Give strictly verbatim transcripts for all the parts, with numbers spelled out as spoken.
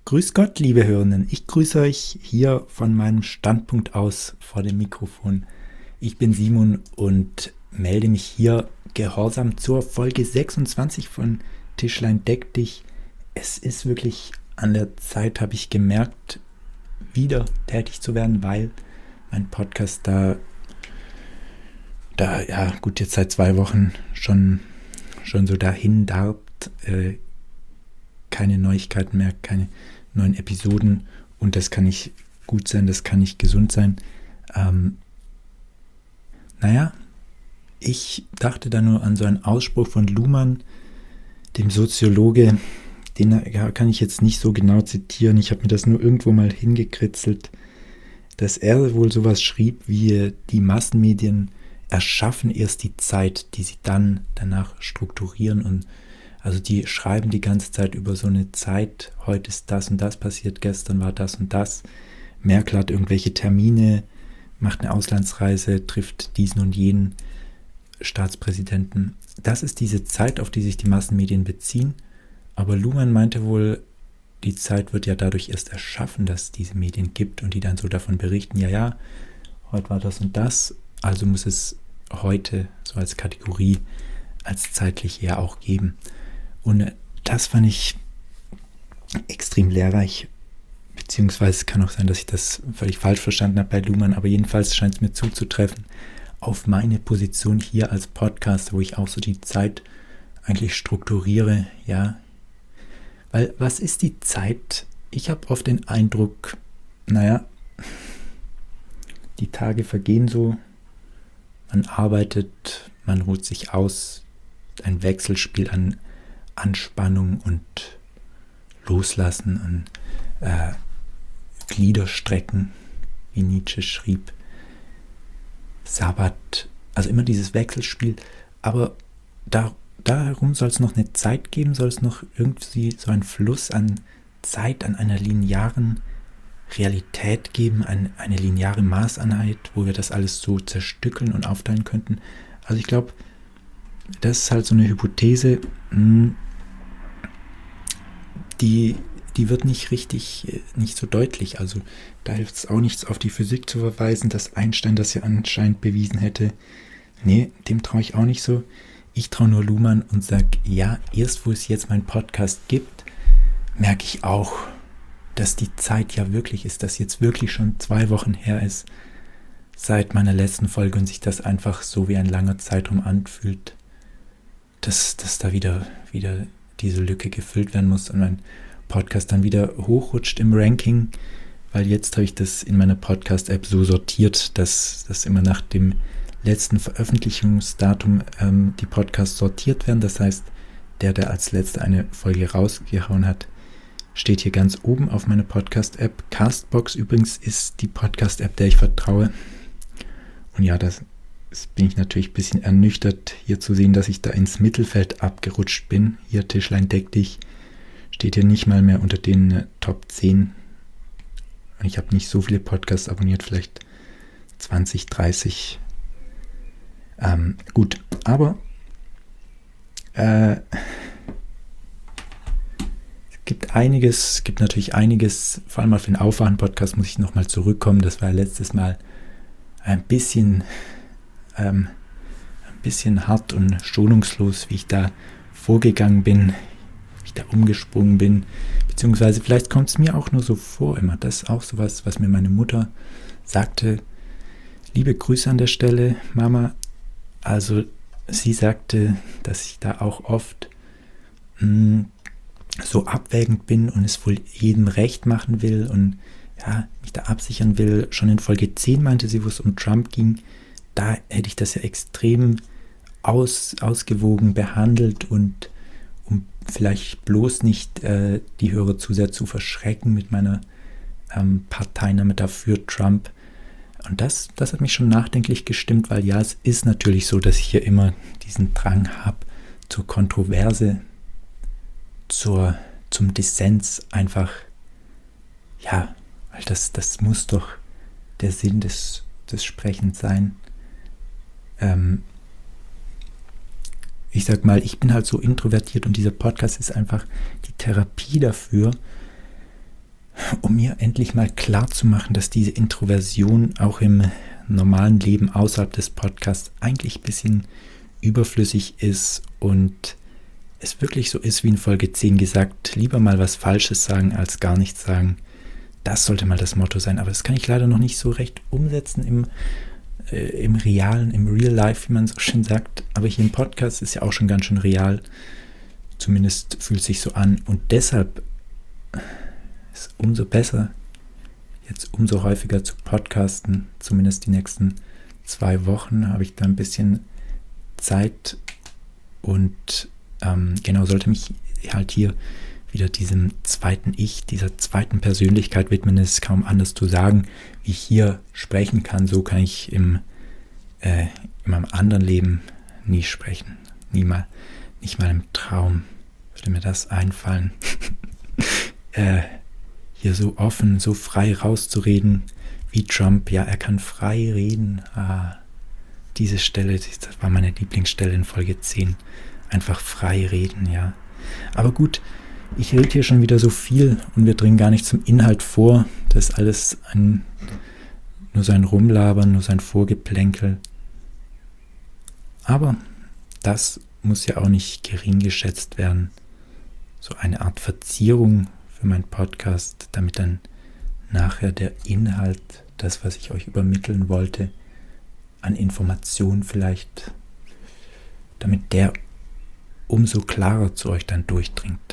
Grüß Gott, liebe Hörenden. Ich grüße euch hier von meinem Standpunkt aus vor dem Mikrofon. Ich bin Simon und melde mich hier gehorsam zur Folge sechsundzwanzig von Tischlein deck dich. Es ist wirklich an der Zeit, habe ich gemerkt, wieder tätig zu werden, weil mein Podcast da, da ja gut, jetzt seit zwei Wochen schon, schon so dahin darbt, äh, keine Neuigkeiten mehr, keine neuen Episoden, und das kann nicht gut sein, das kann nicht gesund sein. Ähm, naja, ich dachte da nur an so einen Ausspruch von Luhmann, dem Soziologe, den ja, kann ich jetzt nicht so genau zitieren, ich habe mir das nur irgendwo mal hingekritzelt, dass er wohl sowas schrieb wie: Die Massenmedien erschaffen erst die Zeit, die sie dann danach strukturieren, und also die schreiben die ganze Zeit über so eine Zeit, heute ist das und das passiert, gestern war das und das, Merkel hat irgendwelche Termine, macht eine Auslandsreise, trifft diesen und jenen Staatspräsidenten. Das ist diese Zeit, auf die sich die Massenmedien beziehen, aber Luhmann meinte wohl, die Zeit wird ja dadurch erst erschaffen, dass es diese Medien gibt und die dann so davon berichten, ja, ja, heute war das und das, also muss es heute so als Kategorie, als zeitlich ja auch geben. Und das fand ich extrem lehrreich, beziehungsweise es kann auch sein, dass ich das völlig falsch verstanden habe bei Luhmann, aber jedenfalls scheint es mir zuzutreffen auf meine Position hier als Podcast, wo ich auch so die Zeit eigentlich strukturiere, ja. Weil was ist die Zeit? Ich habe oft den Eindruck, naja, die Tage vergehen so, man arbeitet, man ruht sich aus, ein Wechselspiel an Anspannung und Loslassen und äh, Gliederstrecken, wie Nietzsche schrieb, Sabbat, also immer dieses Wechselspiel, aber da, darum soll es noch eine Zeit geben, soll es noch irgendwie so einen Fluss an Zeit, an einer linearen Realität geben, ein, eine lineare Maßeinheit, wo wir das alles so zerstückeln und aufteilen könnten. Also ich glaube, das ist halt so eine Hypothese, die, die wird nicht richtig, nicht so deutlich. Also da hilft es auch nichts, auf die Physik zu verweisen, dass Einstein das ja anscheinend bewiesen hätte. Nee, dem traue ich auch nicht so. Ich traue nur Luhmann und sage, ja, erst wo es jetzt meinen Podcast gibt, merke ich auch, dass die Zeit ja wirklich ist, dass jetzt wirklich schon zwei Wochen her ist seit meiner letzten Folge und sich das einfach so wie ein langer Zeitraum anfühlt, dass, dass da wieder, wieder diese Lücke gefüllt werden muss und mein Podcast dann wieder hochrutscht im Ranking, weil jetzt habe ich das in meiner Podcast-App so sortiert, dass das immer nach dem letzten Veröffentlichungsdatum ähm, die Podcasts sortiert werden. Das heißt, der, der als letzter eine Folge rausgehauen hat, steht hier ganz oben auf meiner Podcast-App. Castbox übrigens ist die Podcast-App, der ich vertraue. Und ja, das bin ich natürlich ein bisschen ernüchtert, hier zu sehen, dass ich da ins Mittelfeld abgerutscht bin. Hier Tischlein deck dich, steht hier nicht mal mehr unter den äh, Top zehn. Ich habe nicht so viele Podcasts abonniert, vielleicht zwanzig, dreißig. Ähm, gut, aber äh, es gibt einiges, es gibt natürlich einiges, vor allem auf den Aufwachen-Podcast muss ich nochmal zurückkommen. Das war letztes Mal ein bisschen Ähm, ein bisschen hart und schonungslos, wie ich da vorgegangen bin, wie ich da umgesprungen bin, beziehungsweise vielleicht kommt es mir auch nur so vor immer. Das ist auch sowas, was mir meine Mutter sagte. Liebe Grüße an der Stelle, Mama. Also sie sagte, dass ich da auch oft mh, so abwägend bin und es wohl jedem recht machen will und ja, mich da absichern will. Schon in Folge zehn meinte sie, wo es um Trump ging, da hätte ich das ja extrem aus, ausgewogen behandelt und um vielleicht bloß nicht äh, die Hörer zu sehr zu verschrecken mit meiner ähm, Parteinahme dafür Trump. Und das, das hat mich schon nachdenklich gestimmt, weil ja, es ist natürlich so, dass ich hier immer diesen Drang habe zur Kontroverse, zur, zum Dissens einfach, ja, weil das, das muss doch der Sinn des, des Sprechens sein. Ähm, ich sag mal, ich bin halt so introvertiert und dieser Podcast ist einfach die Therapie dafür, um mir endlich mal klar zu machen, dass diese Introversion auch im normalen Leben außerhalb des Podcasts eigentlich ein bisschen überflüssig ist und es wirklich so ist, wie in Folge zehn gesagt, lieber mal was Falsches sagen, als gar nichts sagen. Das sollte mal das Motto sein, aber das kann ich leider noch nicht so recht umsetzen im, äh, im Realen, im Real Life, wie man so schön sagt. Aber hier im Podcast ist ja auch schon ganz schön real. Zumindest fühlt es sich so an. Und deshalb ist es umso besser, jetzt umso häufiger zu podcasten. Zumindest die nächsten zwei Wochen habe ich da ein bisschen Zeit. Und ähm, genau, sollte mich halt hier wieder diesem zweiten Ich, dieser zweiten Persönlichkeit widmen. Es ist kaum anders zu sagen, wie ich hier sprechen kann. So kann ich im, äh, in meinem anderen Leben nie sprechen. Nie mal, nicht mal im Traum würde mir das einfallen. äh, hier so offen, so frei rauszureden wie Trump. Ja, er kann frei reden. Ah, diese Stelle, das war meine Lieblingsstelle in Folge zehn. Einfach frei reden, ja. Aber gut, ich rede hier schon wieder so viel und wir dringen gar nicht zum Inhalt vor. Das ist alles ein, nur sein Rumlabern, nur sein Vorgeplänkel. Aber das muss ja auch nicht gering geschätzt werden. So eine Art Verzierung für meinen Podcast, damit dann nachher der Inhalt, das, was ich euch übermitteln wollte, an Informationen vielleicht, damit der umso klarer zu euch dann durchdringt.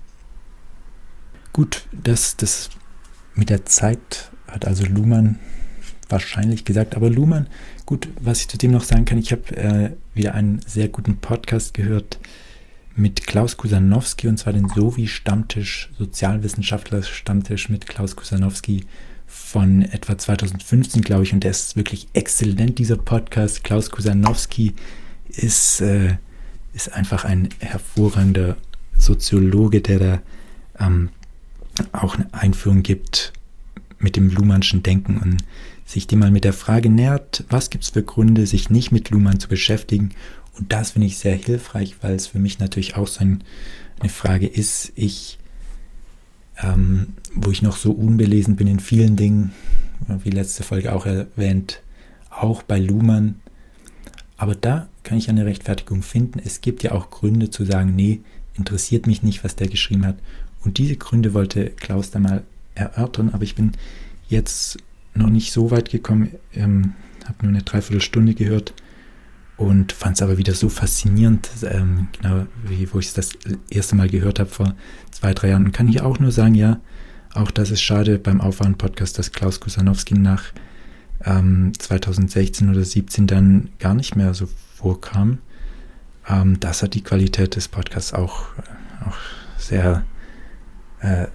Gut, das, das mit der Zeit hat also Luhmann wahrscheinlich gesagt, aber Luhmann, gut, was ich zu dem noch sagen kann, ich habe äh, wieder einen sehr guten Podcast gehört mit Klaus Kusanowski, und zwar den Sovi-Stammtisch, Sozialwissenschaftler-Stammtisch mit Klaus Kusanowski von etwa zweitausendfünfzehn, glaube ich, und der ist wirklich exzellent, dieser Podcast. Klaus Kusanowski ist, äh, ist einfach ein hervorragender Soziologe, der da ähm, auch eine Einführung gibt mit dem Luhmannschen Denken und sich dem mal mit der Frage nähert, was gibt es für Gründe, sich nicht mit Luhmann zu beschäftigen. Und das finde ich sehr hilfreich, weil es für mich natürlich auch so ein, eine Frage ist, ich, ähm, wo ich noch so unbelesen bin in vielen Dingen, wie letzte Folge auch erwähnt, auch bei Luhmann. Aber da kann ich eine Rechtfertigung finden. Es gibt ja auch Gründe zu sagen, nee, interessiert mich nicht, was der geschrieben hat. Und diese Gründe wollte Klaus da mal erörtern, aber ich bin jetzt noch nicht so weit gekommen, ähm, habe nur eine Dreiviertelstunde gehört und fand es aber wieder so faszinierend, ähm, genau wie wo ich es das erste Mal gehört habe vor zwei, drei Jahren. Und kann hier auch nur sagen, ja, auch das ist schade beim Aufwachen-Podcast, dass Klaus Kusanowski nach ähm, zweitausendsechzehn oder siebzehn dann gar nicht mehr so vorkam. Ähm, das hat die Qualität des Podcasts auch, auch sehr Äh,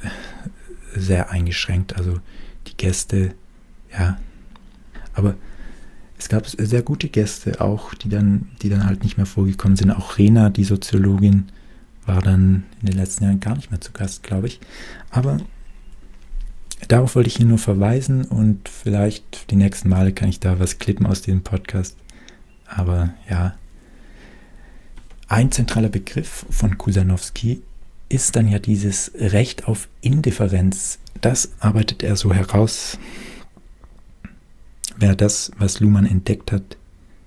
sehr eingeschränkt, also die Gäste, ja, aber es gab sehr gute Gäste auch, die dann, die dann halt nicht mehr vorgekommen sind. Auch Rena, die Soziologin, war dann in den letzten Jahren gar nicht mehr zu Gast, glaube ich. Aber darauf wollte ich hier nur verweisen und vielleicht die nächsten Male kann ich da was klippen aus diesem Podcast. Aber ja, ein zentraler Begriff von Kusanowski ist dann ja dieses Recht auf Indifferenz. Das arbeitet er so heraus. Wäre das, was Luhmann entdeckt hat.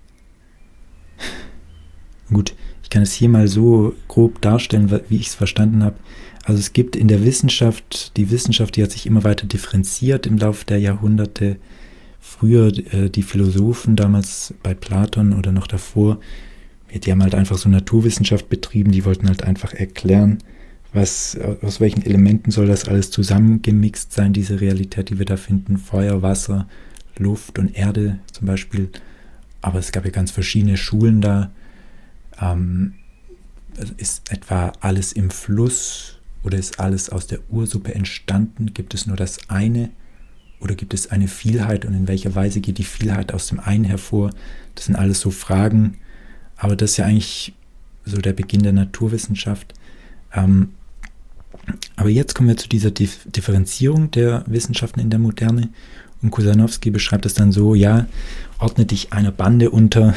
Gut, ich kann es hier mal so grob darstellen, wie ich es verstanden habe. Also es gibt in der Wissenschaft, die Wissenschaft, die hat sich immer weiter differenziert im Laufe der Jahrhunderte. Früher äh, die Philosophen, damals bei Platon oder noch davor, die haben halt einfach so Naturwissenschaft betrieben, die wollten halt einfach erklären, was, aus welchen Elementen soll das alles zusammengemixt sein, diese Realität, die wir da finden, Feuer, Wasser, Luft und Erde zum Beispiel. Aber es gab ja ganz verschiedene Schulen da. Ähm, ist etwa alles im Fluss oder ist alles aus der Ursuppe entstanden? Gibt es nur das eine oder gibt es eine Vielheit und in welcher Weise geht die Vielheit aus dem einen hervor? Das sind alles so Fragen, aber das ist ja eigentlich so der Beginn der Naturwissenschaft. Ähm, aber jetzt kommen wir zu dieser Dif- Differenzierung der Wissenschaften in der Moderne und Kusanowski beschreibt es dann so, ja, ordne dich einer Bande unter,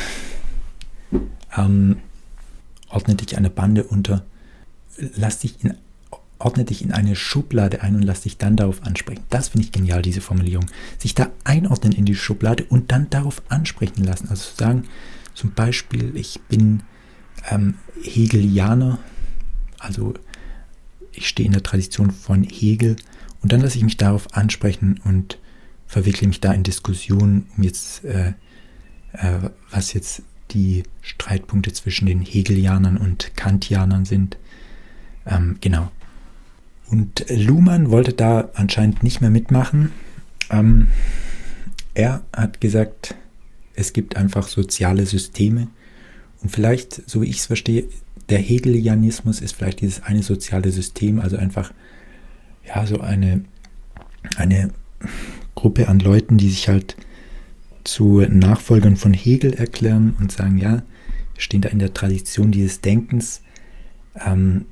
ähm, ordne dich einer Bande unter, lass dich in ordne dich in eine Schublade ein und lass dich dann darauf ansprechen. Das finde ich genial, diese Formulierung. Sich da einordnen in die Schublade und dann darauf ansprechen lassen. Also zu sagen, zum Beispiel, ich bin ähm, Hegelianer, also ich stehe in der Tradition von Hegel und dann lasse ich mich darauf ansprechen und verwickle mich da in Diskussionen, um jetzt, äh, äh, was jetzt die Streitpunkte zwischen den Hegelianern und Kantianern sind. Ähm, genau. Und Luhmann wollte da anscheinend nicht mehr mitmachen. Ähm, er hat gesagt, es gibt einfach soziale Systeme und vielleicht, so wie ich es verstehe, der Hegelianismus ist vielleicht dieses eine soziale System, also einfach ja so eine, eine Gruppe an Leuten, die sich halt zu Nachfolgern von Hegel erklären und sagen, ja, wir stehen da in der Tradition dieses Denkens ähm,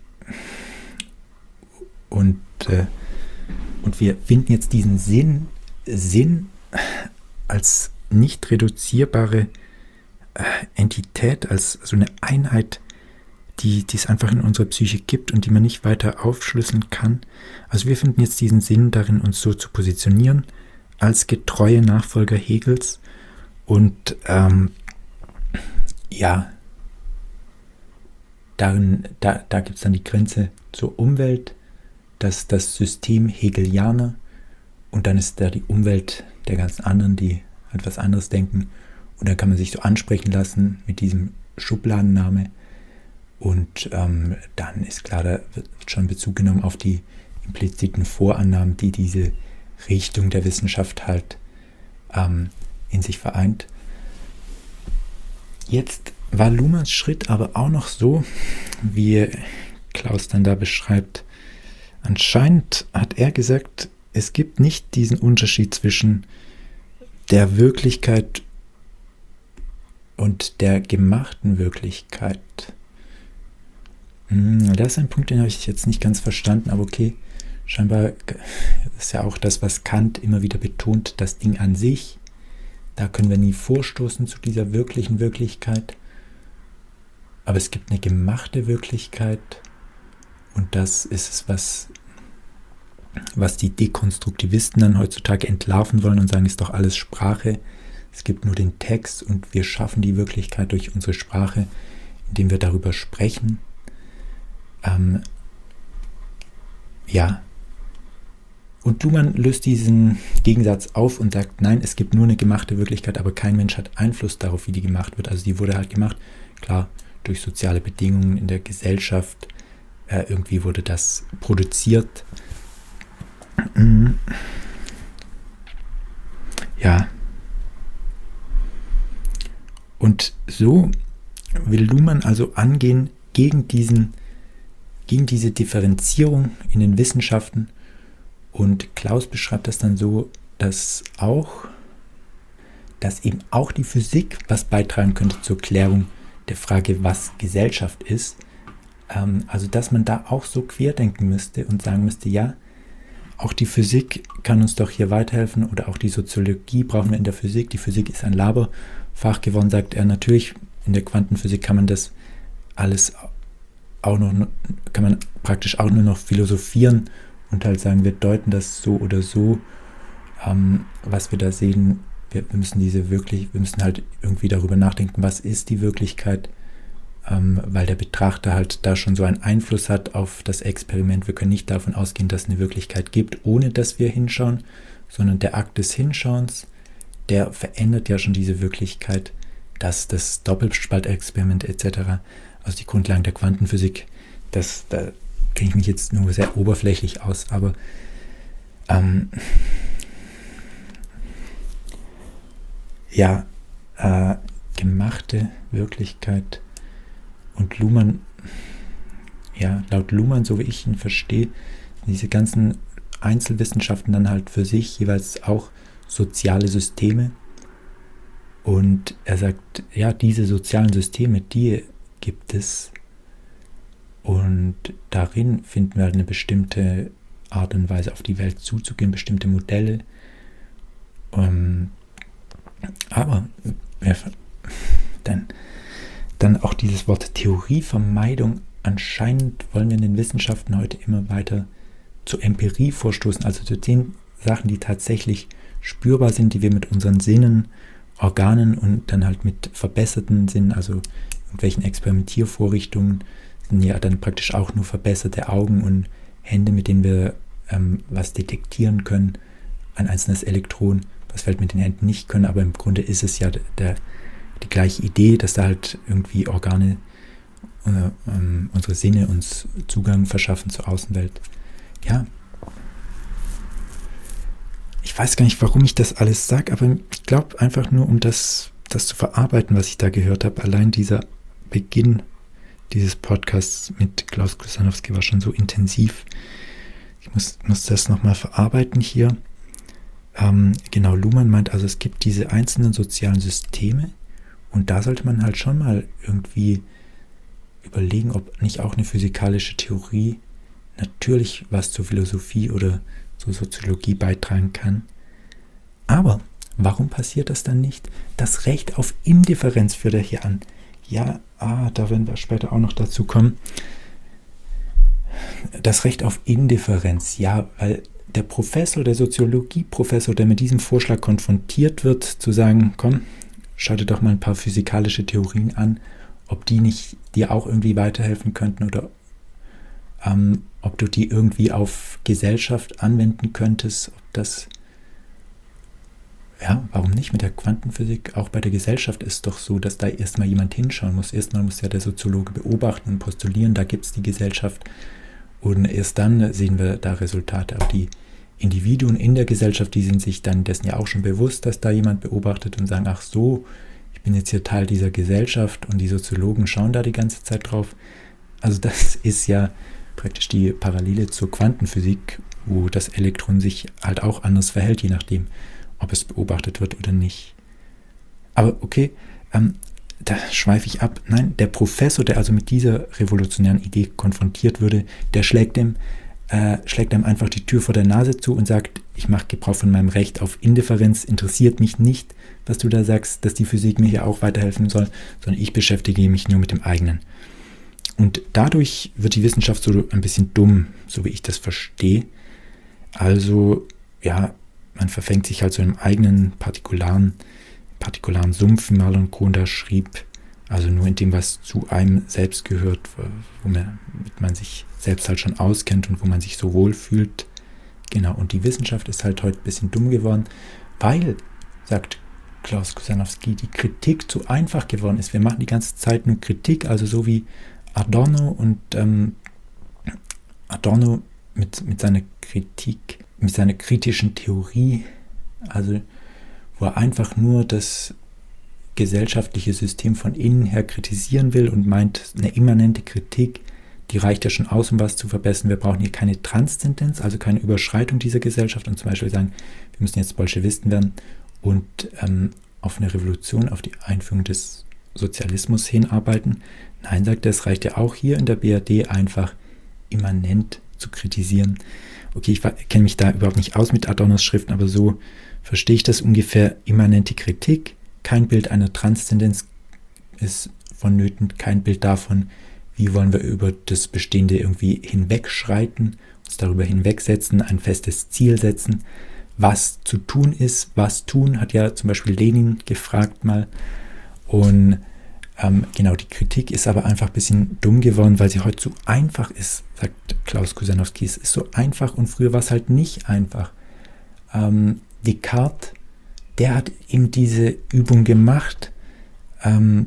und, äh, und wir finden jetzt diesen Sinn, Sinn als nicht reduzierbare äh, Entität, als so eine Einheit, die, die es einfach in unserer Psyche gibt und die man nicht weiter aufschlüsseln kann. Also wir finden jetzt diesen Sinn darin, uns so zu positionieren, als getreue Nachfolger Hegels. Und ähm, ja, darin, da, da gibt es dann die Grenze zur Umwelt, das, das System Hegelianer, und dann ist da die Umwelt der ganzen anderen, die etwas anderes denken. Und dann kann man sich so ansprechen lassen mit diesem Schubladenname. Und ähm, dann ist klar, da wird schon Bezug genommen auf die impliziten Vorannahmen, die diese Richtung der Wissenschaft halt ähm, in sich vereint. Jetzt war Luhmanns Schritt aber auch noch so, wie Klaus dann da beschreibt. Anscheinend hat er gesagt, es gibt nicht diesen Unterschied zwischen der Wirklichkeit und der gemachten Wirklichkeit. Das ist ein Punkt, den habe ich jetzt nicht ganz verstanden, aber okay, scheinbar ist ja auch das, was Kant immer wieder betont, das Ding an sich. Da können wir nie vorstoßen zu dieser wirklichen Wirklichkeit. Aber es gibt eine gemachte Wirklichkeit und das ist es, was, was die Dekonstruktivisten dann heutzutage entlarven wollen und sagen, ist doch alles Sprache. Es gibt nur den Text und wir schaffen die Wirklichkeit durch unsere Sprache, indem wir darüber sprechen. Ähm, ja. Und Luhmann löst diesen Gegensatz auf und sagt, nein, es gibt nur eine gemachte Wirklichkeit, aber kein Mensch hat Einfluss darauf, wie die gemacht wird. Also die wurde halt gemacht, klar, durch soziale Bedingungen in der Gesellschaft. Äh, irgendwie wurde das produziert. Mhm. Ja. Und so will Luhmann also angehen gegen diesen gegen diese Differenzierung in den Wissenschaften. Und Klaus beschreibt das dann so, dass auch, dass eben auch die Physik was beitragen könnte zur Klärung der Frage, was Gesellschaft ist. Ähm, also dass man da auch so querdenken müsste und sagen müsste, ja, auch die Physik kann uns doch hier weiterhelfen oder auch die Soziologie brauchen wir in der Physik. Die Physik ist ein Laberfach geworden, sagt er. Natürlich, in der Quantenphysik kann man das alles auch noch, kann man praktisch auch nur noch philosophieren und halt sagen, wir deuten das so oder so, ähm, was wir da sehen. Wir, wir müssen diese wirklich, wir müssen halt irgendwie darüber nachdenken, was ist die Wirklichkeit, ähm, weil der Betrachter halt da schon so einen Einfluss hat auf das Experiment. Wir können nicht davon ausgehen, dass es eine Wirklichkeit gibt, ohne dass wir hinschauen, sondern der Akt des Hinschauens, der verändert ja schon diese Wirklichkeit, dass das Doppelspaltexperiment et cetera, also die Grundlagen der Quantenphysik, das, da kenne ich mich jetzt nur sehr oberflächlich aus, aber ähm, ja, äh, gemachte Wirklichkeit und Luhmann, ja, laut Luhmann, so wie ich ihn verstehe, diese ganzen Einzelwissenschaften dann halt für sich jeweils auch soziale Systeme und er sagt, ja, diese sozialen Systeme, die gibt es und darin finden wir halt eine bestimmte Art und Weise auf die Welt zuzugehen, bestimmte Modelle. Ähm, aber ja, dann, dann auch dieses Wort Theorievermeidung anscheinend wollen wir in den Wissenschaften heute immer weiter zur Empirie vorstoßen, also zu den Sachen, die tatsächlich spürbar sind, die wir mit unseren Sinnen, Organen und dann halt mit verbesserten Sinnen, also irgendwelchen Experimentiervorrichtungen, sind ja dann praktisch auch nur verbesserte Augen und Hände, mit denen wir ähm, was detektieren können, ein einzelnes Elektron, was wir halt mit den Händen nicht können, aber im Grunde ist es ja der, die gleiche Idee, dass da halt irgendwie Organe, äh, ähm, unsere Sinne uns Zugang verschaffen zur Außenwelt. Ja, ich weiß gar nicht, warum ich das alles sage, aber ich glaube einfach nur, um das, das zu verarbeiten, was ich da gehört habe. Allein dieser Beginn dieses Podcasts mit Klaus Kusanowski war schon so intensiv. Ich muss, muss das nochmal verarbeiten hier. Ähm, genau, Luhmann meint, also es gibt diese einzelnen sozialen Systeme und da sollte man halt schon mal irgendwie überlegen, ob nicht auch eine physikalische Theorie natürlich was zur Philosophie oder zur Soziologie beitragen kann. Aber warum passiert das dann nicht? Das Recht auf Indifferenz führt er hier an. Ja, ah, da werden wir später auch noch dazu kommen. Das Recht auf Indifferenz, ja, weil der Professor, der Soziologie-Professor, der mit diesem Vorschlag konfrontiert wird, zu sagen, komm, schau dir doch mal ein paar physikalische Theorien an, ob die nicht dir auch irgendwie weiterhelfen könnten oder ähm, ob du die irgendwie auf Gesellschaft anwenden könntest, ob das, ja, warum nicht mit der Quantenphysik? Auch bei der Gesellschaft ist es doch so, dass da erstmal jemand hinschauen muss. Erstmal muss ja der Soziologe beobachten und postulieren, da gibt es die Gesellschaft und erst dann sehen wir da Resultate. Aber die Individuen in der Gesellschaft, die sind sich dann dessen ja auch schon bewusst, dass da jemand beobachtet und sagen, ach so, ich bin jetzt hier Teil dieser Gesellschaft und die Soziologen schauen da die ganze Zeit drauf. Also das ist ja praktisch die Parallele zur Quantenphysik, wo das Elektron sich halt auch anders verhält, je nachdem, ob es beobachtet wird oder nicht. Aber okay, ähm, da schweife ich ab. Nein, der Professor, der also mit dieser revolutionären Idee konfrontiert würde, der schlägt dem, äh, schlägt ihm einfach die Tür vor der Nase zu und sagt, ich mache Gebrauch von meinem Recht auf Indifferenz, interessiert mich nicht, was du da sagst, dass die Physik mir hier auch weiterhelfen soll, sondern ich beschäftige mich nur mit dem eigenen. Und dadurch wird die Wissenschaft so ein bisschen dumm, so wie ich das verstehe. Also, ja, man verfängt sich halt so im eigenen partikularen, partikularen Sumpf, wie Marlon Kohn da schrieb. Also nur in dem, was zu einem selbst gehört, womit man sich selbst halt schon auskennt und wo man sich so wohl fühlt. Genau, und die Wissenschaft ist halt heute ein bisschen dumm geworden, weil, sagt Klaus Kusanowski, die Kritik zu einfach geworden ist. Wir machen die ganze Zeit nur Kritik, also so wie Adorno und ähm, Adorno mit, mit seiner Kritik, mit seiner kritischen Theorie, also wo er einfach nur das gesellschaftliche System von innen her kritisieren will und meint, eine immanente Kritik, die reicht ja schon aus, um was zu verbessern. Wir brauchen hier keine Transzendenz, also keine Überschreitung dieser Gesellschaft und zum Beispiel sagen, wir müssen jetzt Bolschewisten werden und ähm, auf eine Revolution, auf die Einführung des Sozialismus hinarbeiten. Nein, sagt er, es reicht ja auch hier in der B R D einfach immanent zu kritisieren. Okay, ich kenne mich da überhaupt nicht aus mit Adornos Schriften, aber so verstehe ich das ungefähr. Immanente Kritik, kein Bild einer Transzendenz ist vonnöten, kein Bild davon, wie wollen wir über das Bestehende irgendwie hinwegschreiten, uns darüber hinwegsetzen, ein festes Ziel setzen, was zu tun ist, was tun, hat ja zum Beispiel Lenin gefragt mal. Und ähm, genau, die Kritik ist aber einfach ein bisschen dumm geworden, weil sie heute so einfach ist, sagt Klaus Kusanowski. Es ist so einfach und früher war es halt nicht einfach. Ähm, Descartes, der hat eben diese Übung gemacht. Ähm,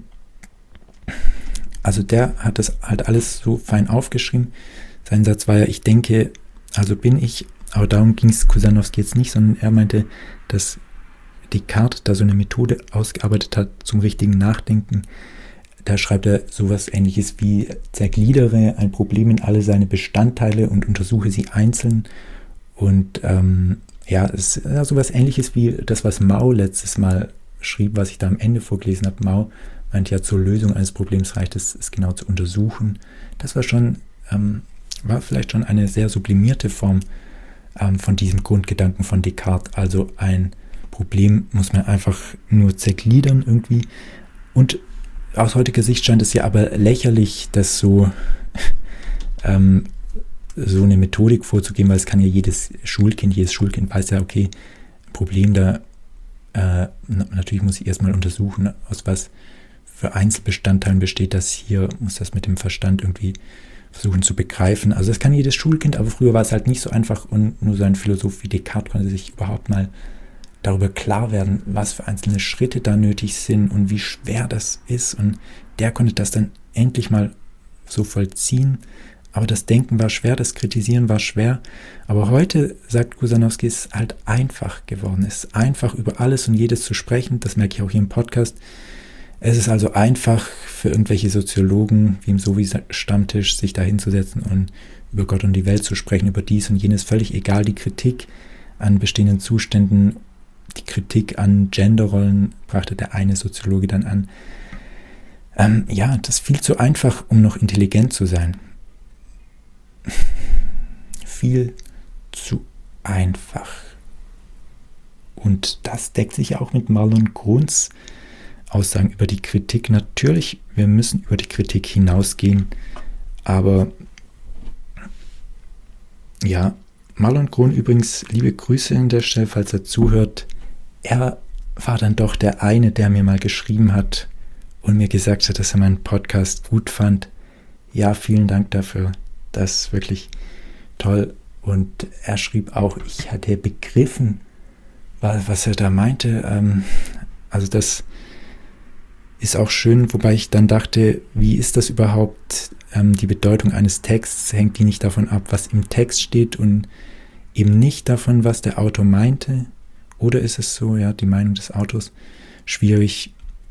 also der hat das halt alles so fein aufgeschrieben. Sein Satz war ja, ich denke, also bin ich, aber darum ging es Kusanowski jetzt nicht, sondern er meinte, dass Descartes da so eine Methode ausgearbeitet hat zum richtigen Nachdenken. Da schreibt er sowas Ähnliches wie, zergliedere ein Problem in alle seine Bestandteile und untersuche sie einzeln. Und ähm, ja, es ist ja sowas Ähnliches wie das, was Mao letztes Mal schrieb, was ich da am Ende vorgelesen habe. Mao meint ja, zur Lösung eines Problems reicht es, es genau zu untersuchen. Das war schon, ähm, war vielleicht schon eine sehr sublimierte Form ähm, von diesem Grundgedanken von Descartes. Also ein Problem muss man einfach nur zergliedern irgendwie. Und aus heutiger Sicht scheint es ja aber lächerlich, das so ähm, so eine Methodik vorzugeben, weil es kann ja jedes Schulkind, jedes Schulkind weiß ja, okay, Problem da, äh, natürlich muss ich erstmal untersuchen, aus was für Einzelbestandteilen besteht das hier, muss das mit dem Verstand irgendwie versuchen zu begreifen. Also das kann jedes Schulkind, aber früher war es halt nicht so einfach und nur so ein Philosoph wie Descartes konnte sich überhaupt mal darüber klar werden, was für einzelne Schritte da nötig sind und wie schwer das ist, und der konnte das dann endlich mal so vollziehen. Aber das Denken war schwer, das Kritisieren war schwer. Aber heute, sagt Kusanowski, ist es halt einfach geworden. Es ist einfach, über alles und jedes zu sprechen. Das merke ich auch hier im Podcast. Es ist also einfach für irgendwelche Soziologen, wie im Sovi-Stammtisch, sich da hinzusetzen und über Gott und die Welt zu sprechen, über dies und jenes. Völlig egal, die Kritik an bestehenden Zuständen, die Kritik an Genderrollen brachte der eine Soziologe dann an. Ähm, ja, das ist viel zu einfach, um noch intelligent zu sein. Viel zu einfach. Und das deckt sich ja auch mit Marlon Gruns Aussagen über die Kritik. Natürlich, wir müssen über die Kritik hinausgehen, aber ja, Marlon Grun übrigens, liebe Grüße an der Stelle, falls er zuhört. Er war dann doch der eine, der mir mal geschrieben hat und mir gesagt hat, dass er meinen Podcast gut fand. Ja, vielen Dank dafür. Das ist wirklich toll. Und er schrieb auch, ich hatte begriffen, was er da meinte. Also das ist auch schön, wobei ich dann dachte, wie ist das überhaupt? Die Bedeutung eines Texts, hängt die nicht davon ab, was im Text steht und eben nicht davon, was der Autor meinte? Oder ist es so, ja, die Meinung des Autors? Schwierig.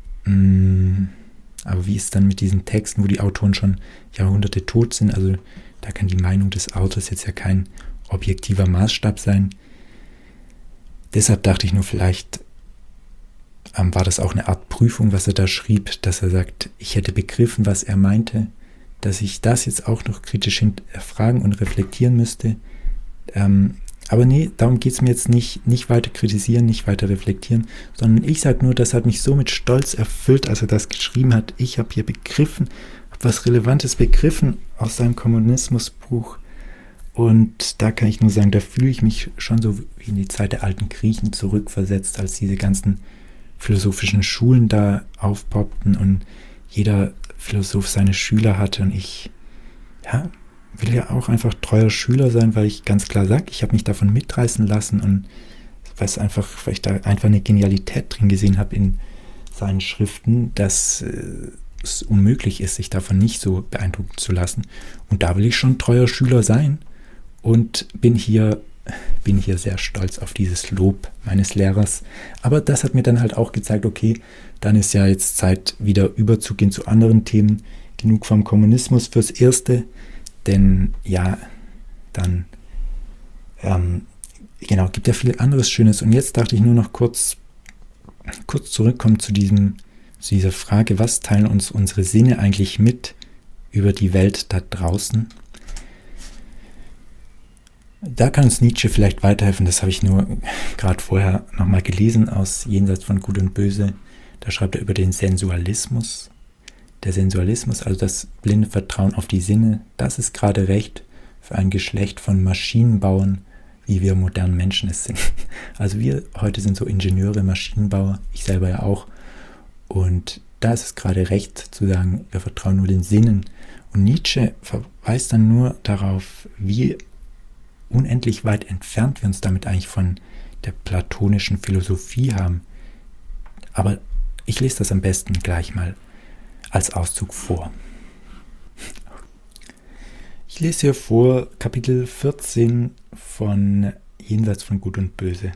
Aber wie ist es dann mit diesen Texten, wo die Autoren schon Jahrhunderte tot sind? Also da kann die Meinung des Autors jetzt ja kein objektiver Maßstab sein. Deshalb dachte ich nur, vielleicht ähm, war das auch eine Art Prüfung, was er da schrieb, dass er sagt, ich hätte begriffen, was er meinte, dass ich das jetzt auch noch kritisch hinterfragen und reflektieren müsste. Ähm, aber nee, darum geht es mir jetzt nicht, nicht weiter kritisieren, nicht weiter reflektieren, sondern ich sage nur, das hat mich so mit Stolz erfüllt, als er das geschrieben hat. Ich habe hier begriffen, habe was Relevantes begriffen aus seinem Kommunismusbuch. Und da kann ich nur sagen, da fühle ich mich schon so wie in die Zeit der alten Griechen zurückversetzt, als diese ganzen philosophischen Schulen da aufpoppten und jeder Philosoph seine Schüler hatte. Und ich ja, will ja auch einfach treuer Schüler sein, weil ich ganz klar sage, ich habe mich davon mitreißen lassen und weil es einfach, weil ich da einfach eine Genialität drin gesehen habe in seinen Schriften, dass äh, es unmöglich ist, sich davon nicht so beeindrucken zu lassen. Und da will ich schon treuer Schüler sein. Und bin hier, bin hier sehr stolz auf dieses Lob meines Lehrers. Aber das hat mir dann halt auch gezeigt, okay, dann ist ja jetzt Zeit, wieder überzugehen zu anderen Themen. Genug vom Kommunismus fürs Erste. Denn ja, dann, ähm, genau, gibt ja viel anderes Schönes. Und jetzt dachte ich nur noch kurz, kurz zurückkommen zu diesem, zu dieser Frage, was teilen uns unsere Sinne eigentlich mit über die Welt da draußen? Da kann uns Nietzsche vielleicht weiterhelfen, das habe ich nur gerade vorher nochmal gelesen aus Jenseits von Gut und Böse. Da schreibt er über den Sensualismus. Der Sensualismus, also das blinde Vertrauen auf die Sinne, das ist gerade recht für ein Geschlecht von Maschinenbauern, wie wir modernen Menschen es sind. Also wir heute sind so Ingenieure, Maschinenbauer, ich selber ja auch. Und da ist es gerade recht zu sagen, wir vertrauen nur den Sinnen. Und Nietzsche verweist dann nur darauf, wie unendlich weit entfernt wir uns damit eigentlich von der platonischen Philosophie haben. Aber ich lese das am besten gleich mal als Auszug vor. Ich lese hier vor Kapitel vierzehn von Jenseits von Gut und Böse.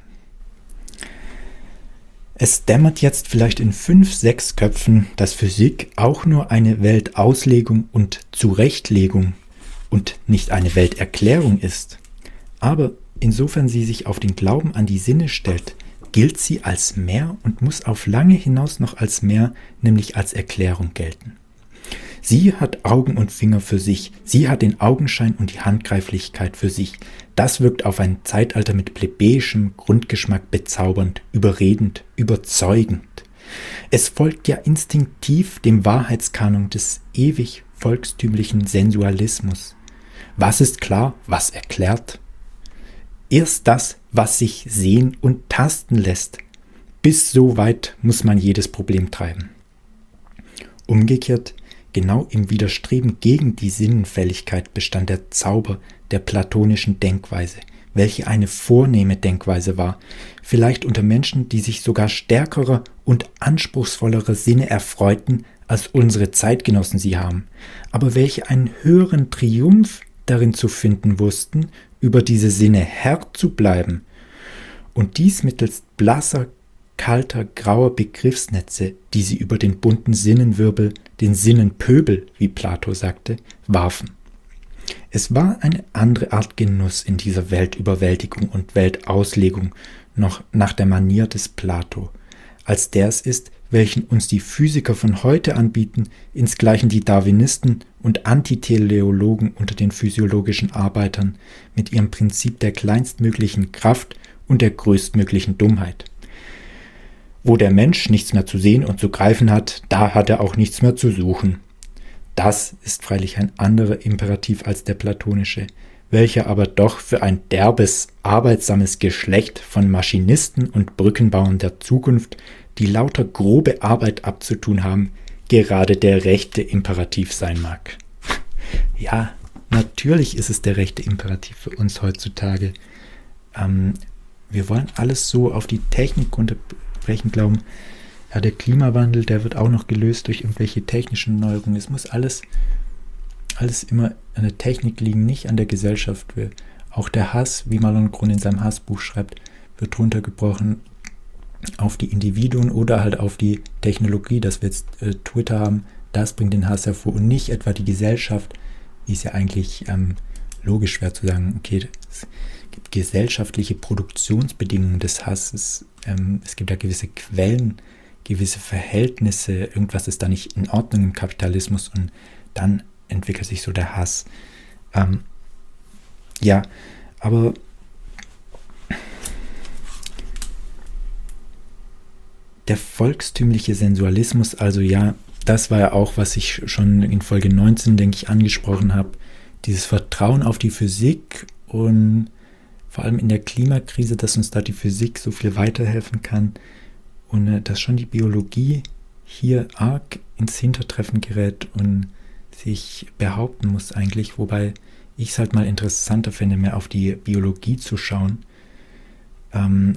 Es dämmert jetzt vielleicht in fünf, sechs Köpfen, dass Physik auch nur eine Weltauslegung und Zurechtlegung und nicht eine Welterklärung ist. Aber insofern sie sich auf den Glauben an die Sinne stellt, gilt sie als mehr und muss auf lange hinaus noch als mehr, nämlich als Erklärung gelten. Sie hat Augen und Finger für sich, sie hat den Augenschein und die Handgreiflichkeit für sich. Das wirkt auf ein Zeitalter mit plebejischem Grundgeschmack bezaubernd, überredend, überzeugend. Es folgt ja instinktiv dem Wahrheitskanon des ewig volkstümlichen Sensualismus. Was ist klar, was erklärt? Erst das, was sich sehen und tasten lässt. Bis so weit muss man jedes Problem treiben. Umgekehrt, genau im Widerstreben gegen die Sinnenfälligkeit bestand der Zauber der platonischen Denkweise, welche eine vornehme Denkweise war, vielleicht unter Menschen, die sich sogar stärkerer und anspruchsvollerer Sinne erfreuten, als unsere Zeitgenossen sie haben, aber welche einen höheren Triumph darin zu finden wussten, über diese Sinne Herr zu bleiben, und dies mittels blasser, kalter, grauer Begriffsnetze, die sie über den bunten Sinnenwirbel, den Sinnenpöbel, wie Plato sagte, warfen. Es war eine andere Art Genuss in dieser Weltüberwältigung und Weltauslegung noch nach der Manier des Plato, als der es ist, welchen uns die Physiker von heute anbieten, insgleichen die Darwinisten und Antiteleologen unter den physiologischen Arbeitern mit ihrem Prinzip der kleinstmöglichen Kraft und der größtmöglichen Dummheit. Wo der Mensch nichts mehr zu sehen und zu greifen hat, da hat er auch nichts mehr zu suchen. Das ist freilich ein anderer Imperativ als der platonische, welcher aber doch für ein derbes, arbeitsames Geschlecht von Maschinisten und Brückenbauern der Zukunft, die lauter grobe Arbeit abzutun haben, gerade der rechte Imperativ sein mag. Ja, natürlich ist es der rechte Imperativ für uns heutzutage. Ähm, wir wollen alles so auf die Technik unterbrechen, glauben, ja, der Klimawandel, der wird auch noch gelöst durch irgendwelche technischen Neuerungen. Es muss alles, alles immer an der Technik liegen, nicht an der Gesellschaft. Auch der Hass, wie Marlon Grun in seinem Hassbuch schreibt, wird runtergebrochen auf die Individuen oder halt auf die Technologie, dass wir jetzt äh, Twitter haben. Das bringt den Hass hervor und nicht etwa die Gesellschaft, wie es ja eigentlich ähm, logisch wäre zu sagen, okay, es gibt gesellschaftliche Produktionsbedingungen des Hasses, ähm, es gibt ja gewisse Quellen, gewisse Verhältnisse, irgendwas ist da nicht in Ordnung im Kapitalismus und dann entwickelt sich so der Hass. Ähm, ja, aber der volkstümliche Sensualismus, also ja, das war ja auch, was ich schon in Folge neunzehn, denke ich, angesprochen habe, dieses Vertrauen auf die Physik und vor allem in der Klimakrise, dass uns da die Physik so viel weiterhelfen kann. Und äh, dass schon die Biologie hier arg ins Hintertreffen gerät und sich behaupten muss eigentlich, wobei ich es halt mal interessanter finde, mehr auf die Biologie zu schauen. Ähm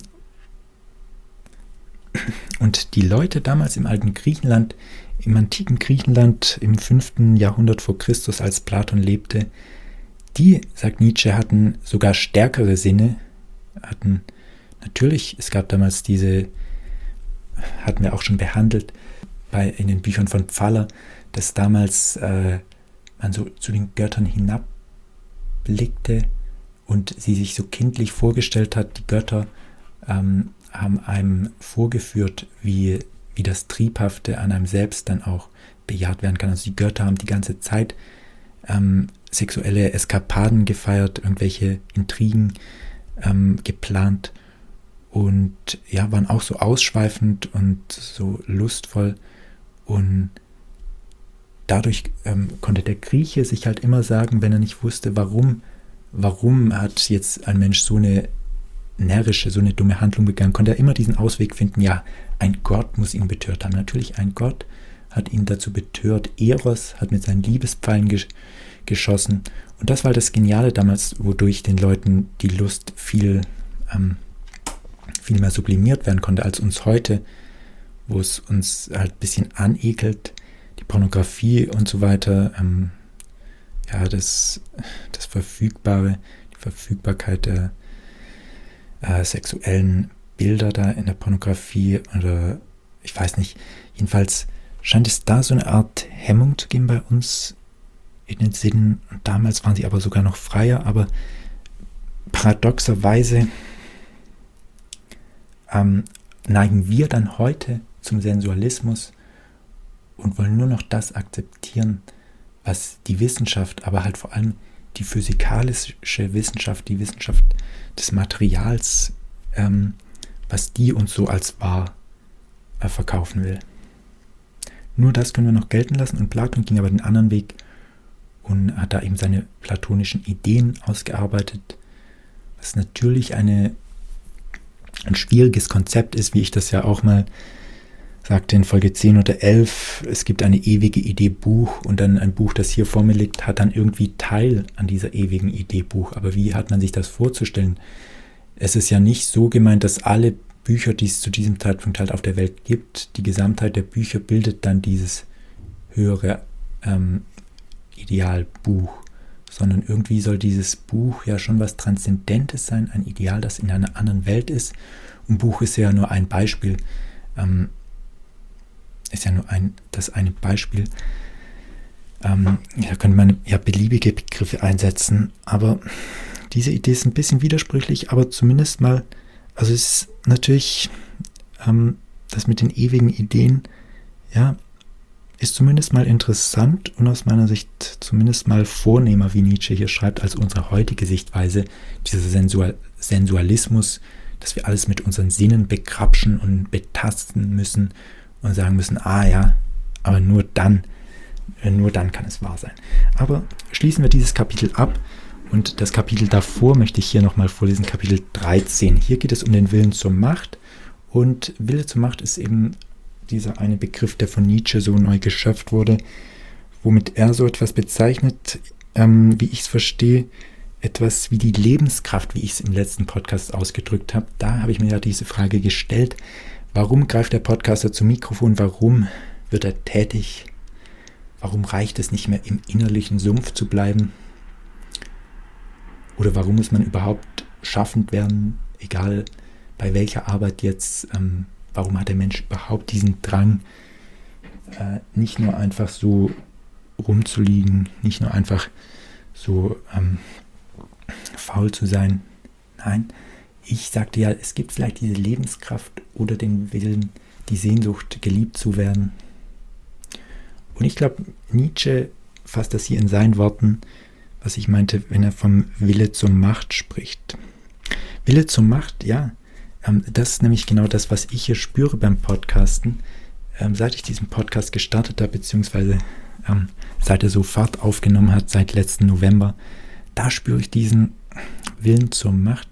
und die Leute damals im alten Griechenland, im antiken Griechenland im fünften Jahrhundert vor Christus, als Platon lebte, die, sagt Nietzsche, hatten sogar stärkere Sinne, hatten natürlich, es gab damals diese, hatten wir auch schon behandelt, bei, in den Büchern von Pfaller, dass damals äh, man so zu den Göttern hinabblickte und sie sich so kindlich vorgestellt hat, die Götter ähm, haben einem vorgeführt, wie, wie das Triebhafte an einem selbst dann auch bejaht werden kann. Also die Götter haben die ganze Zeit ähm, sexuelle Eskapaden gefeiert, irgendwelche Intrigen ähm, geplant und ja, waren auch so ausschweifend und so lustvoll und dadurch ähm, konnte der Grieche sich halt immer sagen, wenn er nicht wusste, warum, warum hat jetzt ein Mensch so eine närrische, so eine dumme Handlung begangen, konnte er immer diesen Ausweg finden, ja, ein Gott muss ihn betört haben. Natürlich, ein Gott hat ihn dazu betört. Eros hat mit seinen Liebespfeilen gesch- geschossen. Und das war das Geniale damals, wodurch den Leuten die Lust viel, ähm, viel mehr sublimiert werden konnte als uns heute, wo es uns halt ein bisschen anekelt, die Pornografie und so weiter, ähm, ja, das, das Verfügbare, die Verfügbarkeit der äh, sexuellen Bilder da in der Pornografie oder ich weiß nicht, jedenfalls scheint es da so eine Art Hemmung zu geben bei uns in den Sinnen. Und damals waren sie aber sogar noch freier, aber paradoxerweise ähm, neigen wir dann heute zum Sensualismus und wollen nur noch das akzeptieren, was die Wissenschaft, aber halt vor allem die physikalische Wissenschaft, die Wissenschaft des Materials, ähm, was die uns so als wahr äh, verkaufen will. Nur das können wir noch gelten lassen und Platon ging aber den anderen Weg und hat da eben seine platonischen Ideen ausgearbeitet, was natürlich eine, ein schwieriges Konzept ist, wie ich das ja auch mal sagte in Folge zehn oder elf. Es gibt eine ewige Idee Buch und dann ein Buch, das hier vor mir liegt, hat dann irgendwie Teil an dieser ewigen Idee Buch. Aber wie hat man sich das vorzustellen? Es ist ja nicht so gemeint, dass alle Bücher, die es zu diesem Zeitpunkt halt auf der Welt gibt, die Gesamtheit der Bücher bildet dann dieses höhere ähm, Idealbuch, sondern irgendwie soll dieses Buch ja schon was Transzendentes sein, ein Ideal, das in einer anderen Welt ist. Und Buch ist ja nur ein Beispiel, ähm, ist ja nur ein, das eine Beispiel. Ähm, da könnte man ja beliebige Begriffe einsetzen, aber diese Idee ist ein bisschen widersprüchlich, aber zumindest mal, also es ist natürlich, ähm, das mit den ewigen Ideen, ja, ist zumindest mal interessant und aus meiner Sicht zumindest mal vornehmer, wie Nietzsche hier schreibt, als unsere heutige Sichtweise, dieser Sensual- Sensualismus, dass wir alles mit unseren Sinnen begrapschen und betasten müssen und sagen müssen, ah ja, aber nur dann, nur dann kann es wahr sein. Aber schließen wir dieses Kapitel ab und das Kapitel davor möchte ich hier nochmal vorlesen, Kapitel dreizehn. Hier geht es um den Willen zur Macht und Wille zur Macht ist eben dieser eine Begriff, der von Nietzsche so neu geschöpft wurde, womit er so etwas bezeichnet, ähm, wie ich es verstehe, etwas wie die Lebenskraft, wie ich es im letzten Podcast ausgedrückt habe. Da habe ich mir ja diese Frage gestellt, warum greift der Podcaster zum Mikrofon, warum wird er tätig, warum reicht es nicht mehr im innerlichen Sumpf zu bleiben oder warum muss man überhaupt schaffend werden, egal bei welcher Arbeit jetzt, ähm, warum hat der Mensch überhaupt diesen Drang, äh, nicht nur einfach so rumzuliegen, nicht nur einfach so ähm, faul zu sein. Nein, ich sagte ja, es gibt vielleicht diese Lebenskraft oder den Willen, die Sehnsucht, geliebt zu werden. Und ich glaube, Nietzsche fasst das hier in seinen Worten, was ich meinte, wenn er vom Wille zur Macht spricht. Wille zur Macht, ja, das ist nämlich genau das, was ich hier spüre beim Podcasten. Ähm, seit ich diesen Podcast gestartet habe, beziehungsweise ähm, seit er so Fahrt aufgenommen hat, seit letzten November, da spüre ich diesen Willen zur Macht.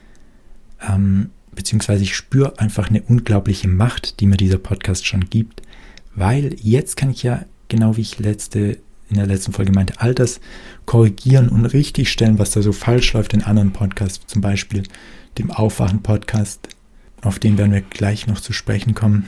Ähm, beziehungsweise ich spüre einfach eine unglaubliche Macht, die mir dieser Podcast schon gibt, weil jetzt kann ich ja, genau wie ich letzte, in der letzten Folge meinte, all das korrigieren und richtig stellen, was da so falsch läuft in anderen Podcasts, zum Beispiel dem Aufwachen-Podcast, auf den werden wir gleich noch zu sprechen kommen.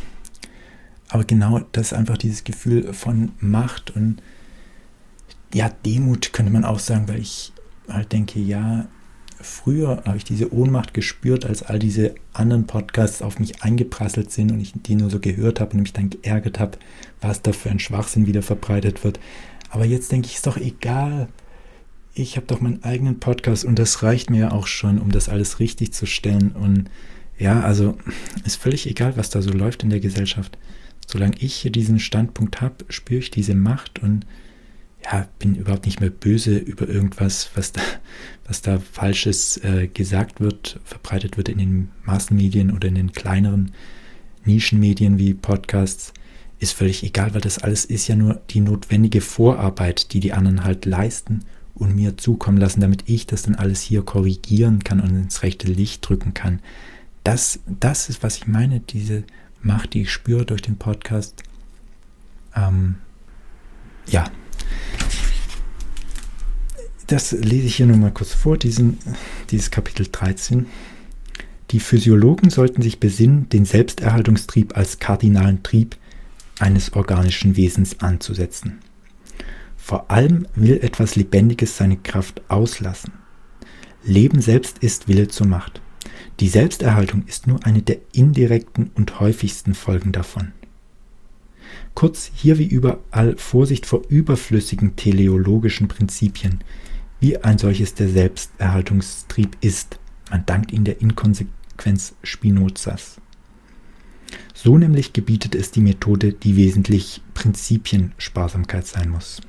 Aber genau das ist einfach dieses Gefühl von Macht und ja, Demut könnte man auch sagen, weil ich halt denke, ja, früher habe ich diese Ohnmacht gespürt, als all diese anderen Podcasts auf mich eingeprasselt sind und ich die nur so gehört habe und mich dann geärgert habe, was da für ein Schwachsinn wieder verbreitet wird. Aber jetzt denke ich, ist doch egal. Ich habe doch meinen eigenen Podcast und das reicht mir ja auch schon, um das alles richtig zu stellen. Und ja, also ist völlig egal, was da so läuft in der Gesellschaft. Solange ich hier diesen Standpunkt habe, spüre ich diese Macht und ja, bin überhaupt nicht mehr böse über irgendwas, was da, was da Falsches äh, gesagt wird, verbreitet wird in den Massenmedien oder in den kleineren Nischenmedien wie Podcasts. Ist völlig egal, weil das alles ist ja nur die notwendige Vorarbeit, die die anderen halt leisten und mir zukommen lassen, damit ich das dann alles hier korrigieren kann und ins rechte Licht drücken kann. Das, das ist, was ich meine, diese Macht, die ich spüre durch den Podcast. Ähm, ja. Das lese ich hier nur mal kurz vor, diesen, dieses Kapitel dreizehn. Die Physiologen sollten sich besinnen, den Selbsterhaltungstrieb als kardinalen Trieb eines organischen Wesens anzusetzen. Vor allem will etwas Lebendiges seine Kraft auslassen. Leben selbst ist Wille zur Macht. Die Selbsterhaltung ist nur eine der indirekten und häufigsten Folgen davon. Kurz, hier wie überall Vorsicht vor überflüssigen teleologischen Prinzipien, wie ein solches der Selbsterhaltungstrieb ist. Man dankt ihm der Inkonsequenz Spinozas. So nämlich gebietet es die Methode, die wesentlich Prinzipiensparsamkeit sein muss.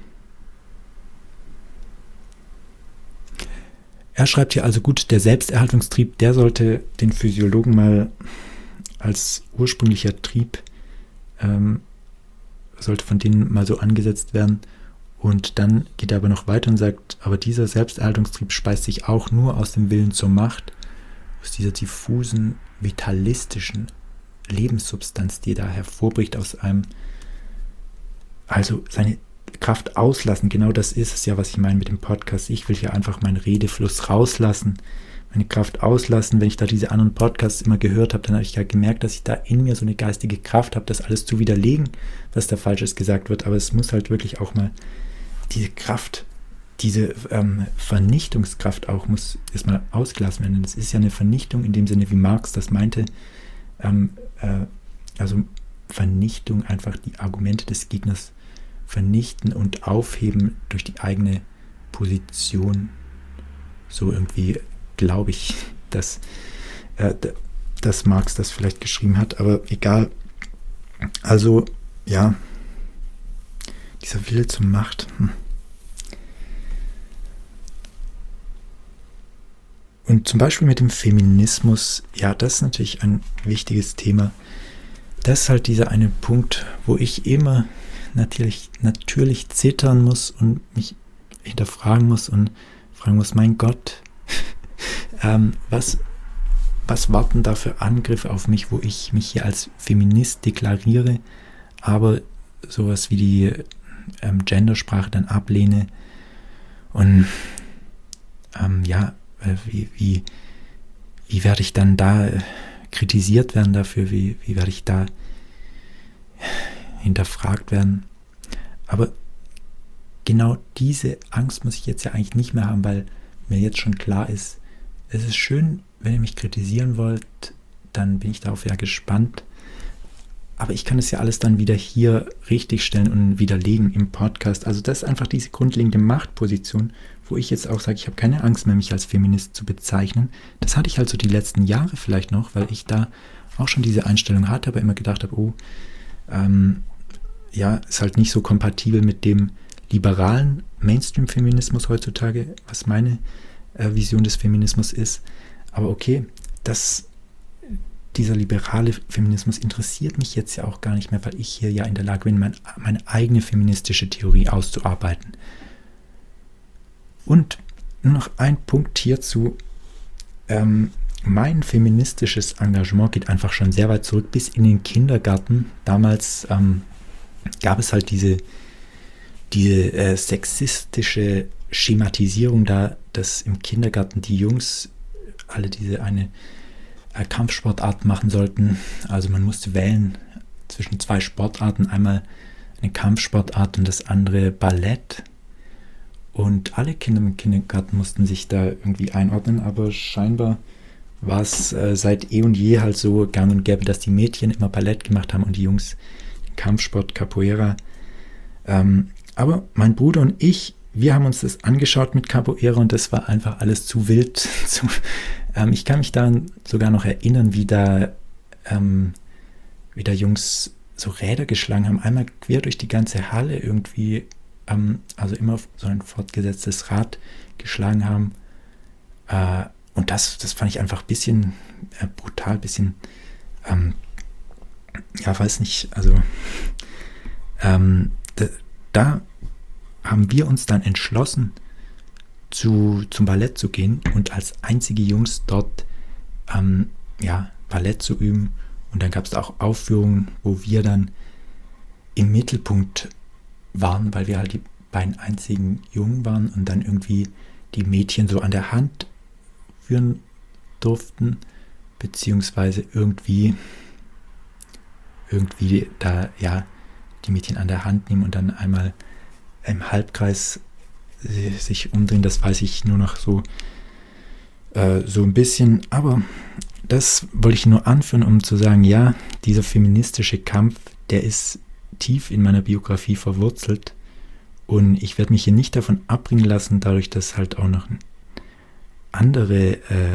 Er schreibt hier also, gut, der Selbsterhaltungstrieb, der sollte den Physiologen mal als ursprünglicher Trieb, ähm, sollte von denen mal so angesetzt werden Und dann geht er aber noch weiter und sagt, aber dieser Selbsterhaltungstrieb speist sich auch nur aus dem Willen zur Macht, aus dieser diffusen, vitalistischen Lebenssubstanz, die da hervorbricht aus einem, also seine Kraft auslassen, genau das ist es ja, was ich meine mit dem Podcast. Ich will hier einfach meinen Redefluss rauslassen, meine Kraft auslassen. Wenn ich da diese anderen Podcasts immer gehört habe, dann habe ich ja gemerkt, dass ich da in mir so eine geistige Kraft habe, das alles zu widerlegen, was da Falsches gesagt wird. Aber es muss halt wirklich auch mal diese Kraft, diese ähm, Vernichtungskraft auch, muss erstmal ausgelassen werden. Das ist ja eine Vernichtung in dem Sinne, wie Marx das meinte. Ähm, äh, also Vernichtung, einfach die Argumente des Gegners vernichten und aufheben durch die eigene Position. So irgendwie glaube ich, dass, äh, dass Marx das vielleicht geschrieben hat, aber egal. Also, ja, dieser Wille zur Macht. Hm. Und zum Beispiel mit dem Feminismus, ja, das ist natürlich ein wichtiges Thema. Das ist halt dieser eine Punkt, wo ich immer natürlich, natürlich zittern muss und mich hinterfragen muss und fragen muss, mein Gott, ähm, was, was warten da für Angriffe auf mich, wo ich mich hier als Feminist deklariere, aber sowas wie die ähm, Gendersprache dann ablehne und ähm, ja, äh, wie, wie, wie werde ich dann da äh, kritisiert werden dafür, wie, wie werde ich da hinterfragt werden. Aber genau diese Angst muss ich jetzt ja eigentlich nicht mehr haben, weil mir jetzt schon klar ist, es ist schön, wenn ihr mich kritisieren wollt, dann bin ich darauf ja gespannt. Aber ich kann es ja alles dann wieder hier richtigstellen und widerlegen im Podcast. Also das ist einfach diese grundlegende Machtposition, wo ich jetzt auch sage, ich habe keine Angst mehr, mich als Feminist zu bezeichnen. Das hatte ich also die letzten Jahre vielleicht noch, weil ich da auch schon diese Einstellung hatte, aber immer gedacht habe, oh, ähm, ja, ist halt nicht so kompatibel mit dem liberalen Mainstream-Feminismus heutzutage, was meine äh, Vision des Feminismus ist. Aber okay, das, dieser liberale Feminismus interessiert mich jetzt ja auch gar nicht mehr, weil ich hier ja in der Lage bin, mein, meine eigene feministische Theorie auszuarbeiten. Und nur noch ein Punkt hierzu. Ähm, mein feministisches Engagement geht einfach schon sehr weit zurück, bis in den Kindergarten. Damals ähm, gab es halt diese, diese äh, sexistische Schematisierung da, dass im Kindergarten die Jungs alle diese eine äh, Kampfsportart machen sollten. Also man musste wählen zwischen zwei Sportarten, einmal eine Kampfsportart und das andere Ballett. Und alle Kinder im Kindergarten mussten sich da irgendwie einordnen, aber scheinbar war es äh, seit eh und je halt so gang und gäbe, dass die Mädchen immer Ballett gemacht haben und die Jungs den Kampfsport, Capoeira. Ähm, aber mein Bruder und ich, wir haben uns das angeschaut mit Capoeira und das war einfach alles zu wild. zu, ähm, ich kann mich daran sogar noch erinnern, wie da, ähm, wie da Jungs so Räder geschlagen haben, einmal quer durch die ganze Halle irgendwie, ähm, also immer auf so ein fortgesetztes Rad geschlagen haben. Äh, und das, das fand ich einfach ein bisschen äh, brutal, ein bisschen, ähm, ja, weiß nicht, also ähm, da, da haben wir uns dann entschlossen, zu, zum Ballett zu gehen und als einzige Jungs dort ähm, ja, Ballett zu üben. Und dann gab es auch Aufführungen, wo wir dann im Mittelpunkt waren, weil wir halt die beiden einzigen Jungen waren und dann irgendwie die Mädchen so an der Hand führen durften, beziehungsweise irgendwie irgendwie da, ja, die Mädchen an der Hand nehmen und dann einmal im Halbkreis sich umdrehen, das weiß ich nur noch so äh, so ein bisschen, aber das wollte ich nur anführen, um zu sagen, ja, dieser feministische Kampf, der ist tief in meiner Biografie verwurzelt und ich werde mich hier nicht davon abbringen lassen, dadurch, dass halt auch noch andere äh,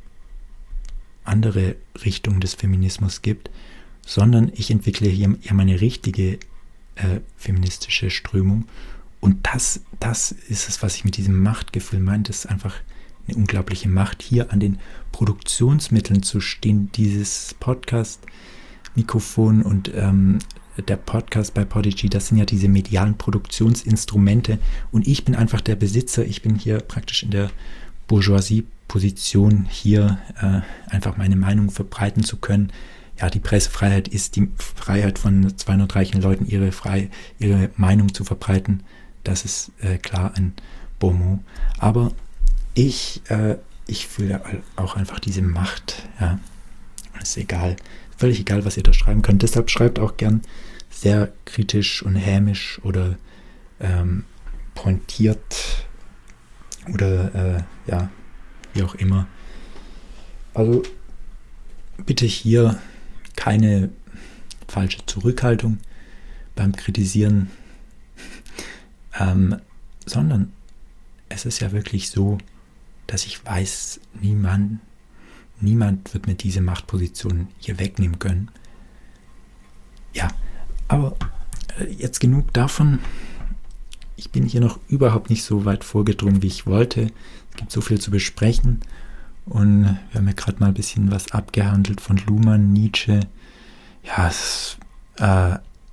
andere Richtungen des Feminismus gibt, sondern ich entwickle hier ja meine richtige äh, feministische Strömung. Und das, das ist es, was ich mit diesem Machtgefühl meine. Das ist einfach eine unglaubliche Macht, hier an den Produktionsmitteln zu stehen, dieses Podcast, Mikrofon und ähm, der Podcast bei Podigy, das sind ja diese medialen Produktionsinstrumente und ich bin einfach der Besitzer, ich bin hier praktisch in der Bourgeoisie-Position, hier äh, einfach meine Meinung verbreiten zu können. Ja, die Pressefreiheit ist die Freiheit von zweihundert reichen Leuten, ihre, frei, ihre Meinung zu verbreiten. Das ist äh, klar ein Bonmot. Aber ich, äh, ich fühle auch einfach diese Macht. Ja, ist egal. Völlig egal, was ihr da schreiben könnt. Deshalb schreibt auch gern sehr kritisch und hämisch oder ähm, pointiert oder äh, ja, wie auch immer. Also bitte hier keine falsche Zurückhaltung beim Kritisieren, ähm, sondern es ist ja wirklich so, dass ich weiß, niemand, niemand wird mir diese Machtposition hier wegnehmen können. Ja, aber äh, jetzt genug davon. Ich bin hier noch überhaupt nicht so weit vorgedrungen, wie ich wollte. Es gibt so viel zu besprechen. Und wir haben ja gerade mal ein bisschen was abgehandelt von Luhmann, Nietzsche. Ja, es, äh,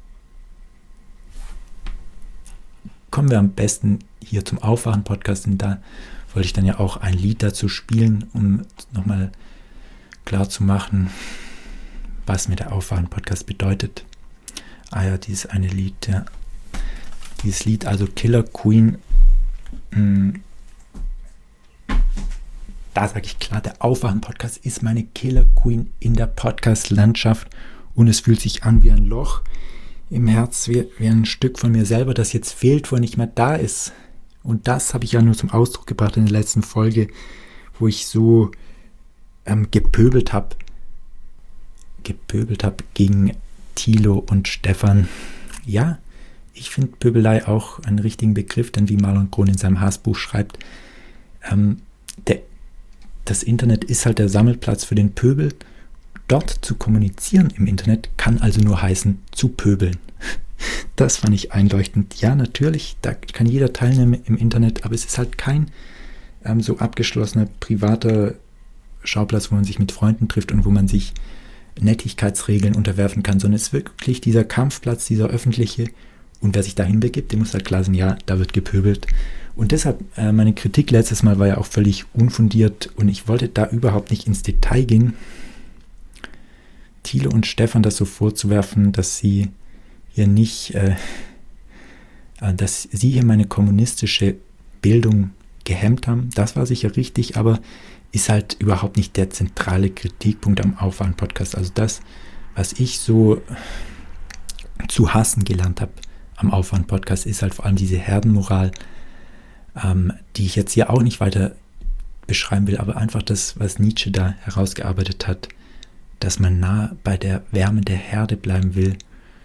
kommen wir am besten hier zum Aufwachen-Podcast. Und da wollte ich dann ja auch ein Lied dazu spielen, um nochmal klar zu machen, was mir der Aufwachen-Podcast bedeutet. Ah ja, dieses eine Lied, ja. Dieses Lied, also Killer Queen. Mh, Da sage ich klar, der Aufwachen-Podcast ist meine Killer Queen in der Podcast-Landschaft und es fühlt sich an wie ein Loch im Herz, wie, wie ein Stück von mir selber, das jetzt fehlt, wo er nicht mehr da ist. Und das habe ich ja nur zum Ausdruck gebracht in der letzten Folge, wo ich so ähm, gepöbelt habe, gepöbelt habe gegen Thilo und Stefan. Ja, ich finde Pöbelei auch einen richtigen Begriff, denn wie Marlon Krohn in seinem Hassbuch schreibt, ähm, der Das Internet ist halt der Sammelplatz für den Pöbel. Dort zu kommunizieren im Internet kann also nur heißen, zu pöbeln. Das fand ich einleuchtend. Ja, natürlich, da kann jeder teilnehmen im Internet, aber es ist halt kein ähm, so abgeschlossener, privater Schauplatz, wo man sich mit Freunden trifft und wo man sich Nettigkeitsregeln unterwerfen kann, sondern es ist wirklich dieser Kampfplatz, dieser öffentliche. Und wer sich dahin begibt, dem muss halt klar sein, ja, da wird gepöbelt. Und deshalb, äh, meine Kritik letztes Mal war ja auch völlig unfundiert und ich wollte da überhaupt nicht ins Detail gehen. Thilo und Stefan das so vorzuwerfen, dass sie hier nicht, äh, dass sie hier meine kommunistische Bildung gehemmt haben, das war sicher richtig, aber ist halt überhaupt nicht der zentrale Kritikpunkt am Aufwachen-Podcast. Also das, was ich so zu hassen gelernt habe am Aufwachen-Podcast, ist halt vor allem diese Herdenmoral, ähm, die ich jetzt hier auch nicht weiter beschreiben will, aber einfach das, was Nietzsche da herausgearbeitet hat, dass man nah bei der Wärme der Herde bleiben will.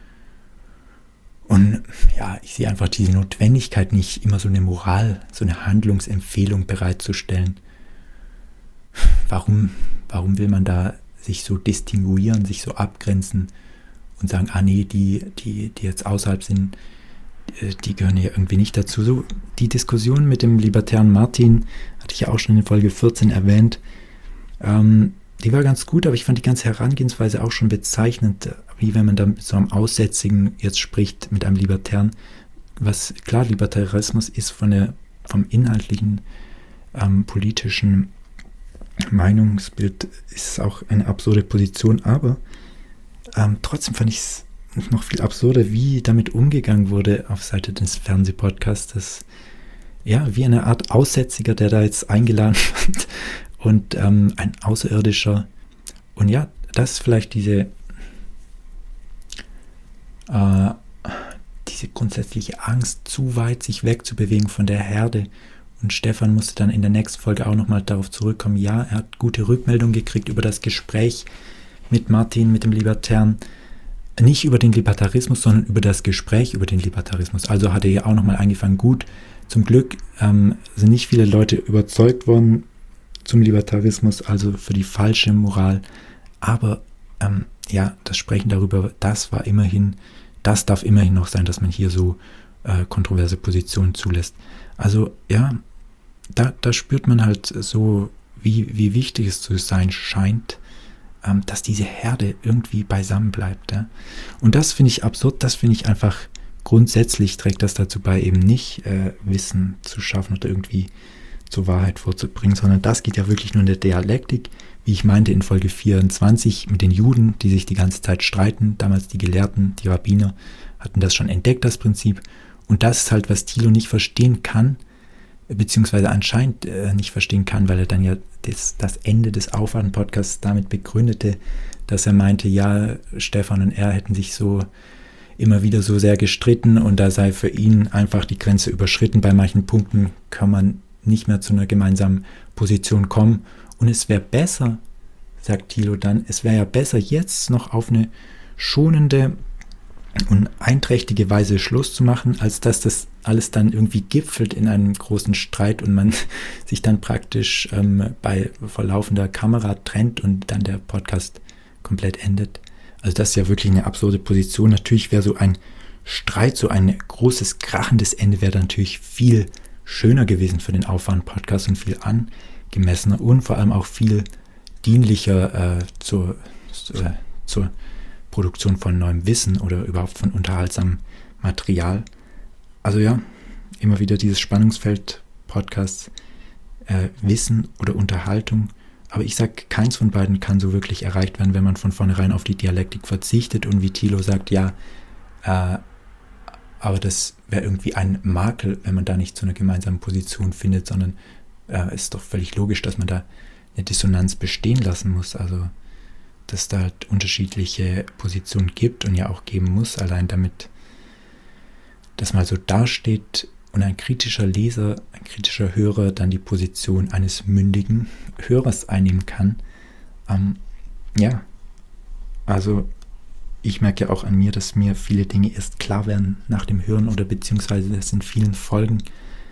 Und ja, ich sehe einfach diese Notwendigkeit nicht, immer so eine Moral, so eine Handlungsempfehlung bereitzustellen. Warum, warum will man da sich so distinguieren, sich so abgrenzen und sagen, ah nee, die, die, die jetzt außerhalb sind, die gehören hier irgendwie nicht dazu. So, die Diskussion mit dem libertären Martin, hatte ich ja auch schon in Folge vierzehn erwähnt, ähm, die war ganz gut, aber ich fand die ganze Herangehensweise auch schon bezeichnend, wie wenn man da mit so einem Aussätzigen jetzt spricht, mit einem Libertären. Was, klar, Libertarismus ist von der, vom inhaltlichen, ähm, politischen Meinungsbild ist auch eine absurde Position, aber ähm, trotzdem fand ich es noch viel absurder, wie damit umgegangen wurde auf Seite des Fernsehpodcasts. Ja, wie eine Art Aussätziger, der da jetzt eingeladen wird und ähm, ein Außerirdischer. Und ja, das ist vielleicht diese äh, diese grundsätzliche Angst, zu weit sich wegzubewegen von der Herde. Und Stefan musste dann in der nächsten Folge auch nochmal darauf zurückkommen, ja, er hat gute Rückmeldungen gekriegt über das Gespräch mit Martin, mit dem Libertären. Nicht über den Libertarismus, sondern über das Gespräch über den Libertarismus. Also hat er ja auch nochmal eingefangen, gut, zum Glück ähm, sind nicht viele Leute überzeugt worden zum Libertarismus, also für die falsche Moral. Aber ähm, ja, das Sprechen darüber, das war immerhin, das darf immerhin noch sein, dass man hier so äh, kontroverse Positionen zulässt. Also ja, da, da spürt man halt so, wie, wie wichtig es zu sein scheint, ähm, dass diese Herde irgendwie beisammen bleibt. Ja? Und das finde ich absurd, das finde ich einfach grundsätzlich trägt das dazu bei, eben nicht äh, Wissen zu schaffen oder irgendwie zur Wahrheit vorzubringen, sondern das geht ja wirklich nur in der Dialektik, wie ich meinte in Folge vierundzwanzig mit den Juden, die sich die ganze Zeit streiten. Damals die Gelehrten, die Rabbiner hatten das schon entdeckt, das Prinzip. Und das ist halt, was Thilo nicht verstehen kann, beziehungsweise anscheinend äh, nicht verstehen kann, weil er dann ja das, das Ende des Aufwachen-Podcasts damit begründete, dass er meinte, ja, Stefan und er hätten sich so immer wieder so sehr gestritten und da sei für ihn einfach die Grenze überschritten. Bei manchen Punkten kann man nicht mehr zu einer gemeinsamen Position kommen. Und es wäre besser, sagt Thilo dann, es wäre ja besser, jetzt noch auf eine schonende und einträchtige Weise Schluss zu machen, als dass das alles dann irgendwie gipfelt in einem großen Streit und man sich dann praktisch ähm, bei verlaufender Kamera trennt und dann der Podcast komplett endet. Also das ist ja wirklich eine absurde Position. Natürlich wäre so ein Streit, so ein großes, krachendes Ende wäre natürlich viel schöner gewesen für den Aufwachen-Podcast und viel angemessener und vor allem auch viel dienlicher äh, zur, äh, zur Produktion von neuem Wissen oder überhaupt von unterhaltsamem Material. Also ja, immer wieder dieses Spannungsfeld Podcasts, äh, Wissen oder Unterhaltung. Aber ich sage, keins von beiden kann so wirklich erreicht werden, wenn man von vornherein auf die Dialektik verzichtet und wie Thilo sagt, ja, äh, aber das wäre irgendwie ein Makel, wenn man da nicht zu einer gemeinsamen Position findet, sondern es äh, ist doch völlig logisch, dass man da eine Dissonanz bestehen lassen muss. Also, dass da halt unterschiedliche Positionen gibt und ja auch geben muss, allein damit das mal so dasteht und ein kritischer Leser, ein kritischer Hörer dann die Position eines mündigen Hörers einnehmen kann. Ähm, ja, also ich merke ja auch an mir, dass mir viele Dinge erst klar werden nach dem Hören oder beziehungsweise das in vielen Folgen,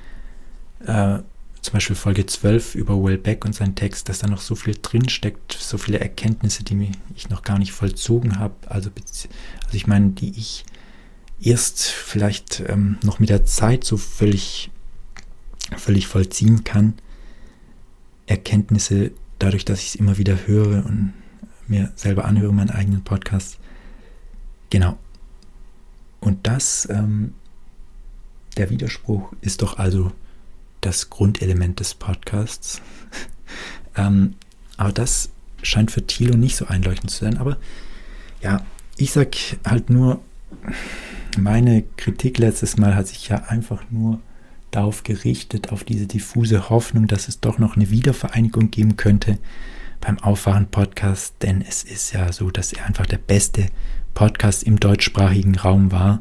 äh, zum Beispiel Folge zwölf über Welbeck und seinen Text, dass da noch so viel drin steckt, so viele Erkenntnisse, die ich noch gar nicht vollzogen habe. Also, also ich meine, die ich erst vielleicht ähm, noch mit der Zeit so völlig, völlig vollziehen kann. Erkenntnisse dadurch, dass ich es immer wieder höre und mir selber anhöre, meinen eigenen Podcast. Genau. Und das, ähm, der Widerspruch ist doch also das Grundelement des Podcasts. ähm, aber das scheint für Thilo nicht so einleuchtend zu sein. Aber ja, ich sag halt nur, meine Kritik letztes Mal hat sich ja einfach nur darauf gerichtet, auf diese diffuse Hoffnung, dass es doch noch eine Wiedervereinigung geben könnte beim Aufwachen-Podcast, denn es ist ja so, dass er einfach der beste Podcast im deutschsprachigen Raum war.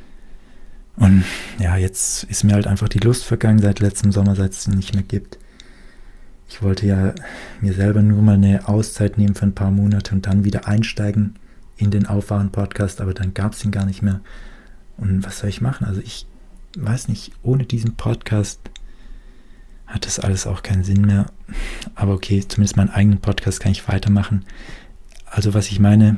Und ja, jetzt ist mir halt einfach die Lust vergangen seit letztem Sommer, seit es ihn nicht mehr gibt. Ich wollte ja mir selber nur mal eine Auszeit nehmen für ein paar Monate und dann wieder einsteigen in den Aufwachen-Podcast, aber dann gab es ihn gar nicht mehr. Und was soll ich machen? Also ich weiß nicht, ohne diesen Podcast hat das alles auch keinen Sinn mehr. Aber okay, zumindest meinen eigenen Podcast kann ich weitermachen. Also was ich meine,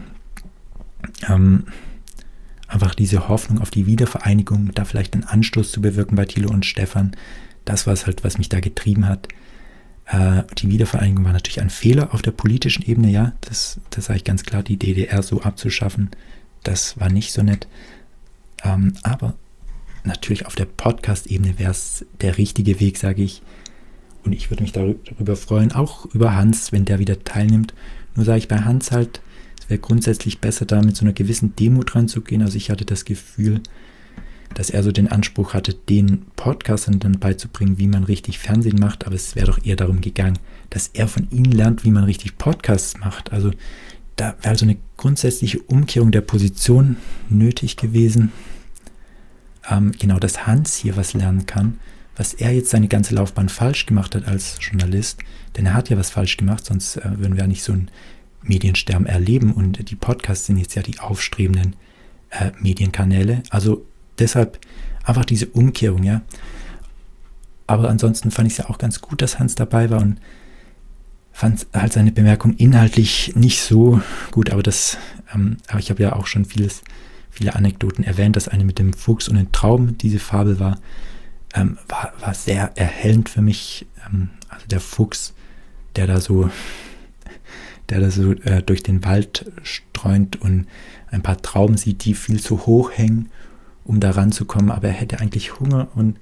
ähm, einfach diese Hoffnung auf die Wiedervereinigung, da vielleicht einen Anstoß zu bewirken bei Thilo und Stefan, das war es halt, was mich da getrieben hat. Äh, die Wiedervereinigung war natürlich ein Fehler auf der politischen Ebene, ja, das, das sage ich ganz klar, die D D R so abzuschaffen, das war nicht so nett. Ähm, aber natürlich auf der Podcast-Ebene wäre es der richtige Weg, sage ich. Und ich würde mich darüber freuen, auch über Hans, wenn der wieder teilnimmt. Nur sage ich bei Hans halt, es wäre grundsätzlich besser, da mit so einer gewissen Demut ranzugehen. Also ich hatte das Gefühl, dass er so den Anspruch hatte, den Podcastern dann beizubringen, wie man richtig Fernsehen macht. Aber es wäre doch eher darum gegangen, dass er von ihnen lernt, wie man richtig Podcasts macht. Also da wäre also eine grundsätzliche Umkehrung der Position nötig gewesen. Ähm, genau, dass Hans hier was lernen kann, was er jetzt seine ganze Laufbahn falsch gemacht hat als Journalist. Denn er hat ja was falsch gemacht, sonst äh, würden wir ja nicht so ein Mediensterben erleben. Und die Podcasts sind jetzt ja die aufstrebenden äh, Medienkanäle. Also deshalb einfach diese Umkehrung, ja. Aber ansonsten fand ich es ja auch ganz gut, dass Hans dabei war und fand halt seine Bemerkung inhaltlich nicht so gut. Aber das, ähm, aber ich habe ja auch schon vieles, viele Anekdoten erwähnt. Das eine mit dem Fuchs und den Trauben, diese Fabel war, ähm, war, war sehr erhellend für mich. Ähm, also der Fuchs, der da so der da so äh, durch den Wald streunt und ein paar Trauben sieht, die viel zu hoch hängen, um da ranzukommen, aber er hätte eigentlich Hunger und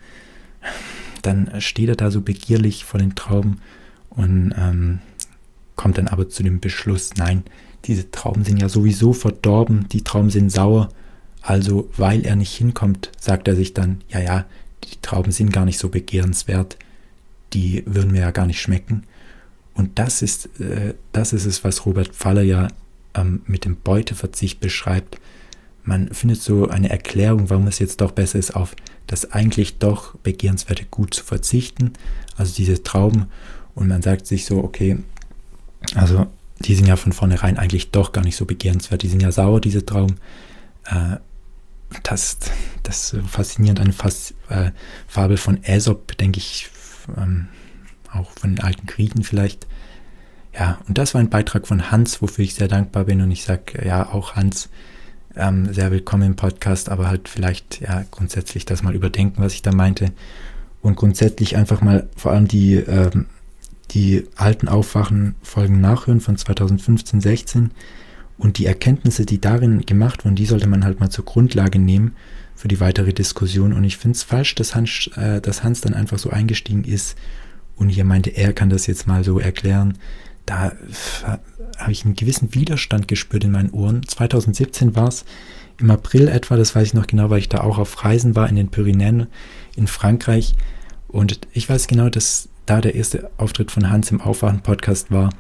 dann steht er da so begierlich vor den Trauben und ähm, kommt dann aber zu dem Beschluss, nein, diese Trauben sind ja sowieso verdorben, die Trauben sind sauer, also weil er nicht hinkommt, sagt er sich dann, ja, ja, die Trauben sind gar nicht so begehrenswert, die würden mir ja gar nicht schmecken. Und das ist, äh, das ist es, was Robert Pfaller ja ähm, mit dem Beuteverzicht beschreibt. Man findet so eine Erklärung, warum es jetzt doch besser ist, auf das eigentlich doch begehrenswerte Gut zu verzichten, also diese Trauben. Und man sagt sich so, okay, also die sind ja von vornherein eigentlich doch gar nicht so begehrenswert. Die sind ja sauer, diese Trauben. Äh, das, das ist faszinierend, eine Fas- äh, Fabel von Aesop, denke ich, ähm, auch von den alten Griechen vielleicht. Ja, und das war ein Beitrag von Hans, wofür ich sehr dankbar bin. Und ich sage, ja, auch Hans, ähm, sehr willkommen im Podcast, aber halt vielleicht, ja, grundsätzlich das mal überdenken, was ich da meinte. Und grundsätzlich einfach mal vor allem die, ähm, die alten Aufwachen-Folgen nachhören von zweitausendfünfzehn, sechzehn und die Erkenntnisse, die darin gemacht wurden, die sollte man halt mal zur Grundlage nehmen für die weitere Diskussion. Und ich finde es falsch, dass Hans, äh, dass Hans dann einfach so eingestiegen ist und hier meinte, er kann das jetzt mal so erklären. Da habe ich einen gewissen Widerstand gespürt in meinen Ohren. zweitausendsiebzehn war es, im April etwa, das weiß ich noch genau, weil ich da auch auf Reisen war in den Pyrenäen in Frankreich. Und ich weiß genau, dass da der erste Auftritt von Hans im Aufwachen-Podcast war.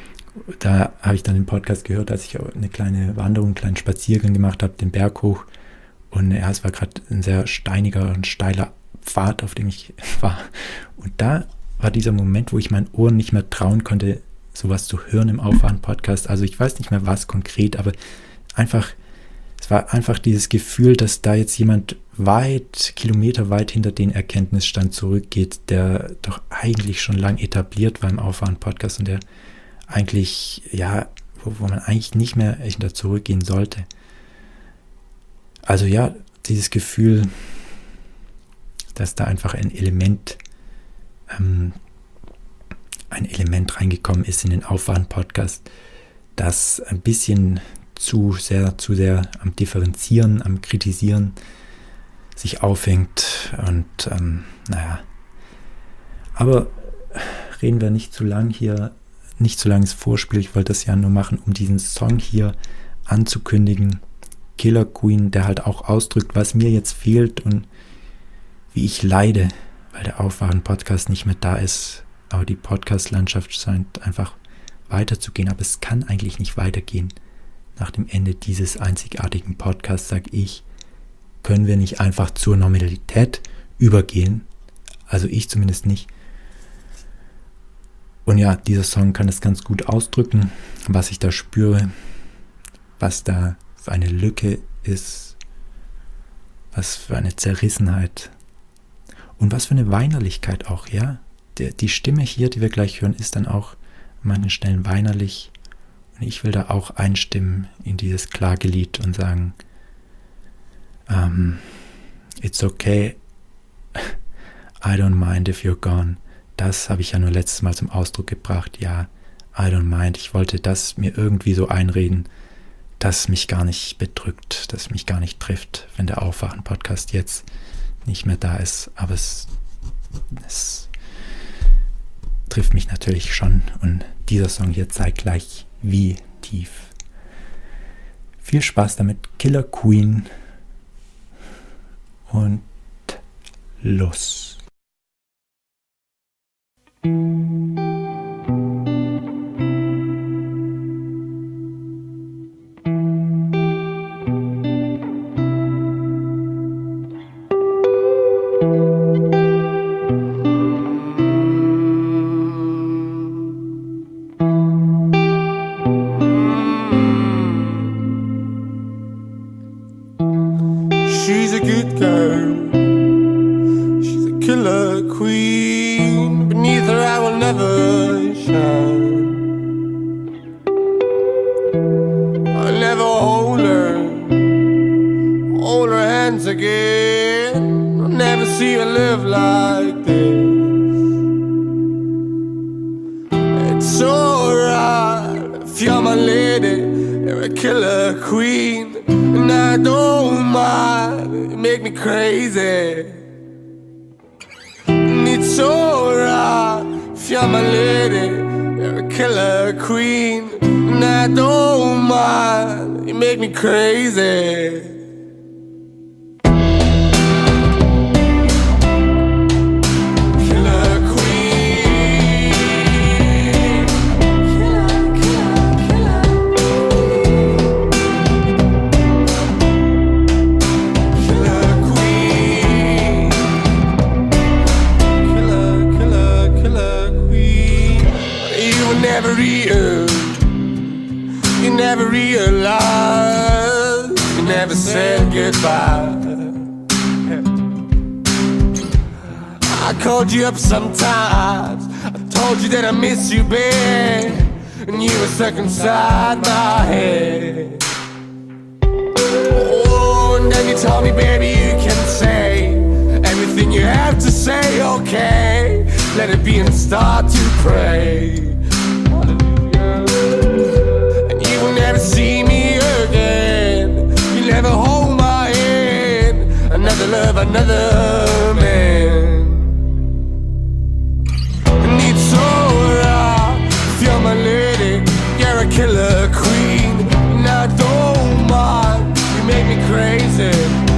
Da habe ich dann den Podcast gehört, als ich eine kleine Wanderung, einen kleinen Spaziergang gemacht habe, den Berg hoch. Und ja, es war gerade ein sehr steiniger und steiler Pfad, auf dem ich war. Und da war dieser Moment, wo ich meinen Ohren nicht mehr trauen konnte, sowas zu hören im Aufwachen-Podcast. Also ich weiß nicht mehr was konkret, aber einfach, es war einfach dieses Gefühl, dass da jetzt jemand weit, kilometerweit hinter den Erkenntnisstand zurückgeht, der doch eigentlich schon lang etabliert war im Aufwachen-Podcast und der eigentlich, ja, wo, wo man eigentlich nicht mehr hinter zurückgehen sollte. Also ja, dieses Gefühl, dass da einfach ein Element ähm, ein Element reingekommen ist in den Aufwachen-Podcast, das ein bisschen zu sehr, zu sehr am Differenzieren, am Kritisieren sich aufhängt und ähm, naja. Aber reden wir nicht zu lang hier, nicht zu langes Vorspiel. Ich wollte das ja nur machen, um diesen Song hier anzukündigen. Killer Queen, der halt auch ausdrückt, was mir jetzt fehlt und wie ich leide, weil der Aufwachen-Podcast nicht mehr da ist. Aber die Podcast-Landschaft scheint einfach weiterzugehen. Aber es kann eigentlich nicht weitergehen. Nach dem Ende dieses einzigartigen Podcasts, sage ich, können wir nicht einfach zur Normalität übergehen. Also ich zumindest nicht. Und ja, dieser Song kann es ganz gut ausdrücken, was ich da spüre, was da für eine Lücke ist, was für eine Zerrissenheit und was für eine Weinerlichkeit auch, ja. Der, die Stimme hier, die wir gleich hören, ist dann auch an manchen Stellen weinerlich. Und ich will da auch einstimmen in dieses Klagelied und sagen, um, it's okay, I don't mind if you're gone. Das habe ich ja nur letztes Mal zum Ausdruck gebracht. Ja, I don't mind. Ich wollte das mir irgendwie so einreden, dass mich gar nicht bedrückt, dass mich gar nicht trifft, wenn der Aufwachen-Podcast jetzt nicht mehr da ist. Aber es, es trifft mich natürlich schon. Und dieser Song hier zeigt gleich, wie tief. Viel Spaß damit. Killer Queen und los. She's a good girl, she's a killer queen. Beneath her I will never shine. I'll never hold her, hold her hands again. I'll never see her live like this. It's alright, if you're my lady, you're a killer queen. And I don't mind, you make me crazy. And it's alright, if you're my lady, you're a killer queen. And I don't mind, you make me crazy. Never real, you never realized, you never said goodbye. I called you up sometimes, I told you that I miss you, babe, and you were stuck inside my head. Oh, and then you told me, baby, you can say everything you have to say, okay, let it be and start to pray. Never see me again, you never hold my hand, another love, another man. And it's alright, if you're my lady, you're a killer queen. And I don't mind, you make me crazy.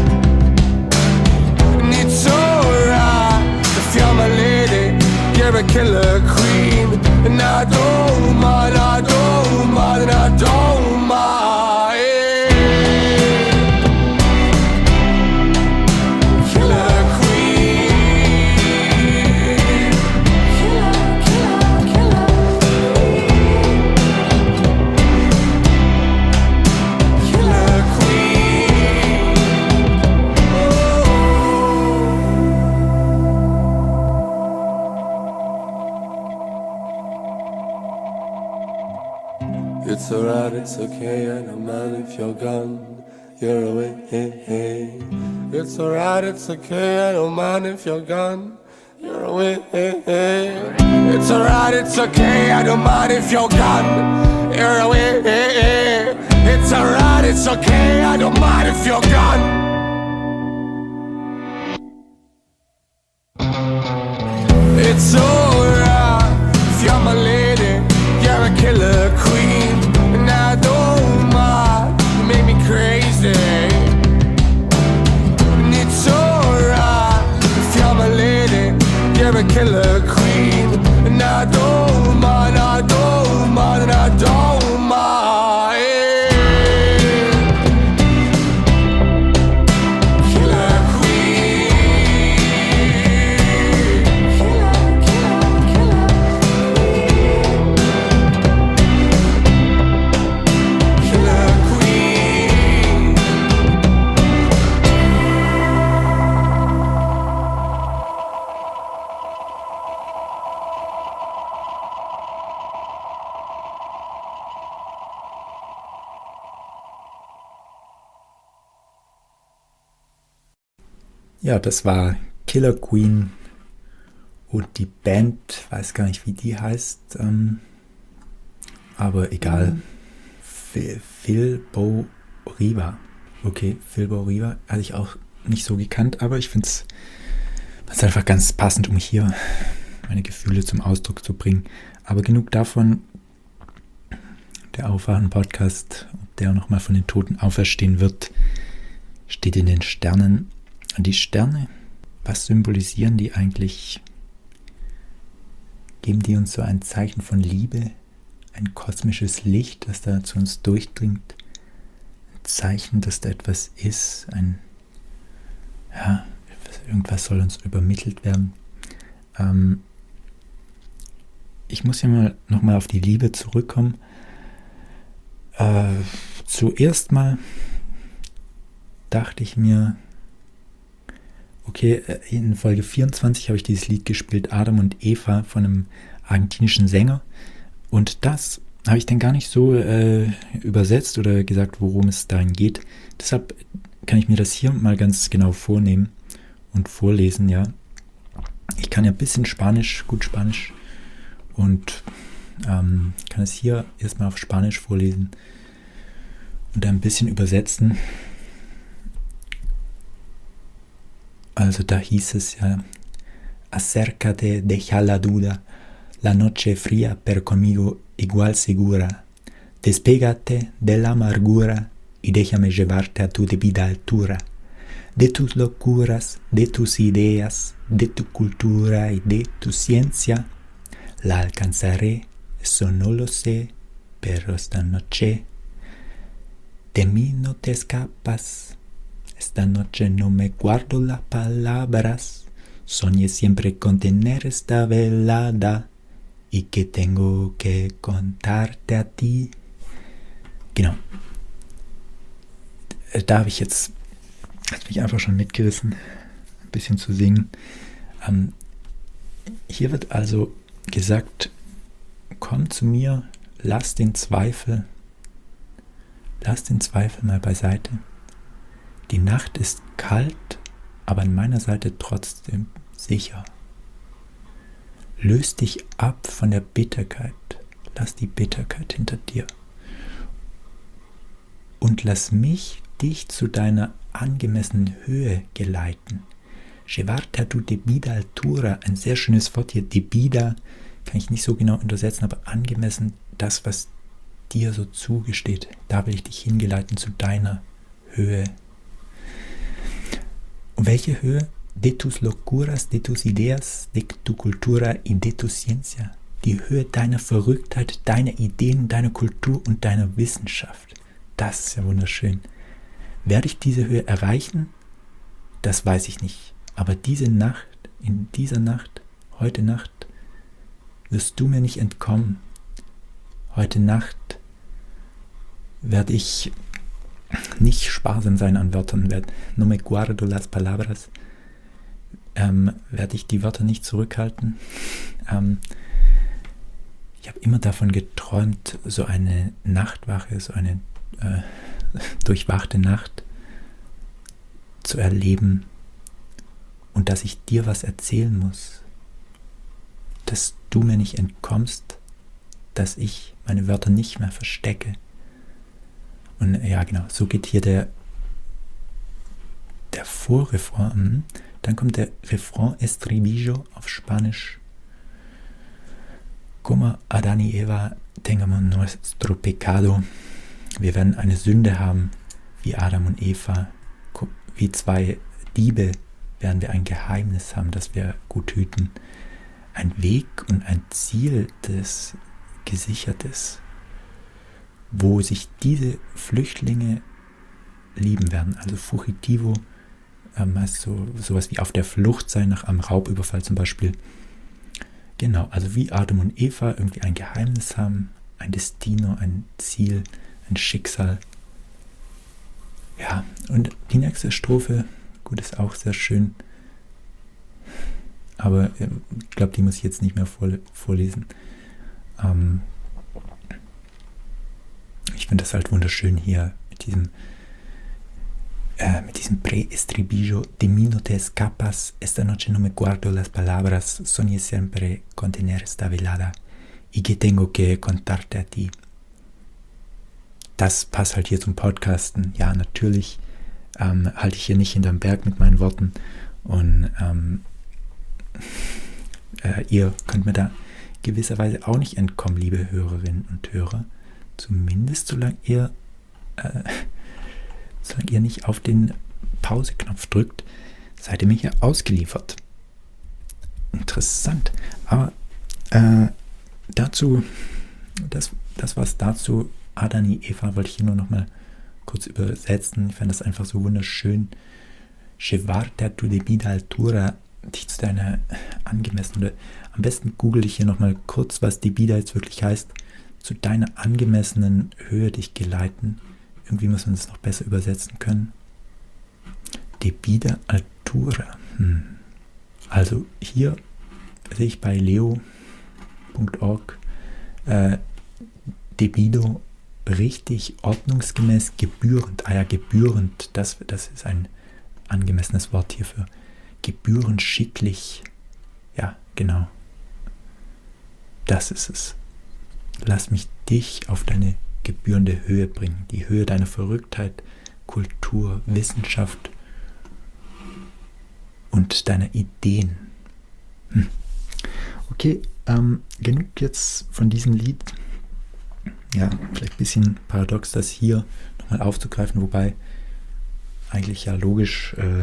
And it's alright, if you're my lady, you're a killer queen. And I don't mind, I don't mind, and I don't mind. Killer queen. Killer, killer, killer. Killer queen. It's alright, it's okay, I don't mind if you're gone, you're away, hey, hey. It's alright, it's okay, I don't mind if you're gone, you're away, hey, hey. It's alright, it's okay, I don't mind if you're gone, you're away, hey, hey. It's alright, it's okay, I don't mind if you're gone. It's alright, if you're my lady, you're a killer queen. And I don't mind, you make me crazy. And it's alright, if you're my lady, you're a killer queen. And I don't mind, I don't mind, and I don't mind. Killer queen. Killer, killer, killer. Killer queen. Ja, das war Killer Queen und die Band, weiß gar nicht, wie die heißt, ähm, aber egal. Phil, Phil Bo Riva. Okay, Phil Bo Riva hatte ich auch nicht so gekannt, aber ich finde es einfach ganz passend, um hier meine Gefühle zum Ausdruck zu bringen. Aber genug davon. Der Aufwachen-Podcast, ob der nochmal von den Toten auferstehen wird, steht in den Sternen. Die Sterne, was symbolisieren die eigentlich? Geben die uns so ein Zeichen von Liebe? Ein kosmisches Licht, das da zu uns durchdringt? Ein Zeichen, dass da etwas ist? Ein, ja, irgendwas soll uns übermittelt werden. Ähm, ich muss ja mal nochmal auf die Liebe zurückkommen. Äh, zuerst mal dachte ich mir, okay, in Folge vierundzwanzig habe ich dieses Lied gespielt, Adam und Eva von einem argentinischen Sänger. Und das habe ich dann gar nicht so äh, übersetzt oder gesagt, worum es darin geht. Deshalb kann ich mir das hier mal ganz genau vornehmen und vorlesen, ja. Ich kann ja ein bisschen Spanisch, gut Spanisch. Und Ähm, kann es hier erstmal auf Spanisch vorlesen und ein bisschen übersetzen. Also da hieß es ja, acércate, deja la duda, la noche fría pero conmigo igual segura, despégate de la amargura y déjame llevarte a tu debida altura, de tus locuras, de tus ideas, de tu cultura y de tu ciencia, la alcanzaré, eso no lo sé, pero esta noche de mí no te escapas. Esta noche no me guardo las palabras, soñé siempre con tener esta velada y que tengo que contarte a ti. Genau. Da habe ich jetzt, hat mich einfach schon mitgerissen, ein bisschen zu singen. Ähm, hier wird also gesagt, komm zu mir, lass den Zweifel, lass den Zweifel mal beiseite. Die Nacht ist kalt, aber an meiner Seite trotzdem sicher. Löst dich ab von der Bitterkeit, lass die Bitterkeit hinter dir. Und lass mich dich zu deiner angemessenen Höhe geleiten. Llevarte a tu debida altura, ein sehr schönes Wort hier, debida, kann ich nicht so genau übersetzen, aber angemessen, das, was dir so zugesteht, da will ich dich hingeleiten zu deiner Höhe. Und welche Höhe? De tus locuras, de tus ideas, de tu cultura y de tu ciencia. Die Höhe deiner Verrücktheit, deiner Ideen, deiner Kultur und deiner Wissenschaft. Das ist ja wunderschön. Werde ich diese Höhe erreichen? Das weiß ich nicht. Aber diese Nacht, in dieser Nacht, heute Nacht, wirst du mir nicht entkommen. Heute Nacht werde ich nicht sparsam sein an Wörtern, werde no me guardo las palabras, ähm, werde ich die Wörter nicht zurückhalten. Ähm, ich habe immer davon geträumt, so eine Nachtwache, so eine äh, durchwachte Nacht zu erleben und dass ich dir was erzählen muss, dass du mir nicht entkommst, dass ich meine Wörter nicht mehr verstecke. Und ja, genau, so geht hier der, der Vorrefrain. Dann kommt der Refrain Estribillo auf Spanisch. Como Adán y Eva tengamos nuestro pecado. Wir werden eine Sünde haben, wie Adam und Eva. Wie zwei Diebe werden wir ein Geheimnis haben, das wir gut hüten. Ein Weg und ein Ziel, das gesichert ist, wo sich diese Flüchtlinge lieben werden. Also Fugitivo ähm, heißt so sowas wie auf der Flucht sein nach einem Raubüberfall zum Beispiel. Genau, also wie Adam und Eva irgendwie ein Geheimnis haben, ein Destino, ein Ziel, ein Schicksal. Ja, und die nächste Strophe, gut, ist auch sehr schön, aber ähm, ich glaube, die muss ich jetzt nicht mehr vor, vorlesen. Ähm, Ich finde das halt wunderschön hier mit diesem äh, mit diesem Pre-Estribillo. De mí no te escapas, esta noche no me guardo las palabras, soñé siempre con tener esta velada y que tengo que contarte a ti. Das passt halt hier zum Podcasten. Ja, natürlich ähm, halte ich hier nicht hinterm Berg mit meinen Worten und ähm, äh, ihr könnt mir da gewisserweise auch nicht entkommen, liebe Hörerinnen und Hörer. Zumindest solange ihr, äh, solange ihr nicht auf den Pause-Knopf drückt, seid ihr mir hier ausgeliefert. Interessant. Aber äh, dazu, das, das was dazu, Adán y Eva, wollte ich hier nur noch mal kurz übersetzen. Ich fand das einfach so wunderschön. Llevarte a tu debida altura, dich zu deiner angemessenen, oder am besten google ich hier noch mal kurz, was debida jetzt wirklich heißt. Zu deiner angemessenen Höhe dich geleiten. Irgendwie muss man das noch besser übersetzen können. Debida altura. Hm. Also hier sehe ich bei leo punkt org äh, debido richtig, ordnungsgemäß, gebührend. Ah ja, gebührend, das, das ist ein angemessenes Wort hierfür. Gebührend, schicklich. Ja, genau. Das ist es. lass mich dich auf deine gebührende Höhe bringen, die Höhe deiner Verrücktheit, Kultur, Wissenschaft und deiner Ideen. Hm. Okay, ähm, genug jetzt von diesem Lied. Ja, vielleicht ein bisschen paradox, das hier nochmal aufzugreifen, wobei eigentlich ja logisch, äh,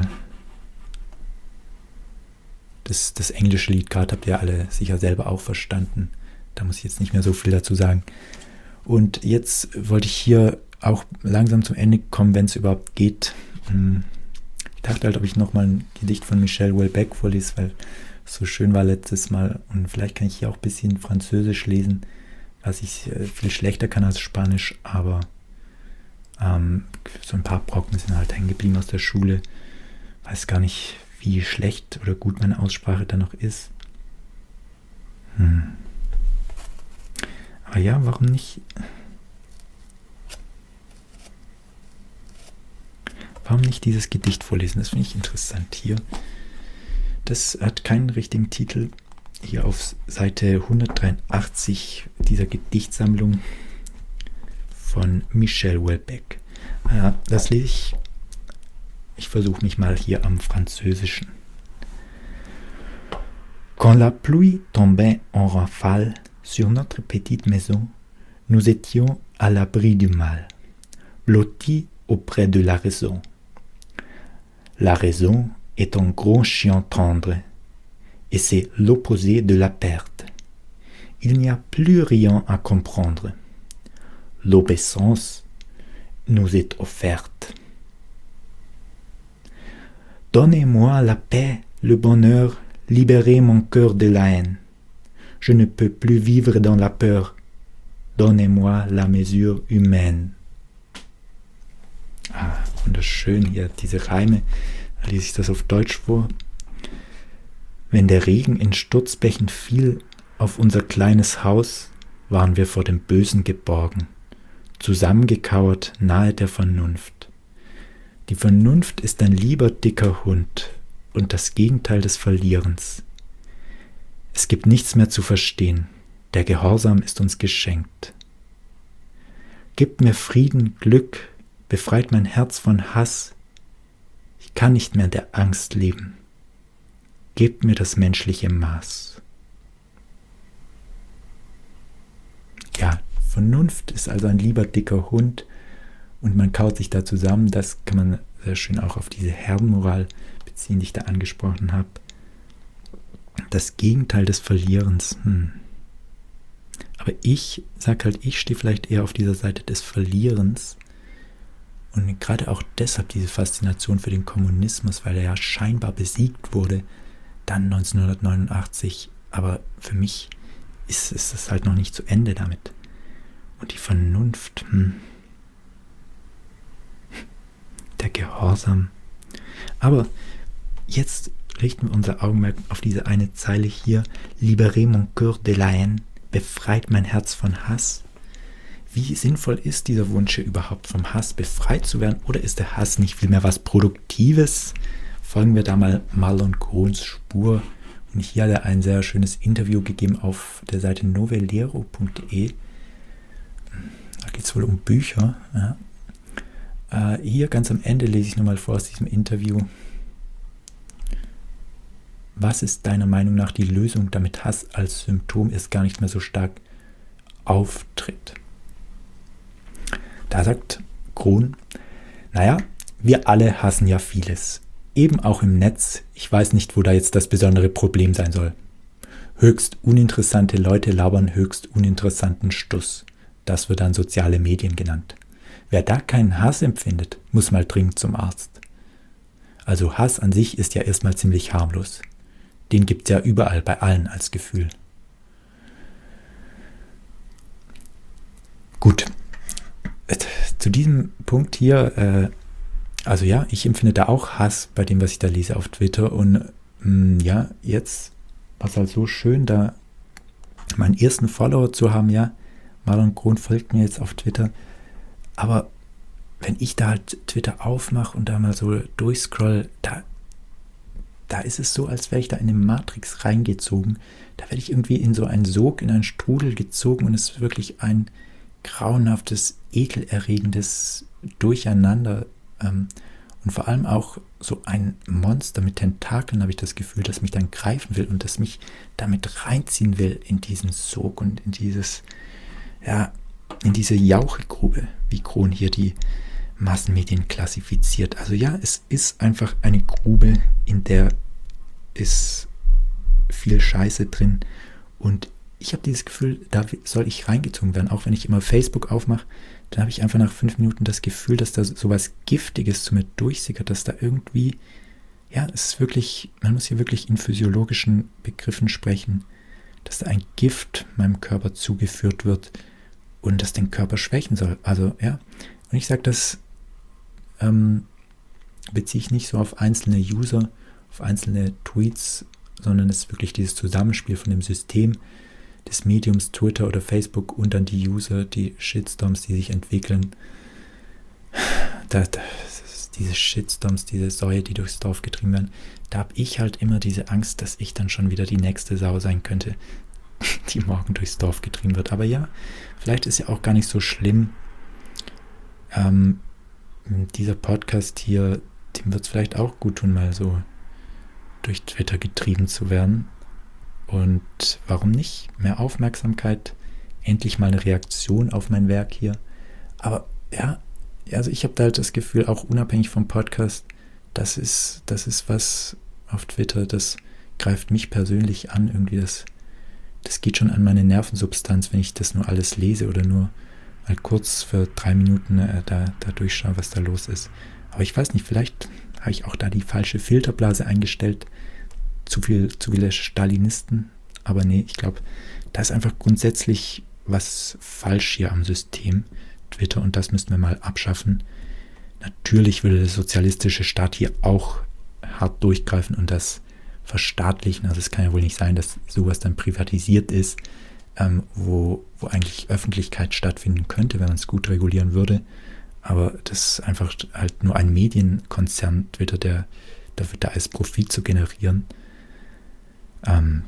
das, das englische Lied gerade habt ihr alle sicher selber auch verstanden. Da muss ich jetzt nicht mehr so viel dazu sagen. Und jetzt wollte ich hier auch langsam zum Ende kommen, wenn es überhaupt geht. Ich dachte halt, ob ich nochmal ein Gedicht von Michel Houellebecq vorlese, weil es so schön war letztes Mal. Und vielleicht kann ich hier auch ein bisschen Französisch lesen, was ich viel schlechter kann als Spanisch, aber ähm, so ein paar Brocken sind halt hängen geblieben aus der Schule. Weiß gar nicht, wie schlecht oder gut meine Aussprache da noch ist. Hm. Aber ja, warum nicht? Warum nicht dieses Gedicht vorlesen? Das finde ich interessant hier. Das hat keinen richtigen Titel. Hier auf Seite hundertdreiundachtzig dieser Gedichtsammlung von Michel Houellebecq. Ja, das lese ich. Ich versuche mich mal hier am Französischen. Quand la pluie tombait en rafale sur notre petite maison, nous étions à l'abri du mal, blottis auprès de la raison. La raison est un gros chien tendre, et c'est l'opposé de la perte. Il n'y a plus rien à comprendre. L'obéissance nous est offerte. Donnez-moi la paix, le bonheur, libérez mon cœur de la haine. Je ne peux plus vivre dans la peur. Donnez-moi la mesure humaine. Ah, wunderschön hier, diese Reime. Da lese ich das auf Deutsch vor. Wenn der Regen in Sturzbächen fiel auf unser kleines Haus, waren wir vor dem Bösen geborgen, zusammengekauert nahe der Vernunft. Die Vernunft ist ein lieber dicker Hund und das Gegenteil des Verlierens. Es gibt nichts mehr zu verstehen, der Gehorsam ist uns geschenkt. Gebt mir Frieden, Glück, befreit mein Herz von Hass. Ich kann nicht mehr in der Angst leben. Gebt mir das menschliche Maß. Ja, Vernunft ist also ein lieber dicker Hund und man kaut sich da zusammen. Das kann man sehr schön auch auf diese Herdenmoral beziehen, die ich da angesprochen habe. Das Gegenteil des Verlierens. Hm. Aber ich sage halt, ich stehe vielleicht eher auf dieser Seite des Verlierens. Und gerade auch deshalb diese Faszination für den Kommunismus, weil er ja scheinbar besiegt wurde, dann neunzehnhundertneunundachtzig. Aber für mich ist, ist es halt noch nicht zu Ende damit. Und die Vernunft, hm. der Gehorsam. Aber jetzt richten wir unser Augenmerk auf diese eine Zeile hier. Libérez mon cœur de la haine. Befreit mein Herz von Hass. Wie sinnvoll ist dieser Wunsch hier überhaupt, vom Hass befreit zu werden? Oder ist der Hass nicht vielmehr was Produktives? Folgen wir da mal Marlon Grohns Spur. Und hier hat er ein sehr schönes Interview gegeben auf der Seite novellero punkt de. Da geht es wohl um Bücher. Ja. Äh, hier ganz am Ende lese ich nochmal vor aus diesem Interview. Was ist deiner Meinung nach die Lösung, damit Hass als Symptom erst gar nicht mehr so stark auftritt? Da sagt Grohn, naja, wir alle hassen ja vieles. Eben auch im Netz. Ich weiß nicht, wo da jetzt das besondere Problem sein soll. Höchst uninteressante Leute labern höchst uninteressanten Stuss. Das wird dann soziale Medien genannt. Wer da keinen Hass empfindet, muss mal dringend zum Arzt. Also Hass an sich ist ja erstmal ziemlich harmlos. Den gibt es ja überall, bei allen als Gefühl. Gut, zu diesem Punkt hier, äh, also ja, ich empfinde da auch Hass bei dem, was ich da lese auf Twitter. Und mh, ja, jetzt war es halt so schön, da meinen ersten Follower zu haben, ja, Marlon Grohn folgt mir jetzt auf Twitter. Aber wenn ich da halt Twitter aufmache und da mal so durchscroll, da da ist es so, als wäre ich da in eine Matrix reingezogen. Da werde ich irgendwie in so einen Sog, in einen Strudel gezogen und es ist wirklich ein grauenhaftes, ekelerregendes Durcheinander. Ähm, und vor allem auch so ein Monster mit Tentakeln, habe ich das Gefühl, das mich dann greifen will und das mich damit reinziehen will in diesen Sog und in dieses, ja, in diese Jauchegrube, wie Kron hier die Massenmedien klassifiziert. Also ja, es ist einfach eine Grube, in der ist viel Scheiße drin und ich habe dieses Gefühl, da soll ich reingezogen werden, auch wenn ich immer Facebook aufmache, dann habe ich einfach nach fünf Minuten das Gefühl, dass da sowas Giftiges zu mir durchsickert, dass da irgendwie, ja, es ist wirklich, man muss hier wirklich in physiologischen Begriffen sprechen, dass da ein Gift meinem Körper zugeführt wird und das den Körper schwächen soll. Also, ja, und ich sage, das ähm, beziehe ich nicht so auf einzelne User, auf einzelne Tweets, sondern es ist wirklich dieses Zusammenspiel von dem System, des Mediums Twitter oder Facebook und dann die User, die Shitstorms, die sich entwickeln. Da, da, diese Shitstorms, diese Säue, die durchs Dorf getrieben werden, da habe ich halt immer diese Angst, dass ich dann schon wieder die nächste Sau sein könnte, die morgen durchs Dorf getrieben wird. Aber ja, vielleicht ist ja auch gar nicht so schlimm. Ähm, dieser Podcast hier, dem wird es vielleicht auch gut tun, mal so durch Twitter getrieben zu werden. Und warum nicht? Mehr Aufmerksamkeit, endlich mal eine Reaktion auf mein Werk hier. Aber ja, also ich habe da halt das Gefühl, auch unabhängig vom Podcast, das ist, das ist was auf Twitter, das greift mich persönlich an. Irgendwie das, das geht schon an meine Nervensubstanz, wenn ich das nur alles lese oder nur mal kurz für drei Minuten äh, da, da durchschaue, was da los ist. Aber ich weiß nicht, vielleicht habe ich auch da die falsche Filterblase eingestellt. Zu viel, zu viele Stalinisten, aber nee, ich glaube, da ist einfach grundsätzlich was falsch hier am System Twitter und das müssten wir mal abschaffen. Natürlich würde der sozialistische Staat hier auch hart durchgreifen und das verstaatlichen. Also es kann ja wohl nicht sein, dass sowas dann privatisiert ist, ähm, wo, wo eigentlich Öffentlichkeit stattfinden könnte, wenn man es gut regulieren würde. Aber das ist einfach halt nur ein Medienkonzern, Twitter, der dafür da ist, Profit zu generieren. Ähm,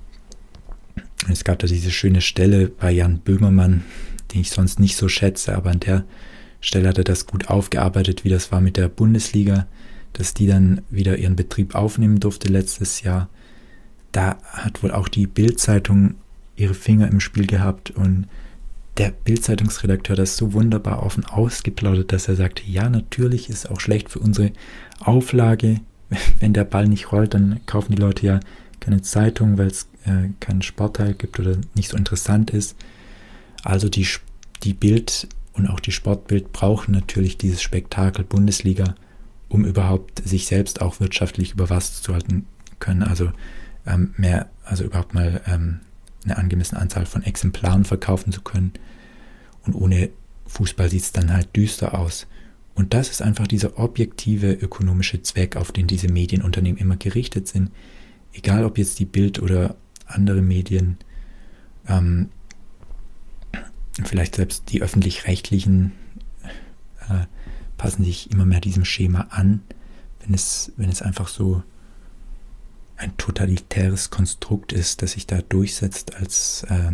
es gab da diese schöne Stelle bei Jan Böhmermann, den ich sonst nicht so schätze, aber an der Stelle hat er das gut aufgearbeitet, wie das war mit der Bundesliga, dass die dann wieder ihren Betrieb aufnehmen durfte letztes Jahr. Da hat wohl auch die Bild-Zeitung ihre Finger im Spiel gehabt und der Bild-Zeitungsredakteur hat das so wunderbar offen ausgeplaudert, dass er sagte, ja, natürlich ist es auch schlecht für unsere Auflage, wenn der Ball nicht rollt, dann kaufen die Leute ja keine Zeitung, weil es äh, keinen Sportteil gibt oder nicht so interessant ist. Also die, die Bild und auch die Sportbild brauchen natürlich dieses Spektakel Bundesliga, um überhaupt sich selbst auch wirtschaftlich über Wasser zu halten können. Also ähm, mehr, also überhaupt mal ähm, eine angemessene Anzahl von Exemplaren verkaufen zu können. Und ohne Fußball sieht es dann halt düster aus. Und das ist einfach dieser objektive ökonomische Zweck, auf den diese Medienunternehmen immer gerichtet sind. Egal ob jetzt die Bild oder andere Medien, ähm, vielleicht selbst die öffentlich-rechtlichen äh, passen sich immer mehr diesem Schema an, wenn es, wenn es einfach so ein totalitäres Konstrukt ist, das sich da durchsetzt als, äh,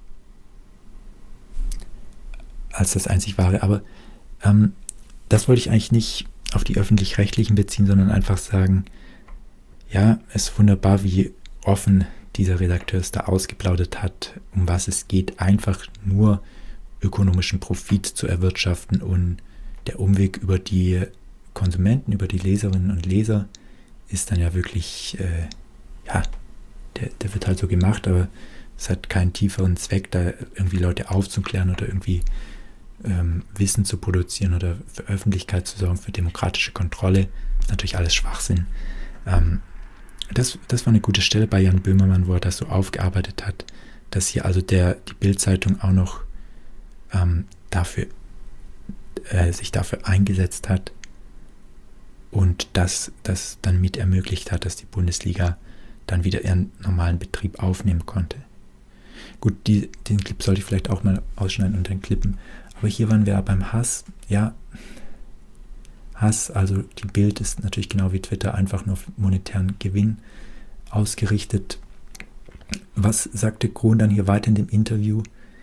als das einzig wahre. Aber ähm, das wollte ich eigentlich nicht auf die öffentlich-rechtlichen beziehen, sondern einfach sagen, ja, es ist wunderbar, wie offen dieser Redakteur es da ausgeplaudert hat, um was es geht, einfach nur ökonomischen Profit zu erwirtschaften und der Umweg über die Konsumenten, über die Leserinnen und Leser ist dann ja wirklich, äh, ja, der, der wird halt so gemacht, aber es hat keinen tieferen Zweck, da irgendwie Leute aufzuklären oder irgendwie ähm, Wissen zu produzieren oder für Öffentlichkeit zu sorgen, für demokratische Kontrolle. Das ist natürlich alles Schwachsinn. Ähm, das, das war eine gute Stelle bei Jan Böhmermann, wo er das so aufgearbeitet hat, dass hier also der, die Bild-Zeitung auch noch ähm, dafür, äh, sich dafür eingesetzt hat und das, das dann mit ermöglicht hat, dass die Bundesliga dann wieder ihren normalen Betrieb aufnehmen konnte. Gut, die, den Clip sollte ich vielleicht auch mal ausschneiden und dann klippen. Aber hier waren wir beim Hass. Ja, Hass. Also die Bild ist natürlich genau wie Twitter einfach nur auf monetären Gewinn ausgerichtet. Was sagte Krohn dann hier weiter in dem Interview?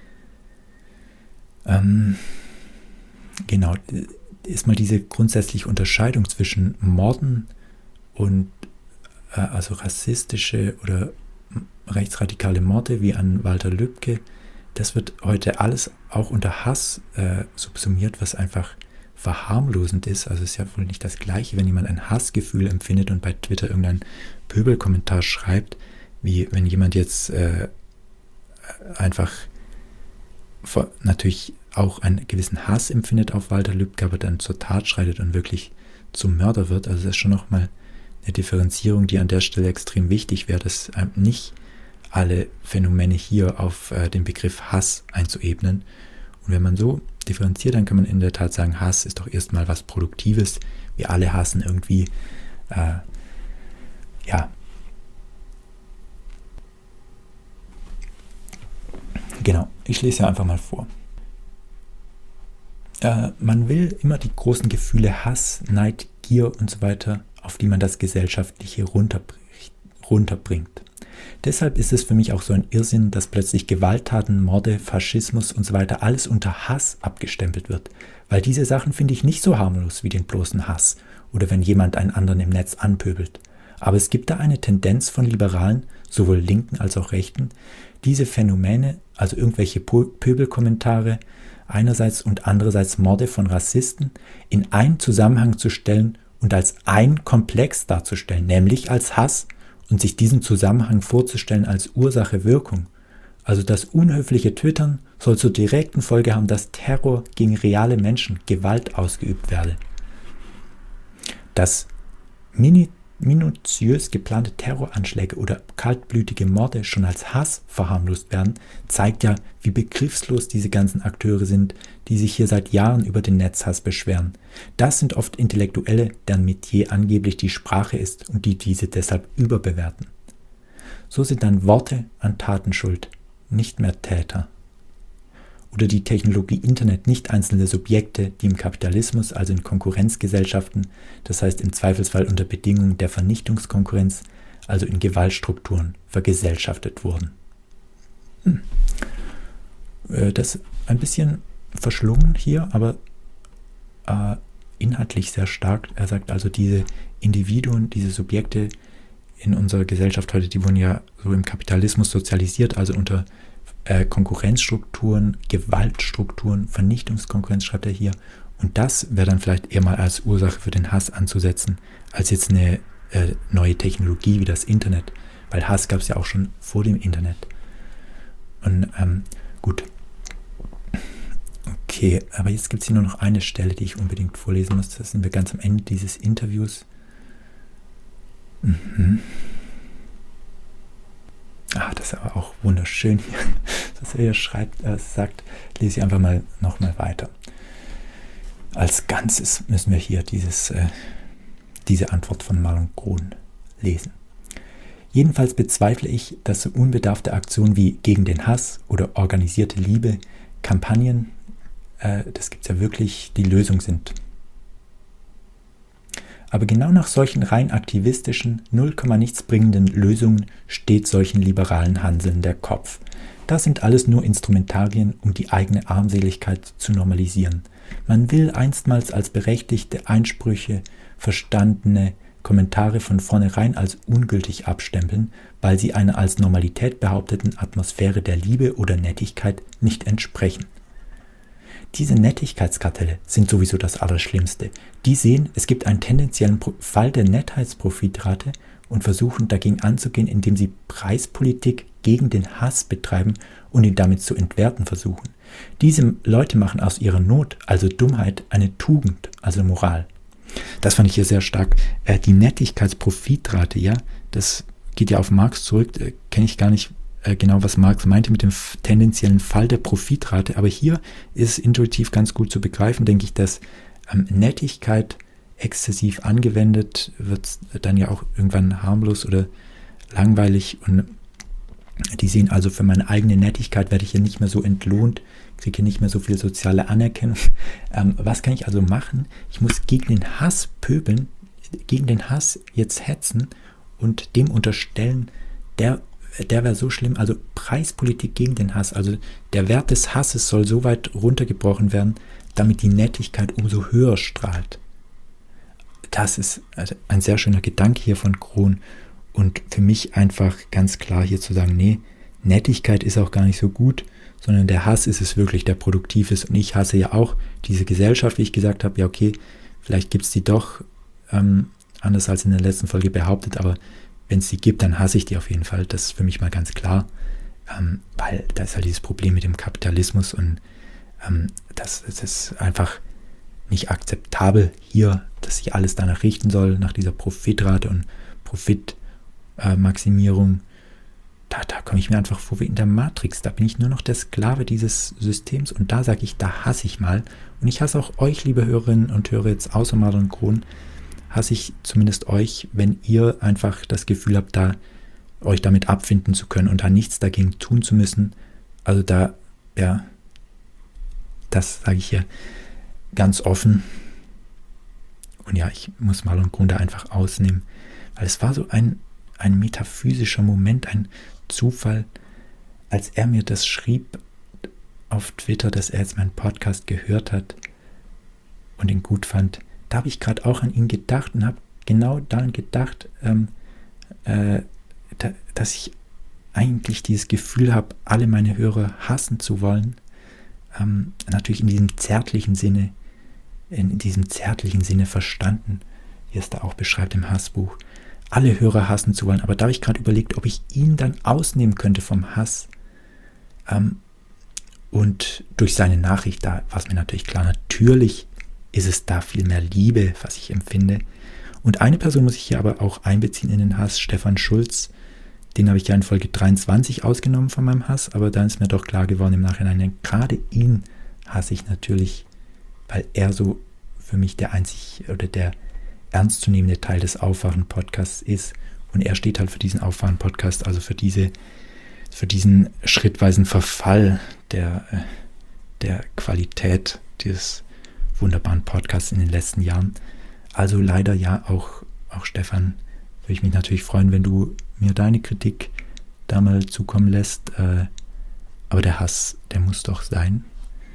Ähm, genau, ist mal diese grundsätzliche Unterscheidung zwischen Morden und äh, also rassistische oder rechtsradikale Morde wie an Walter Lübcke. Das wird heute alles auch unter Hass äh, subsumiert, was einfach verharmlosend ist. Also es ist ja wohl nicht das Gleiche, wenn jemand ein Hassgefühl empfindet und bei Twitter irgendeinen Pöbelkommentar schreibt, wie wenn jemand jetzt äh, einfach vor, natürlich auch einen gewissen Hass empfindet auf Walter Lübcke, aber dann zur Tat schreitet und wirklich zum Mörder wird. Also das ist schon nochmal eine Differenzierung, die an der Stelle extrem wichtig wäre, dass ähm, nicht alle Phänomene hier auf äh, den Begriff Hass einzuebnen. Und wenn man so differenziert, dann kann man in der Tat sagen, Hass ist doch erstmal was Produktives. Wir alle hassen irgendwie, äh, ja, genau, ich lese ja einfach mal vor. Äh, man will immer die großen Gefühle Hass, Neid, Gier und so weiter, auf die man das Gesellschaftliche runterbringt. Deshalb ist es für mich auch so ein Irrsinn, dass plötzlich Gewalttaten, Morde, Faschismus und so weiter alles unter Hass abgestempelt wird. Weil diese Sachen finde ich nicht so harmlos wie den bloßen Hass oder wenn jemand einen anderen im Netz anpöbelt. Aber es gibt da eine Tendenz von Liberalen, sowohl Linken als auch Rechten, diese Phänomene, also irgendwelche Pöbelkommentare einerseits und andererseits Morde von Rassisten, in einen Zusammenhang zu stellen und als ein Komplex darzustellen, nämlich als Hass, und sich diesen Zusammenhang vorzustellen als Ursache-Wirkung. Also das unhöfliche Twittern soll zur direkten Folge haben, dass Terror gegen reale Menschen, Gewalt ausgeübt werde. Dass mini- minutiös geplante Terroranschläge oder kaltblütige Morde schon als Hass verharmlost werden, zeigt ja, wie begriffslos diese ganzen Akteure sind, die sich hier seit Jahren über den Netzhass beschweren. Das sind oft Intellektuelle, deren Metier angeblich die Sprache ist und die diese deshalb überbewerten. So sind dann Worte an Taten schuld, nicht mehr Täter. Oder die Technologie Internet nicht einzelne Subjekte, die im Kapitalismus, also in Konkurrenzgesellschaften, das heißt im Zweifelsfall unter Bedingungen der Vernichtungskonkurrenz, also in Gewaltstrukturen, vergesellschaftet wurden. Hm. Das ist ein bisschen verschlungen hier, aber äh, inhaltlich sehr stark. Er sagt also, diese Individuen, diese Subjekte in unserer Gesellschaft heute, die wurden ja so im Kapitalismus sozialisiert, also unter äh, Konkurrenzstrukturen, Gewaltstrukturen, Vernichtungskonkurrenz schreibt er hier. Und das wäre dann vielleicht eher mal als Ursache für den Hass anzusetzen, als jetzt eine äh, neue Technologie wie das Internet, weil Hass gab es ja auch schon vor dem Internet. Und ähm, gut. Okay, aber jetzt gibt es hier nur noch eine Stelle, die ich unbedingt vorlesen muss. Da sind wir ganz am Ende dieses Interviews. Mhm. Ah, das ist aber auch wunderschön hier, was er hier schreibt, äh, sagt. Lese ich einfach mal nochmal weiter. Als Ganzes müssen wir hier dieses, äh, diese Antwort von Marlon Krohn lesen. Jedenfalls bezweifle ich, dass so unbedarfte Aktionen wie gegen den Hass oder organisierte Liebe, Kampagnen, äh, das gibt es ja wirklich, die Lösung sind. Aber genau nach solchen rein aktivistischen, null Komma nichts bringenden Lösungen steht solchen liberalen Hanseln der Kopf. Das sind alles nur Instrumentarien, um die eigene Armseligkeit zu normalisieren. Man will einstmals als berechtigte Einsprüche verstandene Kommentare von vornherein als ungültig abstempeln, weil sie einer als Normalität behaupteten Atmosphäre der Liebe oder Nettigkeit nicht entsprechen. Diese Nettigkeitskartelle sind sowieso das Allerschlimmste. Die sehen, es gibt einen tendenziellen Fall der Nettheitsprofitrate und versuchen dagegen anzugehen, indem sie Preispolitik gegen den Hass betreiben und ihn damit zu entwerten versuchen. Diese Leute machen aus ihrer Not, also Dummheit, eine Tugend, also Moral. Das fand ich hier sehr stark. Äh, die Nettigkeitsprofitrate, ja, das geht ja auf Marx zurück, äh, kenne ich gar nicht äh, genau, was Marx meinte mit dem f- tendenziellen Fall der Profitrate, aber hier ist intuitiv ganz gut zu begreifen, denke ich, dass ähm, Nettigkeit exzessiv angewendet wird, dann ja auch irgendwann harmlos oder langweilig, und die sehen also, für meine eigene Nettigkeit werde ich ja nicht mehr so entlohnt, kriege nicht mehr so viel soziale Anerkennung. Ähm, was kann ich also machen? Ich muss gegen den Hass pöbeln, gegen den Hass jetzt hetzen und dem unterstellen, der, der wäre so schlimm. Also Preispolitik gegen den Hass. Also der Wert des Hasses soll so weit runtergebrochen werden, damit die Nettigkeit umso höher strahlt. Das ist ein sehr schöner Gedanke hier von Krohn. Und für mich einfach ganz klar hier zu sagen, nee, Nettigkeit ist auch gar nicht so gut, sondern der Hass ist es wirklich, der produktiv ist. Und ich hasse ja auch diese Gesellschaft, wie ich gesagt habe, ja okay, vielleicht gibt es die doch ähm, anders als in der letzten Folge behauptet, aber wenn es die gibt, dann hasse ich die auf jeden Fall. Das ist für mich mal ganz klar, ähm, weil da ist halt dieses Problem mit dem Kapitalismus und ähm, das, das ist einfach nicht akzeptabel hier, dass sich alles danach richten soll, nach dieser Profitrate und Profitmaximierung. Äh, Da, da komme ich mir einfach vor wie in der Matrix. Da bin ich nur noch der Sklave dieses Systems und da sage ich, da hasse ich mal. Und ich hasse auch euch, liebe Hörerinnen und Hörer, jetzt außer Marlon Krohn, hasse ich zumindest euch, wenn ihr einfach das Gefühl habt, da euch damit abfinden zu können und da nichts dagegen tun zu müssen. Also da, ja, das sage ich hier ganz offen. Und ja, ich muss Marlon Krohn da einfach ausnehmen, weil es war so ein, ein metaphysischer Moment, ein Zufall, als er mir das schrieb auf Twitter, dass er jetzt meinen Podcast gehört hat und ihn gut fand. Da habe ich gerade auch an ihn gedacht und habe genau daran gedacht, ähm, äh, da, dass ich eigentlich dieses Gefühl habe, alle meine Hörer hassen zu wollen. Ähm, natürlich in diesem zärtlichen Sinne, in diesem zärtlichen Sinne verstanden, wie es da auch beschreibt im Hassbuch. Alle Hörer hassen zu wollen, aber da habe ich gerade überlegt, ob ich ihn dann ausnehmen könnte vom Hass. Ähm, und durch seine Nachricht, da war es mir natürlich klar, natürlich ist es da viel mehr Liebe, was ich empfinde. Und eine Person muss ich hier aber auch einbeziehen in den Hass, Stefan Schulz. Den habe ich ja in Folge dreiundzwanzig ausgenommen von meinem Hass, aber dann ist mir doch klar geworden im Nachhinein, gerade ihn hasse ich natürlich, weil er so für mich der einzig oder der ernstzunehmende Teil des Aufwachen-Podcasts ist. Und er steht halt für diesen Aufwachen-Podcast, also für diese, für diesen schrittweisen Verfall der, der Qualität dieses wunderbaren Podcasts in den letzten Jahren. Also leider ja auch, auch Stefan, würde ich mich natürlich freuen, wenn du mir deine Kritik da mal zukommen lässt. Äh, aber der Hass, der muss doch sein.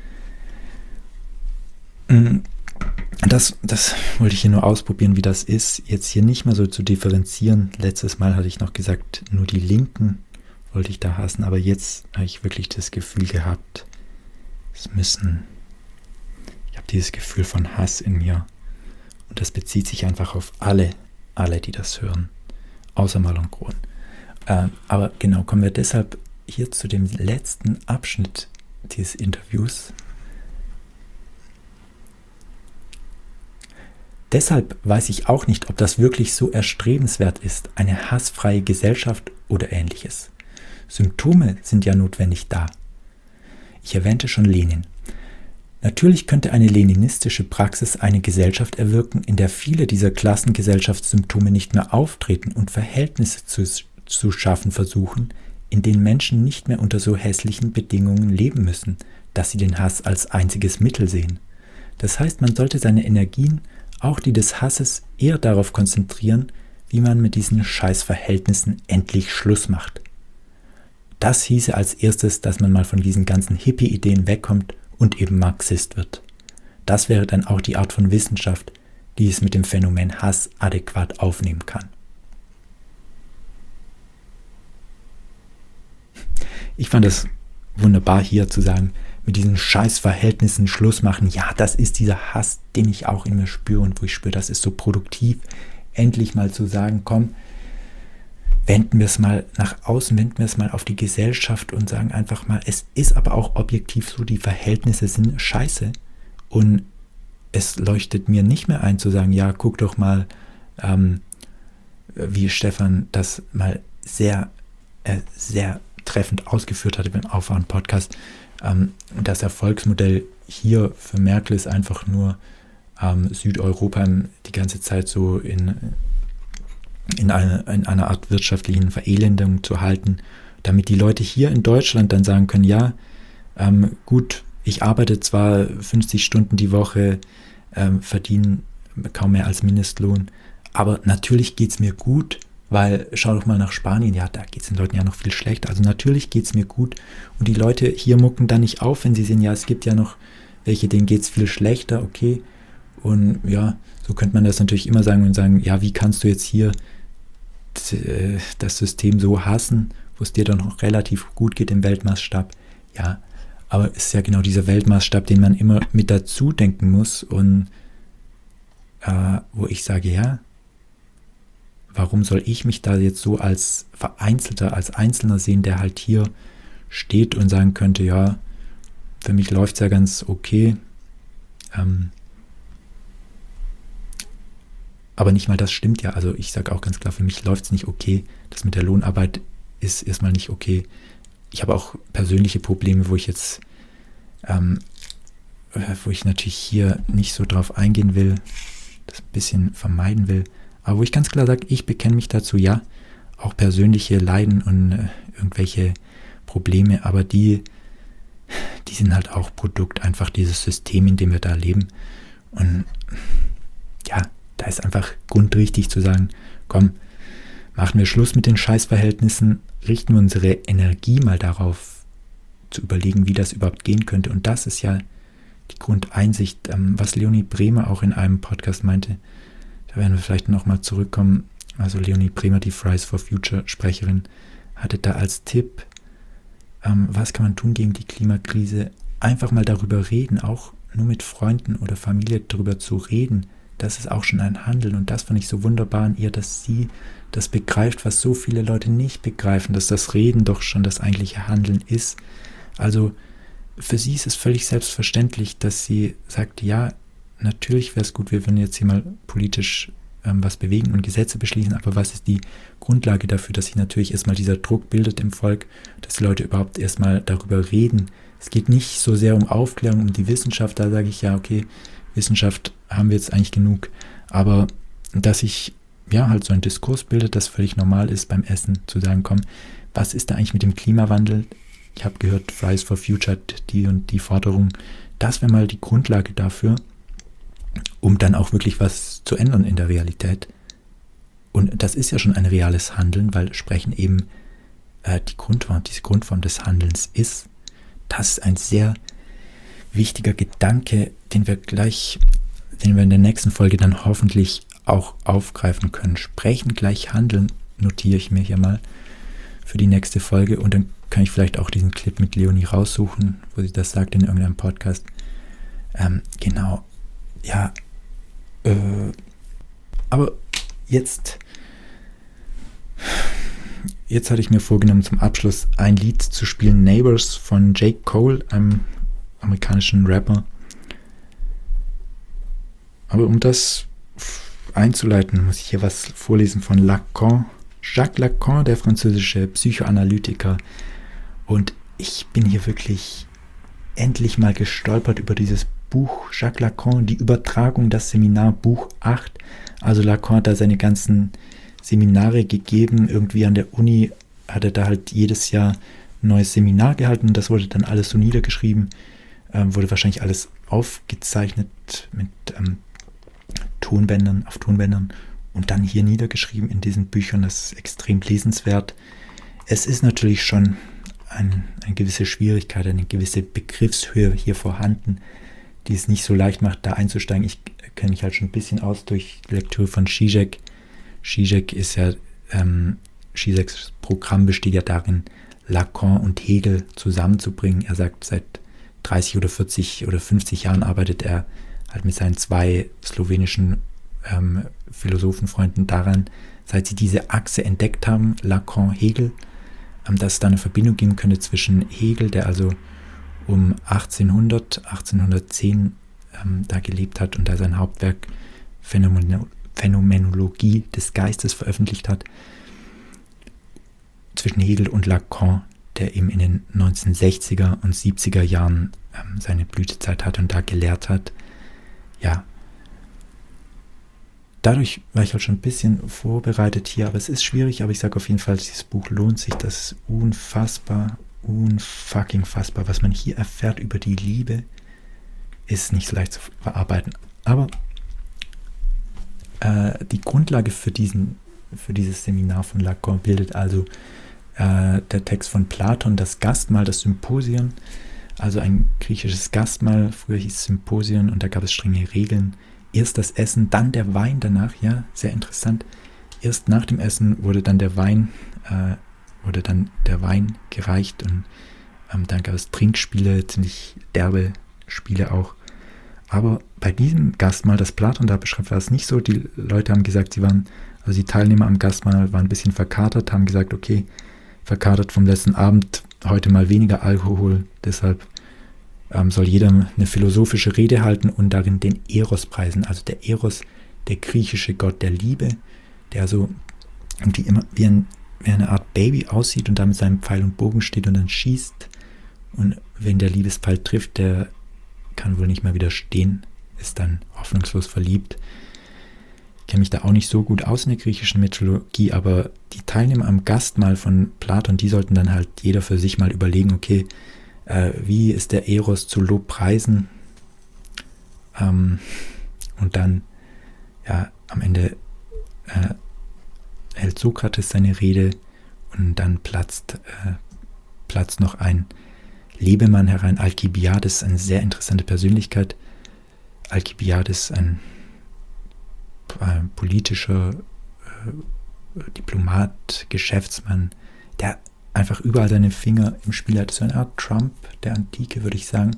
Das, das wollte ich hier nur ausprobieren, wie das ist, jetzt hier nicht mehr so zu differenzieren. Letztes Mal hatte ich noch gesagt, nur die Linken wollte ich da hassen, aber jetzt habe ich wirklich das Gefühl gehabt, es müssen, ich habe dieses Gefühl von Hass in mir und das bezieht sich einfach auf alle, alle, die das hören, außer Marlon Krohn. Äh, aber genau, kommen wir deshalb hier zu dem letzten Abschnitt dieses Interviews. Deshalb weiß ich auch nicht, ob das wirklich so erstrebenswert ist, eine hassfreie Gesellschaft oder ähnliches. Symptome sind ja notwendig da. Ich erwähnte schon Lenin. Natürlich könnte eine leninistische Praxis eine Gesellschaft erwirken, in der viele dieser Klassengesellschaftssymptome nicht mehr auftreten und Verhältnisse zu, zu schaffen versuchen, in denen Menschen nicht mehr unter so hässlichen Bedingungen leben müssen, dass sie den Hass als einziges Mittel sehen. Das heißt, man sollte seine Energien, auch die des Hasses, eher darauf konzentrieren, wie man mit diesen Scheißverhältnissen endlich Schluss macht. Das hieße als erstes, dass man mal von diesen ganzen Hippie-Ideen wegkommt und eben Marxist wird. Das wäre dann auch die Art von Wissenschaft, die es mit dem Phänomen Hass adäquat aufnehmen kann. Ich fand es wunderbar hier zu sagen, mit diesen Scheißverhältnissen Schluss machen. Ja, das ist dieser Hass, den ich auch in mir spüre und wo ich spüre, das ist so produktiv, endlich mal zu sagen, komm, wenden wir es mal nach außen, wenden wir es mal auf die Gesellschaft und sagen einfach mal, es ist aber auch objektiv so, die Verhältnisse sind scheiße und es leuchtet mir nicht mehr ein zu sagen, ja, guck doch mal, ähm, wie Stefan das mal sehr, äh, sehr treffend ausgeführt hatte beim Aufwachen-Podcast. Ähm, das Erfolgsmodell hier für Merkel ist einfach nur ähm, Südeuropa die ganze Zeit so in, in, eine, in einer Art wirtschaftlichen Verelendung zu halten, damit die Leute hier in Deutschland dann sagen können, ja, ähm, gut, ich arbeite zwar fünfzig Stunden die Woche, ähm, verdiene kaum mehr als Mindestlohn, aber natürlich geht es mir gut, weil schau doch mal nach Spanien, ja, da geht es den Leuten ja noch viel schlechter. Also natürlich geht es mir gut und die Leute hier mucken da nicht auf, wenn sie sehen, ja, es gibt ja noch welche, denen geht es viel schlechter, okay. Und ja, so könnte man das natürlich immer sagen und sagen, ja, wie kannst du jetzt hier t- das System so hassen, wo es dir dann noch relativ gut geht im Weltmaßstab. Ja, aber es ist ja genau dieser Weltmaßstab, den man immer mit dazu denken muss und äh, wo ich sage, ja, warum soll ich mich da jetzt so als Vereinzelter, als Einzelner sehen, der halt hier steht und sagen könnte, ja, für mich läuft es ja ganz okay. Ähm, aber nicht mal das stimmt ja. Also ich sage auch ganz klar, für mich läuft es nicht okay. Das mit der Lohnarbeit ist erstmal nicht okay. Ich habe auch persönliche Probleme, wo ich jetzt, ähm, wo ich natürlich hier nicht so drauf eingehen will, das ein bisschen vermeiden will. Aber wo ich ganz klar sage, ich bekenne mich dazu, ja, auch persönliche Leiden und äh, irgendwelche Probleme, aber die, die sind halt auch Produkt einfach dieses System, in dem wir da leben. Und ja, da ist einfach grundrichtig zu sagen, komm, machen wir Schluss mit den Scheißverhältnissen, richten wir unsere Energie mal darauf, zu überlegen, wie das überhaupt gehen könnte. Und das ist ja die Grundeinsicht, ähm, was Leonie Bremer auch in einem Podcast meinte. Da werden wir vielleicht nochmal zurückkommen. Also Leonie Bremer, die Fridays for Future Sprecherin, hatte da als Tipp, ähm, was kann man tun gegen die Klimakrise? Einfach mal darüber reden, auch nur mit Freunden oder Familie darüber zu reden. Das ist auch schon ein Handeln und das fand ich so wunderbar an ihr, dass sie das begreift, was so viele Leute nicht begreifen, dass das Reden doch schon das eigentliche Handeln ist. Also für sie ist es völlig selbstverständlich, dass sie sagt, ja, natürlich wäre es gut, wir würden jetzt hier mal politisch ähm, was bewegen und Gesetze beschließen, aber was ist die Grundlage dafür, dass sich natürlich erstmal dieser Druck bildet im Volk, dass die Leute überhaupt erstmal darüber reden. Es geht nicht so sehr um Aufklärung, um die Wissenschaft, da sage ich ja, okay, Wissenschaft haben wir jetzt eigentlich genug, aber dass sich ja halt so ein Diskurs bildet, das völlig normal ist beim Essen, zu sagen, komm, was ist da eigentlich mit dem Klimawandel? Ich habe gehört, Fridays for Future hat die und die Forderung, das wäre mal die Grundlage dafür, um dann auch wirklich was zu ändern in der Realität. Und das ist ja schon ein reales Handeln, weil Sprechen eben äh, die Grundform, diese Grundform des Handelns ist. Das ist ein sehr wichtiger Gedanke, den wir gleich, den wir in der nächsten Folge dann hoffentlich auch aufgreifen können. Sprechen gleich Handeln, notiere ich mir hier mal für die nächste Folge und dann kann ich vielleicht auch diesen Clip mit Leonie raussuchen, wo sie das sagt in irgendeinem Podcast. Ähm, genau, ja, äh, aber jetzt, jetzt hatte ich mir vorgenommen, zum Abschluss ein Lied zu spielen, Neighbors von J. Cole, einem amerikanischen Rapper. Aber um das einzuleiten, muss ich hier was vorlesen von Lacan. Jacques Lacan, der französische Psychoanalytiker. Und ich bin hier wirklich endlich mal gestolpert über dieses Buch Jacques Lacan, die Übertragung, das Seminar Buch acht. Also Lacan hat da seine ganzen Seminare gegeben. Irgendwie an der Uni hat er da halt jedes Jahr ein neues Seminar gehalten. Das wurde dann alles so niedergeschrieben. Ähm, wurde wahrscheinlich alles aufgezeichnet mit ähm, Tonbändern, auf Tonbändern und dann hier niedergeschrieben in diesen Büchern. Das ist extrem lesenswert. Es ist natürlich schon ein, eine gewisse Schwierigkeit, eine gewisse Begriffshöhe hier vorhanden, die es nicht so leicht macht, da einzusteigen. Ich kenne mich halt schon ein bisschen aus durch die Lektüre von Zizek. Zizek ist ja, ähm, Zizeks Programm besteht ja darin, Lacan und Hegel zusammenzubringen. Er sagt, seit dreißig oder vierzig oder fünfzig Jahren arbeitet er halt mit seinen zwei slowenischen ähm, Philosophenfreunden daran, seit sie diese Achse entdeckt haben, Lacan-Hegel, ähm, dass es da eine Verbindung geben könnte zwischen Hegel, der also um achtzehnhundert, achtzehnhundertzehn ähm, da gelebt hat und da sein Hauptwerk Phänomen- Phänomenologie des Geistes veröffentlicht hat, zwischen Hegel und Lacan, der eben in den neunzehnhundertsechziger und siebziger Jahren ähm, seine Blütezeit hatte und da gelehrt hat. Ja, dadurch war ich halt schon ein bisschen vorbereitet hier, aber es ist schwierig, aber ich sage auf jeden Fall, dieses Buch lohnt sich, das ist unfassbar unfucking fassbar. Was man hier erfährt über die Liebe, ist nicht so leicht zu verarbeiten. Aber äh, die Grundlage für, diesen, für dieses Seminar von Lacan bildet also äh, der Text von Platon, das Gastmahl, das Symposion, also ein griechisches Gastmahl, früher hieß es Symposion und da gab es strenge Regeln. Erst das Essen, dann der Wein danach, ja, sehr interessant. Erst nach dem Essen wurde dann der Wein, äh, wurde dann der Wein gereicht und ähm, dann gab es Trinkspiele, ziemlich derbe Spiele auch. Aber bei diesem Gastmahl, das Platon da beschreibt, war es nicht so. Die Leute haben gesagt, sie waren, also die Teilnehmer am Gastmahl waren ein bisschen verkatert, haben gesagt, okay, verkatert vom letzten Abend, heute mal weniger Alkohol, deshalb ähm, soll jeder eine philosophische Rede halten und darin den Eros preisen. Also der Eros, der griechische Gott der Liebe, der so irgendwie immer wie, ein, wie eine Art Baby aussieht und da mit seinem Pfeil und Bogen steht und dann schießt. Und wenn der Liebespfeil trifft, der kann wohl nicht mehr widerstehen, ist dann hoffnungslos verliebt. Ich kenne mich da auch nicht so gut aus in der griechischen Mythologie, aber die Teilnehmer am Gastmahl von Platon, die sollten dann halt jeder für sich mal überlegen, okay, äh, wie ist der Eros zu Lob preisen? Ähm, und dann, ja, am Ende äh, hält Sokrates seine Rede und dann platzt, äh, platzt noch ein Lebemann herein, Alkibiades, eine sehr interessante Persönlichkeit. Alkibiades, ein äh, politischer äh, Diplomat, Geschäftsmann, der einfach überall seine Finger im Spiel hat. So eine Art Trump der Antike, würde ich sagen.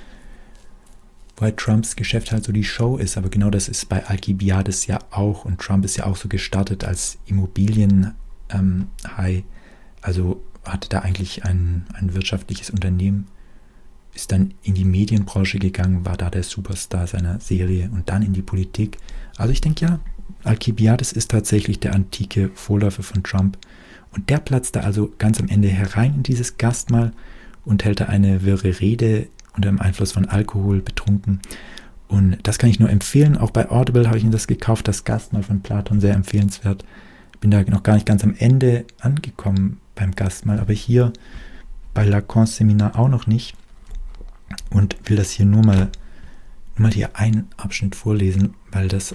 Wobei Trumps Geschäft halt so die Show ist, aber genau das ist bei Alkibiades ja auch. Und Trump ist ja auch so gestartet als Immobilienhai. Ähm, also hatte da eigentlich ein, ein wirtschaftliches Unternehmen, ist dann in die Medienbranche gegangen, war da der Superstar seiner Serie und dann in die Politik. Also ich denke ja, Alkibiades ist tatsächlich der antike Vorläufer von Trump. Und der platzt da also ganz am Ende herein in dieses Gastmahl und hält da eine wirre Rede unter dem Einfluss von Alkohol, betrunken. Und das kann ich nur empfehlen. Auch bei Audible habe ich mir das gekauft, das Gastmahl von Platon, sehr empfehlenswert. Bin da noch gar nicht ganz am Ende angekommen beim Gastmahl, aber hier bei Lacans Seminar auch noch nicht und will das hier nur mal, nur mal hier einen Abschnitt vorlesen, weil das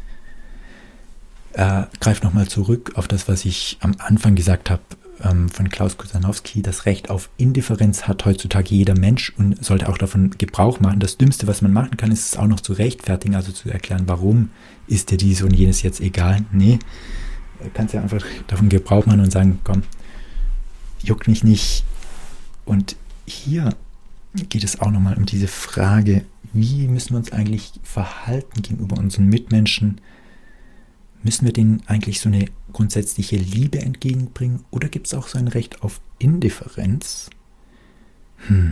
äh, greift nochmal zurück auf das, was ich am Anfang gesagt habe ähm, von Klaus Kusanowski. Das Recht auf Indifferenz hat heutzutage jeder Mensch und sollte auch davon Gebrauch machen. Das Dümmste, was man machen kann, ist es auch noch zu rechtfertigen, also zu erklären, warum ist dir dies und jenes jetzt egal. Nee, du kannst ja einfach davon Gebrauch machen und sagen, komm, juckt mich nicht. Und hier geht es auch nochmal um diese Frage, wie müssen wir uns eigentlich verhalten gegenüber unseren Mitmenschen? Müssen wir denen eigentlich so eine grundsätzliche Liebe entgegenbringen? Oder gibt es auch so ein Recht auf Indifferenz? Hm.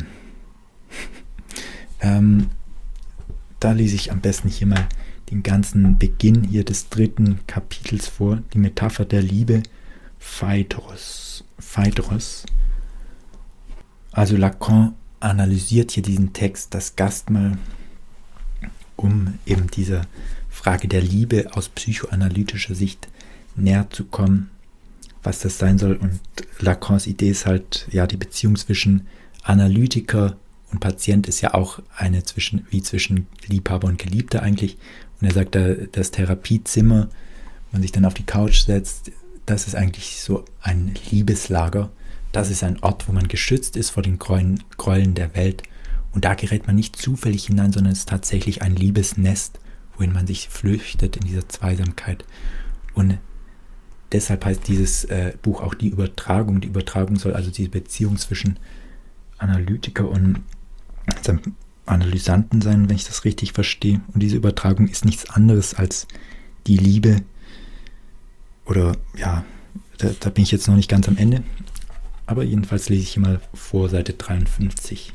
ähm, da lese ich am besten hier mal den ganzen Beginn hier des dritten Kapitels vor, die Metapher der Liebe, Phaedros. Phaedros. Also Lacan analysiert hier diesen Text, das Gastmahl, um eben dieser Frage der Liebe aus psychoanalytischer Sicht näher zu kommen, was das sein soll. Und Lacans Idee ist halt, ja, die Beziehung zwischen Analytiker und Patient ist ja auch eine zwischen, wie zwischen Liebhaber und Geliebter eigentlich. Und er sagt, da, das Therapiezimmer, wo man sich dann auf die Couch setzt, das ist eigentlich so ein Liebeslager. Das ist ein Ort, wo man geschützt ist vor den Gräueln, Gräueln der Welt. Und da gerät man nicht zufällig hinein, sondern es ist tatsächlich ein Liebesnest, wohin man sich flüchtet in dieser Zweisamkeit. Und deshalb heißt dieses äh, Buch auch die Übertragung. Die Übertragung soll also diese Beziehung zwischen Analytiker und Analysanten sein, wenn ich das richtig verstehe. Und diese Übertragung ist nichts anderes als die Liebe. Oder ja, da, da bin ich jetzt noch nicht ganz am Ende. Aber jedenfalls lese ich hier mal vor, Seite dreiundfünfzig.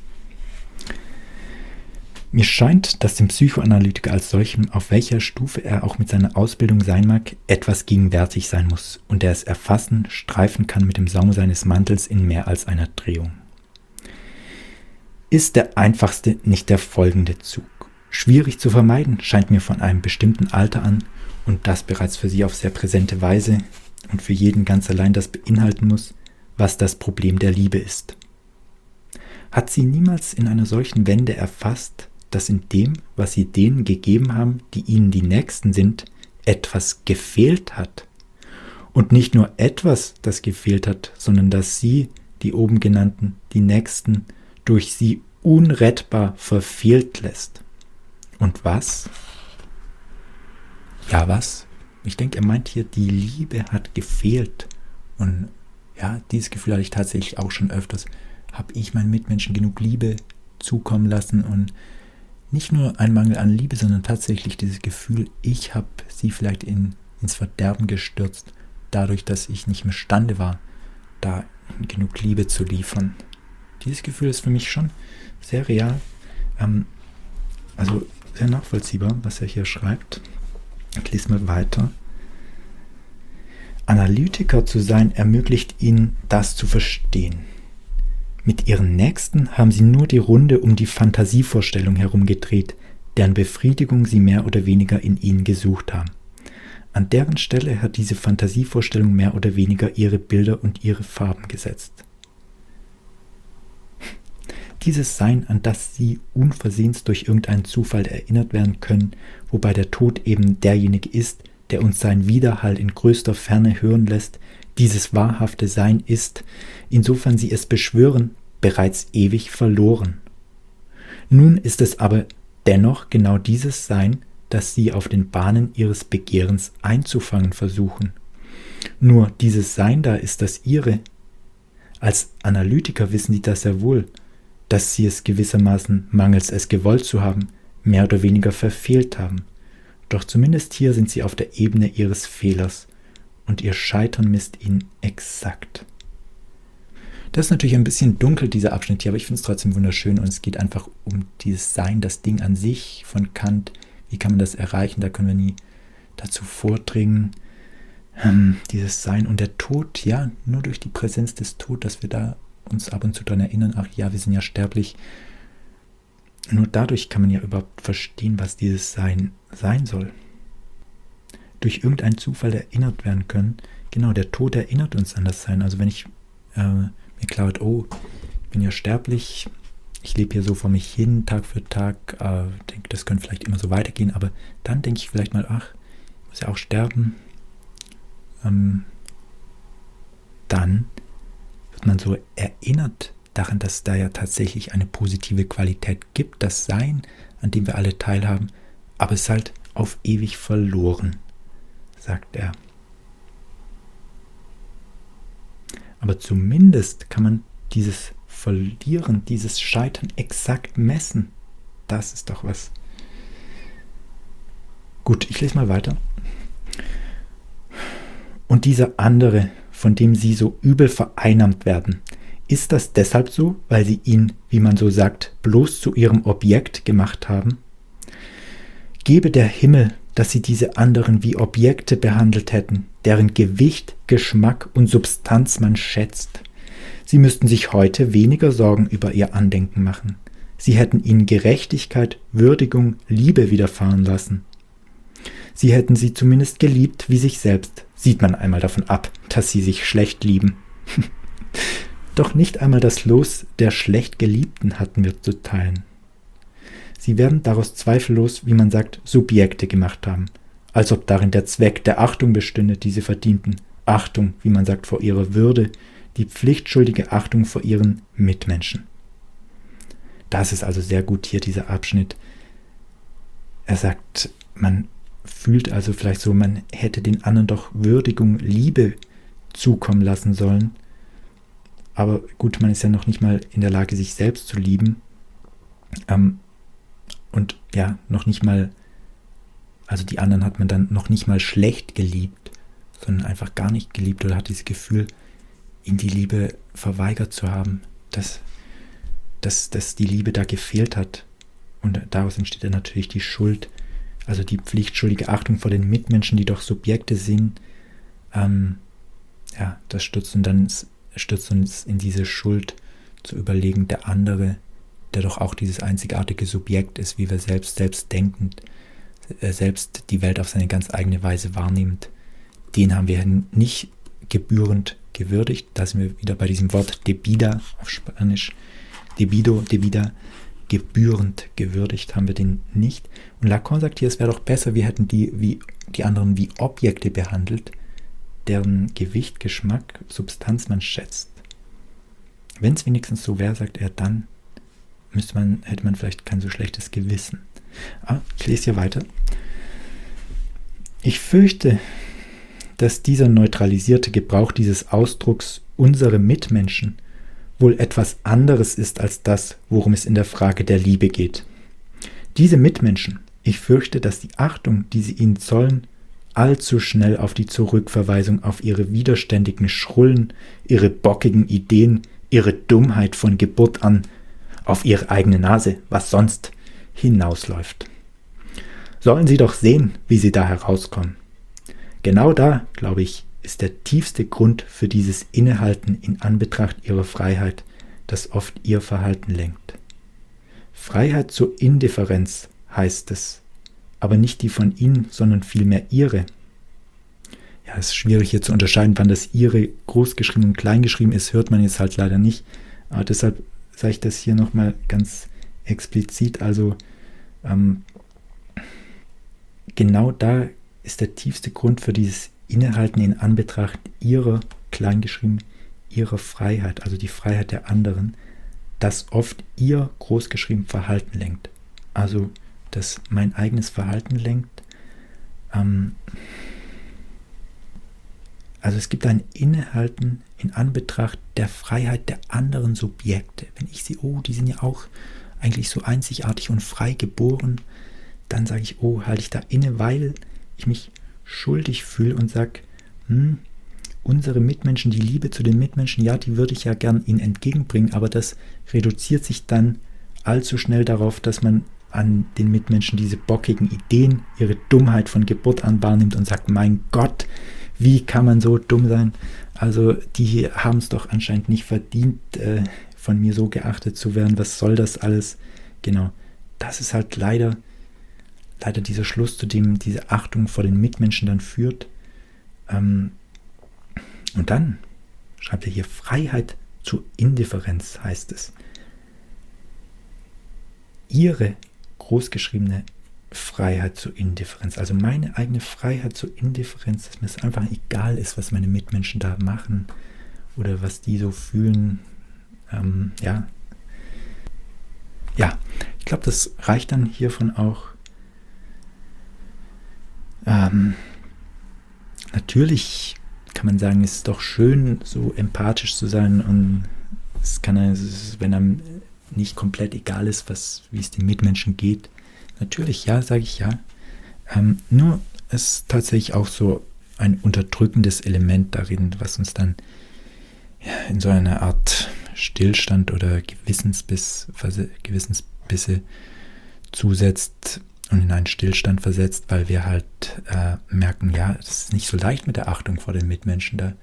Mir scheint, dass dem Psychoanalytiker als solchem, auf welcher Stufe er auch mit seiner Ausbildung sein mag, etwas gegenwärtig sein muss und der es erfassen, streifen kann mit dem Saum seines Mantels in mehr als einer Drehung. Ist der einfachste nicht der folgende Zug. Schwierig zu vermeiden, scheint mir von einem bestimmten Alter an und das bereits für sie auf sehr präsente Weise und für jeden ganz allein das beinhalten muss, was das Problem der Liebe ist. Hat sie niemals in einer solchen Wende erfasst, dass in dem, was sie denen gegeben haben, die ihnen die Nächsten sind, etwas gefehlt hat? Und nicht nur etwas, das gefehlt hat, sondern dass sie, die oben genannten, die Nächsten, durch sie unrettbar verfehlt lässt. Und was? Ja, was? Ich denke, er meint hier, die Liebe hat gefehlt. Und ja, dieses Gefühl hatte ich tatsächlich auch schon öfters. Habe ich meinen Mitmenschen genug Liebe zukommen lassen und nicht nur ein Mangel an Liebe, sondern tatsächlich dieses Gefühl, ich habe sie vielleicht in, ins Verderben gestürzt, dadurch, dass ich nicht imstande war, da genug Liebe zu liefern. Dieses Gefühl ist für mich schon sehr real, ähm, also sehr nachvollziehbar, was er hier schreibt. Ich lese mal weiter. Analytiker zu sein ermöglicht ihnen, das zu verstehen. Mit ihren Nächsten haben sie nur die Runde um die Fantasievorstellung herumgedreht, deren Befriedigung sie mehr oder weniger in ihnen gesucht haben. An deren Stelle hat diese Fantasievorstellung mehr oder weniger ihre Bilder und ihre Farben gesetzt. Dieses Sein, an das sie unversehens durch irgendeinen Zufall erinnert werden können, wobei der Tod eben derjenige ist, der uns seinen Widerhall in größter Ferne hören lässt, dieses wahrhafte Sein ist, insofern sie es beschwören, bereits ewig verloren. Nun ist es aber dennoch genau dieses Sein, das sie auf den Bahnen ihres Begehrens einzufangen versuchen. Nur dieses Sein da ist das ihre. Als Analytiker wissen sie das sehr wohl, dass sie es gewissermaßen, mangels es gewollt zu haben, mehr oder weniger verfehlt haben. Doch zumindest hier sind sie auf der Ebene ihres Fehlers und ihr Scheitern misst ihnen exakt. Das ist natürlich ein bisschen dunkel, dieser Abschnitt hier, aber ich finde es trotzdem wunderschön und es geht einfach um dieses Sein, das Ding an sich von Kant. Wie kann man das erreichen? Da können wir nie dazu vordringen. Ähm, dieses Sein und der Tod, ja, nur durch die Präsenz des Todes, dass wir da uns ab und zu daran erinnern, ach ja, wir sind ja sterblich. Nur dadurch kann man ja überhaupt verstehen, was dieses Sein sein soll. Durch irgendeinen Zufall erinnert werden können. Genau, der Tod erinnert uns an das Sein. Also wenn ich äh, mir klar wird, oh, ich bin ja sterblich, ich lebe hier so vor mich hin, Tag für Tag, äh, denke, das könnte vielleicht immer so weitergehen, aber dann denke ich vielleicht mal, ach, ich muss ja auch sterben. Ähm, dann wird man so erinnert daran, dass es da ja tatsächlich eine positive Qualität gibt, das Sein, an dem wir alle teilhaben, aber es ist halt auf ewig verloren, sagt er. Aber zumindest kann man dieses Verlieren, dieses Scheitern exakt messen. Das ist doch was. Gut, ich lese mal weiter. Und dieser andere, von dem sie so übel vereinnahmt werden, ist das deshalb so, weil sie ihn, wie man so sagt, bloß zu ihrem Objekt gemacht haben? Gebe der Himmel, dass sie diese anderen wie Objekte behandelt hätten, deren Gewicht, Geschmack und Substanz man schätzt. Sie müssten sich heute weniger Sorgen über ihr Andenken machen. Sie hätten ihnen Gerechtigkeit, Würdigung, Liebe widerfahren lassen. Sie hätten sie zumindest geliebt wie sich selbst. Sieht man einmal davon ab, dass sie sich schlecht lieben. Doch nicht einmal das Los der schlecht Geliebten hatten wir zu teilen. Sie werden daraus zweifellos, wie man sagt, Subjekte gemacht haben, als ob darin der Zweck der Achtung bestünde, die sie verdienten. Achtung, wie man sagt, vor ihrer Würde, die pflichtschuldige Achtung vor ihren Mitmenschen. Das ist also sehr gut hier, dieser Abschnitt. Er sagt, man fühlt also vielleicht so, man hätte den anderen doch Würdigung, Liebe zukommen lassen sollen. Aber gut, man ist ja noch nicht mal in der Lage, sich selbst zu lieben. Ähm, und ja, noch nicht mal, also die anderen hat man dann noch nicht mal schlecht geliebt, sondern einfach gar nicht geliebt oder hat dieses Gefühl, ihnen die Liebe verweigert zu haben, dass, dass, dass die Liebe da gefehlt hat. Und daraus entsteht dann natürlich die Schuld, also die pflichtschuldige Achtung vor den Mitmenschen, die doch Subjekte sind. Ähm, ja, das stürzt uns dann stürzt uns in diese Schuld zu überlegen, der andere, der doch auch dieses einzigartige Subjekt ist, wie wir selbst, selbst denkend, selbst die Welt auf seine ganz eigene Weise wahrnehmend, den haben wir nicht gebührend gewürdigt. Da sind wir wieder bei diesem Wort debida auf Spanisch. Debido, Debida, gebührend gewürdigt haben wir den nicht. Und Lacan sagt hier, es wäre doch besser, wir hätten die, wie, die anderen wie Objekte behandelt, deren Gewicht, Geschmack, Substanz man schätzt. Wenn es wenigstens so wäre, sagt er, dann müsste man, hätte man vielleicht kein so schlechtes Gewissen. Ah, ich lese hier weiter. Ich fürchte, dass dieser neutralisierte Gebrauch dieses Ausdrucks unsere Mitmenschen wohl etwas anderes ist als das, worum es in der Frage der Liebe geht. Diese Mitmenschen, ich fürchte, dass die Achtung, die sie ihnen zollen, allzu schnell auf die Zurückverweisung auf ihre widerständigen Schrullen, ihre bockigen Ideen, ihre Dummheit von Geburt an, auf ihre eigene Nase, was sonst, hinausläuft. Sollen sie doch sehen, wie sie da herauskommen. Genau da, glaube ich, ist der tiefste Grund für dieses Innehalten in Anbetracht ihrer Freiheit, das oft ihr Verhalten lenkt. Freiheit zur Indifferenz heißt es, aber nicht die von ihnen, sondern vielmehr ihre. Ja, es ist schwierig hier zu unterscheiden, wann das ihre großgeschrieben und kleingeschrieben ist, hört man jetzt halt leider nicht. Aber deshalb sage ich das hier nochmal ganz explizit. Also ähm, genau da ist der tiefste Grund für dieses Innehalten in Anbetracht ihrer, kleingeschrieben, ihrer Freiheit, also die Freiheit der anderen, das oft ihr großgeschrieben Verhalten lenkt. Also, dass mein eigenes Verhalten lenkt. Ähm, also es gibt ein Innehalten in Anbetracht der Freiheit der anderen Subjekte. Wenn ich sehe, oh, die sind ja auch eigentlich so einzigartig und frei geboren, dann sage ich, oh, halte ich da inne, weil ich mich schuldig fühle und sage, hm, unsere Mitmenschen, die Liebe zu den Mitmenschen, ja, die würde ich ja gern ihnen entgegenbringen, aber das reduziert sich dann allzu schnell darauf, dass man an den Mitmenschen diese bockigen Ideen, ihre Dummheit von Geburt an wahrnimmt und sagt, mein Gott, wie kann man so dumm sein? Also die haben es doch anscheinend nicht verdient, äh, von mir so geachtet zu werden. Was soll das alles? Genau, das ist halt leider, leider dieser Schluss, zu dem diese Achtung vor den Mitmenschen dann führt. Ähm, und dann schreibt er hier, Freiheit zur Indifferenz heißt es. Ihre großgeschriebene Freiheit zur Indifferenz, also meine eigene Freiheit zur Indifferenz, dass mir es einfach egal ist, was meine Mitmenschen da machen oder was die so fühlen. Ähm, ja, ja, ich glaube, das reicht dann hiervon auch. Ähm, natürlich kann man sagen, es ist doch schön, so empathisch zu sein und es kann, wenn einem nicht komplett egal ist, was, wie es den Mitmenschen geht. Natürlich, ja, sage ich ja. Ähm, nur ist tatsächlich auch so ein unterdrückendes Element darin, was uns dann ja, in so eine Art Stillstand oder Gewissensbiss, Gewissensbisse zusetzt und in einen Stillstand versetzt, weil wir halt äh, merken, ja, es ist nicht so leicht mit der Achtung vor den Mitmenschen. Da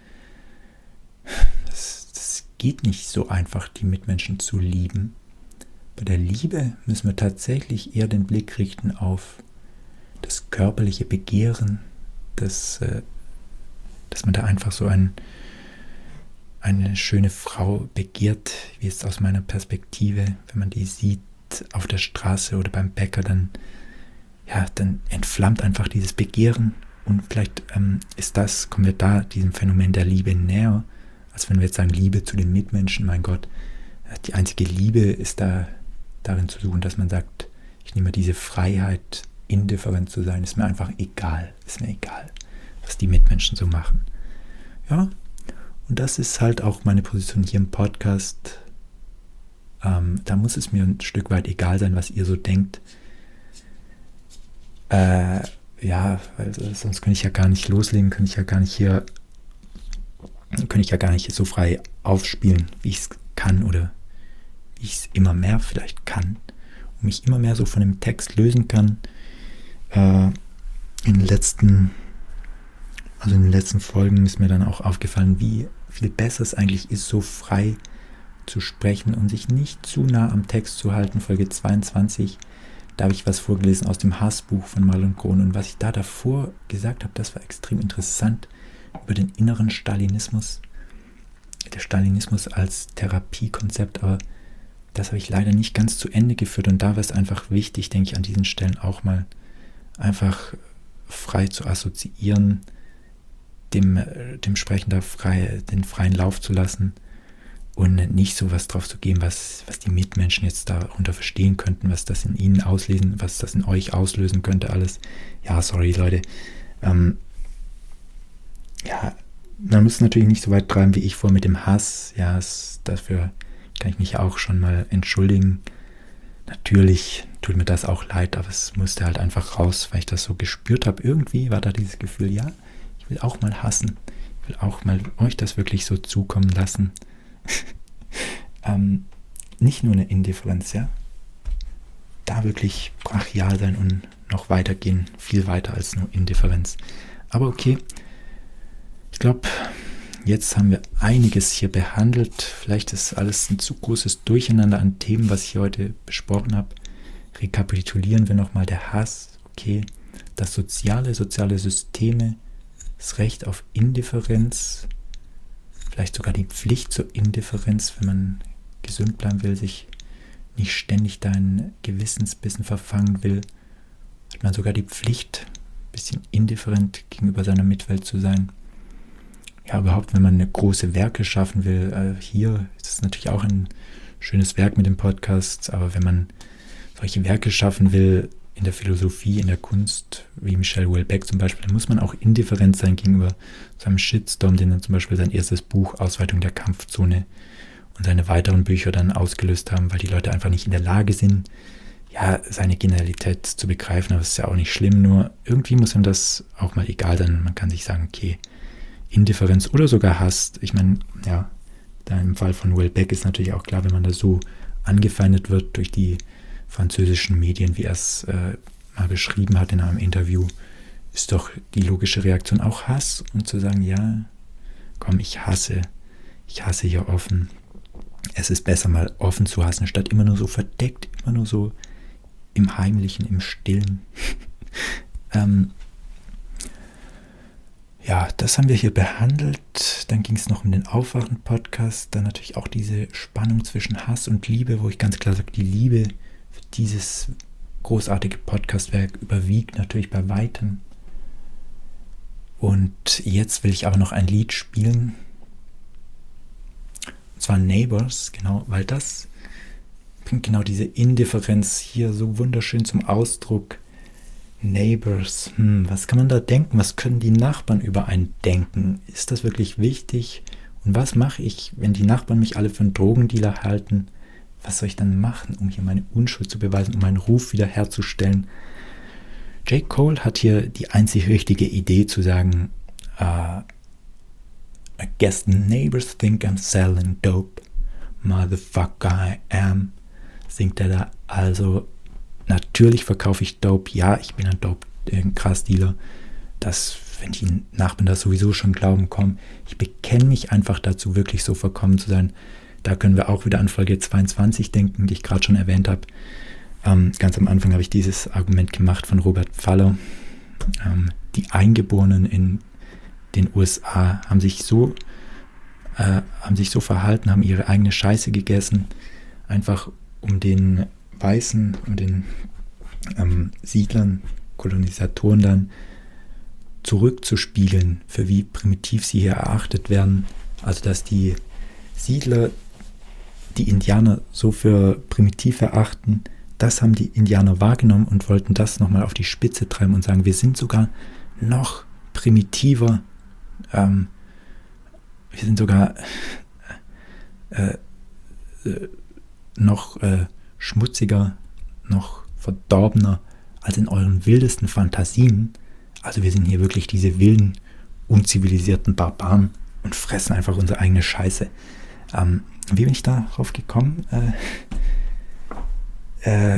das, das geht nicht so einfach, die Mitmenschen zu lieben. Bei der Liebe müssen wir tatsächlich eher den Blick richten auf das körperliche Begehren, das, äh, dass man da einfach so ein, eine schöne Frau begehrt, wie es aus meiner Perspektive, wenn man die sieht auf der Straße oder beim Bäcker, dann, ja, dann entflammt einfach dieses Begehren und vielleicht ähm, ist das, kommen wir da diesem Phänomen der Liebe näher, als wenn wir jetzt sagen, Liebe zu den Mitmenschen, mein Gott, die einzige Liebe ist da darin zu suchen, dass man sagt, ich nehme diese Freiheit, indifferent zu sein, ist mir einfach egal, ist mir egal, was die Mitmenschen so machen. Ja, und das ist halt auch meine Position hier im Podcast. Ähm, da muss es mir ein Stück weit egal sein, was ihr so denkt. Äh, ja, weil sonst könnte ich ja gar nicht loslegen, könnte ich ja gar nicht hier, könnte ich ja gar nicht so frei aufspielen, wie ich es kann oder wie ich es immer mehr vielleicht kann und mich immer mehr so von dem Text lösen kann. Äh, in den letzten, also in den letzten Folgen ist mir dann auch aufgefallen, wie viel besser es eigentlich ist, so frei zu sprechen und sich nicht zu nah am Text zu halten. Folge zweiundzwanzig, da habe ich was vorgelesen aus dem Hassbuch von Marlon Kohn und was ich da davor gesagt habe, das war extrem interessant über den inneren Stalinismus. Der Stalinismus als Therapiekonzept, aber das habe ich leider nicht ganz zu Ende geführt und da wäre es einfach wichtig, denke ich, an diesen Stellen auch mal einfach frei zu assoziieren, dem, dem Sprechen da frei, den freien Lauf zu lassen und nicht so was drauf zu geben, was, was die Mitmenschen jetzt darunter verstehen könnten, was das in ihnen auslesen, was das in euch auslösen könnte, alles. Ja, sorry, Leute. Ähm, ja, man muss es natürlich nicht so weit treiben wie ich vor mit dem Hass. Ja, es, dafür kann ich mich auch schon mal entschuldigen. Natürlich tut mir das auch leid, aber es musste halt einfach raus, weil ich das so gespürt habe. Irgendwie war da dieses Gefühl, ja, ich will auch mal hassen. Ich will auch mal euch das wirklich so zukommen lassen. ähm, nicht nur eine Indifferenz, ja. Da wirklich brachial sein und noch weitergehen. Viel weiter als nur Indifferenz. Aber okay. Ich glaube, jetzt haben wir einiges hier behandelt. Vielleicht ist alles ein zu großes Durcheinander an Themen, was ich heute besprochen habe. Rekapitulieren wir nochmal: der Hass, okay, das Soziale, soziale Systeme, das Recht auf Indifferenz, vielleicht sogar die Pflicht zur Indifferenz, wenn man gesund bleiben will, sich nicht ständig da in Gewissensbissen verfangen will, hat man sogar die Pflicht, ein bisschen indifferent gegenüber seiner Mitwelt zu sein. Ja, überhaupt, wenn man eine große Werke schaffen will, äh, hier ist es natürlich auch ein schönes Werk mit dem Podcast, aber wenn man solche Werke schaffen will, in der Philosophie, in der Kunst, wie Michel Houellebecq zum Beispiel, dann muss man auch indifferent sein gegenüber seinem Shitstorm, den dann zum Beispiel sein erstes Buch Ausweitung der Kampfzone und seine weiteren Bücher dann ausgelöst haben, weil die Leute einfach nicht in der Lage sind, ja, seine Genialität zu begreifen. Aber es ist ja auch nicht schlimm, nur irgendwie muss einem das auch mal egal sein. Man kann sich sagen, okay, Indifferenz oder sogar Hass. Ich meine, ja, da im Fall von Houellebecq ist natürlich auch klar, wenn man da so angefeindet wird durch die französischen Medien, wie er es äh, mal beschrieben hat in einem Interview, ist doch die logische Reaktion auch Hass und zu sagen, ja, komm, ich hasse, ich hasse hier offen. Es ist besser, mal offen zu hassen, statt immer nur so verdeckt, immer nur so im Heimlichen, im Stillen. ähm, ja, das haben wir hier behandelt. Dann ging es noch um den Aufwachen-Podcast. Dann natürlich auch diese Spannung zwischen Hass und Liebe, wo ich ganz klar sage, die Liebe für dieses großartige Podcastwerk überwiegt natürlich bei weitem. Und jetzt will ich aber noch ein Lied spielen. Und zwar Neighbors, genau, weil das bringt genau diese Indifferenz hier so wunderschön zum Ausdruck. Neighbors, hm, was kann man da denken? Was können die Nachbarn über einen denken? Ist das wirklich wichtig? Und was mache ich, wenn die Nachbarn mich alle für einen Drogendealer halten? Was soll ich dann machen, um hier meine Unschuld zu beweisen, um meinen Ruf wiederherzustellen? J. Cole hat hier die einzig richtige Idee zu sagen, uh, I guess the neighbors think I'm selling dope. Motherfucker I am. Singt er da. Also, natürlich verkaufe ich Dope. Ja, ich bin ein Dope-Gras-Dealer. Das, wenn die Nachbarn das sowieso schon glauben, kommen. Ich bekenne mich einfach dazu, wirklich so verkommen zu sein. Da können wir auch wieder an Folge zweiundzwanzig denken, die ich gerade schon erwähnt habe. Ähm, ganz am Anfang habe ich dieses Argument gemacht von Robert Pfaller. Ähm, die Eingeborenen in den U S A haben sich so äh, haben sich so verhalten, haben ihre eigene Scheiße gegessen, einfach um den Weißen, um den ähm, Siedlern, Kolonisatoren dann zurückzuspiegeln, für wie primitiv sie hier erachtet werden. Also dass die Siedler die Indianer so für primitiv erachten, das haben die Indianer wahrgenommen und wollten das nochmal auf die Spitze treiben und sagen, wir sind sogar noch primitiver, ähm, wir sind sogar äh, äh, noch äh, schmutziger, noch verdorbener als in euren wildesten Fantasien. Also wir sind hier wirklich diese wilden, unzivilisierten Barbaren und fressen einfach unsere eigene Scheiße. Ähm, wie bin ich darauf gekommen? Äh, äh,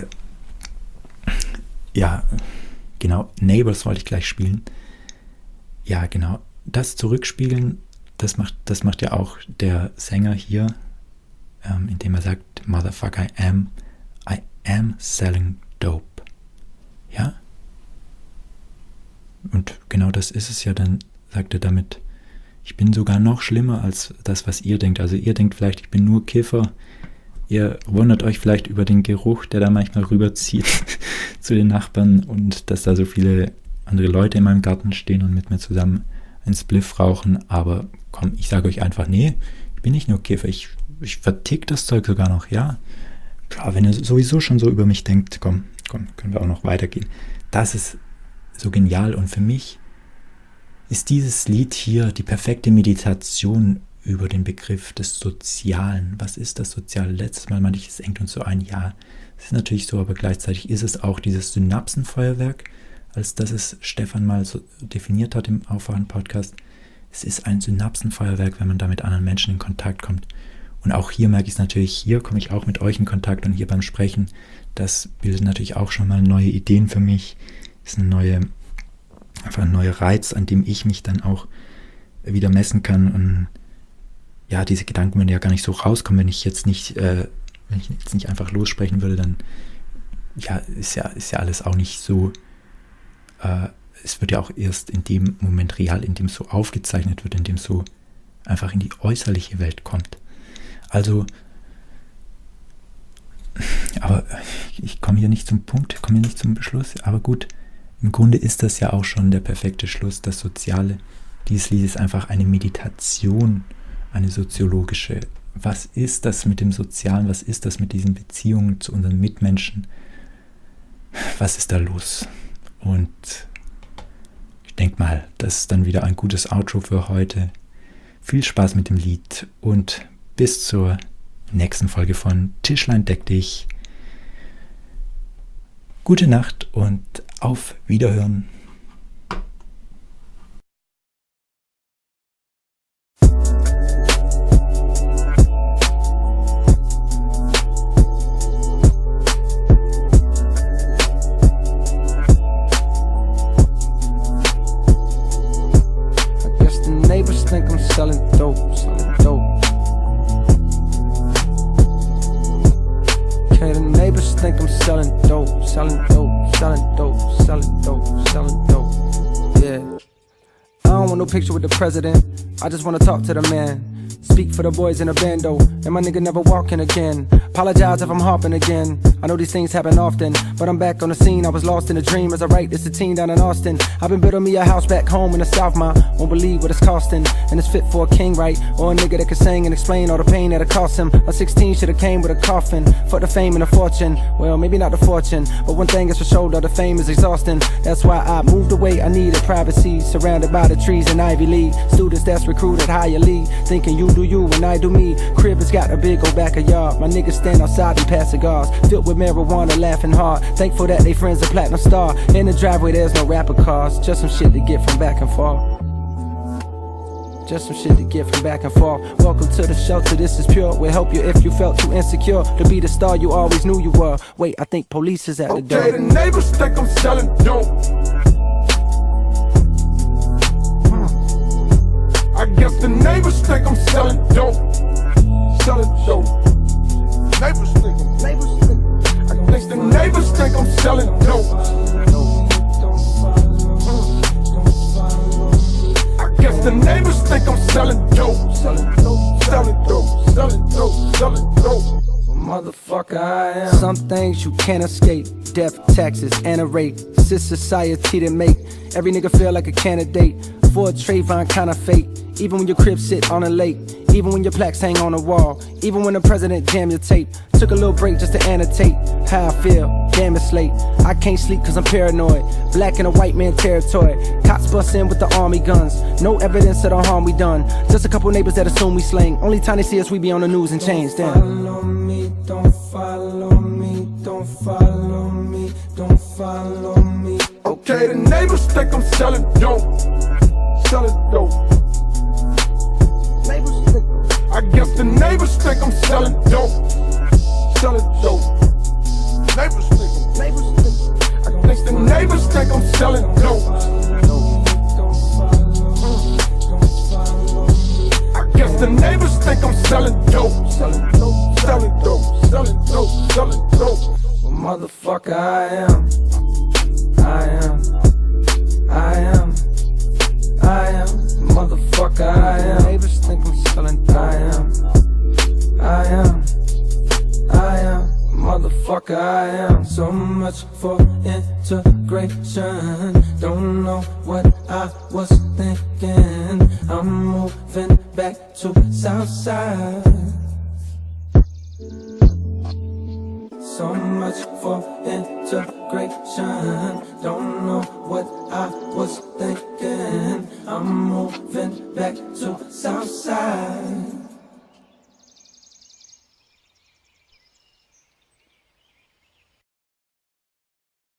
ja, genau, Neighbors wollte ich gleich spielen. Ja, genau, das Zurückspielen, das macht, das macht ja auch der Sänger hier, ähm, indem er sagt, Motherfucker, I am, I am selling dope. Ja? Und genau das ist es ja, dann sagt er damit, ich bin sogar noch schlimmer als das, was ihr denkt. Also ihr denkt vielleicht, ich bin nur Kiffer Ihr wundert euch vielleicht über den Geruch, der da manchmal rüberzieht zu den Nachbarn und dass da so viele andere Leute in meinem Garten stehen und mit mir zusammen einen Spliff rauchen. Aber komm, ich sage euch einfach, nee, ich bin nicht nur Kiffer, ich, ich vertick das Zeug sogar noch, ja. Klar, wenn ihr sowieso schon so über mich denkt, komm, komm, können wir auch noch weitergehen. Das ist so genial und für mich ist dieses Lied hier die perfekte Meditation über den Begriff des Sozialen. Was ist das Soziale? Letztes Mal meinte ich, es engt uns so ein. Ja, es ist natürlich so, aber gleichzeitig ist es auch dieses Synapsenfeuerwerk, als das es Stefan mal so definiert hat im Aufwachen-Podcast. Es ist ein Synapsenfeuerwerk, wenn man da mit anderen Menschen in Kontakt kommt. Und auch hier merke ich es natürlich, hier komme ich auch mit euch in Kontakt und hier beim Sprechen, das bildet natürlich auch schon mal neue Ideen für mich. Das ist eine neue, einfach ein neuer Reiz, an dem ich mich dann auch wieder messen kann. Und ja, diese Gedanken würden ja gar nicht so rauskommen, wenn ich jetzt nicht, äh, wenn ich jetzt nicht einfach lossprechen würde, dann ja, ist ja, ist ja alles auch nicht so, äh, es wird ja auch erst in dem Moment real, in dem es so aufgezeichnet wird, in dem es so einfach in die äußerliche Welt kommt. Also, aber ich, ich komme hier nicht zum Punkt, komme hier nicht zum Beschluss, aber gut, im Grunde ist das ja auch schon der perfekte Schluss, das Soziale. Dieses Lied ist einfach eine Meditation, eine soziologische. Was ist das mit dem Sozialen? Was ist das mit diesen Beziehungen zu unseren Mitmenschen? Was ist da los? Und ich denke mal, das ist dann wieder ein gutes Outro für heute. Viel Spaß mit dem Lied und bis zur nächsten Folge von Tischlein deck dich. Gute Nacht und auf Wiederhören. Think I'm selling dope, selling dope. Okay, the neighbors think I'm selling dope, selling dope, selling dope, selling dope, selling dope. Yeah. I don't want no picture with the president. I just wanna talk to the man. Speak for the boys in the bando, and my nigga never walking again. Apologize if I'm harping again. I know these things happen often, but I'm back on the scene. I was lost in a dream as I write this a teen down in Austin. I've been building me a house back home in the South, ma. Won't believe what it's costing, and it's fit for a king, right? Or a nigga that can sing and explain all the pain that it cost him. A sixteen should've came with a coffin. Fuck the fame and the fortune. Well, maybe not the fortune, but one thing is for sure, though, the fame is exhausting. That's why I moved away. I needed privacy, surrounded by the trees in Ivy League. Students that's recruited higherly, thinking you do you and I do me. Crib has got a big old backyard. My niggas stand outside and pass cigars, filled with marijuana, laughing hard. Thankful that they friends a platinum star. In the driveway there's no rapper cars, just some shit to get from back and forth. Just some shit to get from back and forth. Welcome to the shelter, this is pure. We'll help you if you felt too insecure to be the star you always knew you were. Wait, I think police is at the door. Okay, the neighbors think I'm selling dope. I guess the neighbors think I'm selling dope. Selling dope. Neighbors think I'm, neighbors think I'm, I guess the neighbors think I'm selling dope. I guess the neighbors think I'm selling dope. Selling dope. Selling dope. Selling dope. Selling dope. Motherfucker, I am. Some things you can't escape. Death, taxes, and a rate. This society that make every nigga feel like a candidate for a Trayvon kind of fate. Even when your crib sit on a lake, even when your plaques hang on a wall, even when the president jam your tape. Took a little break just to annotate how I feel. Damn, it's late. I can't sleep cause I'm paranoid. Black in a white man territory. Cops bust in with the army guns. No evidence of the harm we done. Just a couple neighbors that assume we slang. Only time they see us we be on the news and change. Damn. Follow me, don't follow me, don't follow me, don't follow me. Okay, the neighbors think I'm selling dope. Selling dope. Neighbors think I guess the neighbors think I'm selling dope. Selling dope. Neighbors think I'm, neighbors think I guess the neighbors think I'm selling dope. I guess the neighbors think I'm selling dope. Selling dope. Selling dope. Selling dope. Selling dope. Well, motherfucker, I am. I am. I am. I am. Motherfucker, I am. Neighbors think I'm selling. I am. I am. much for integration. Don't know what I was thinking. I'm moving back to Southside. So much for integration. Don't know what I was thinking. I'm moving back to Southside.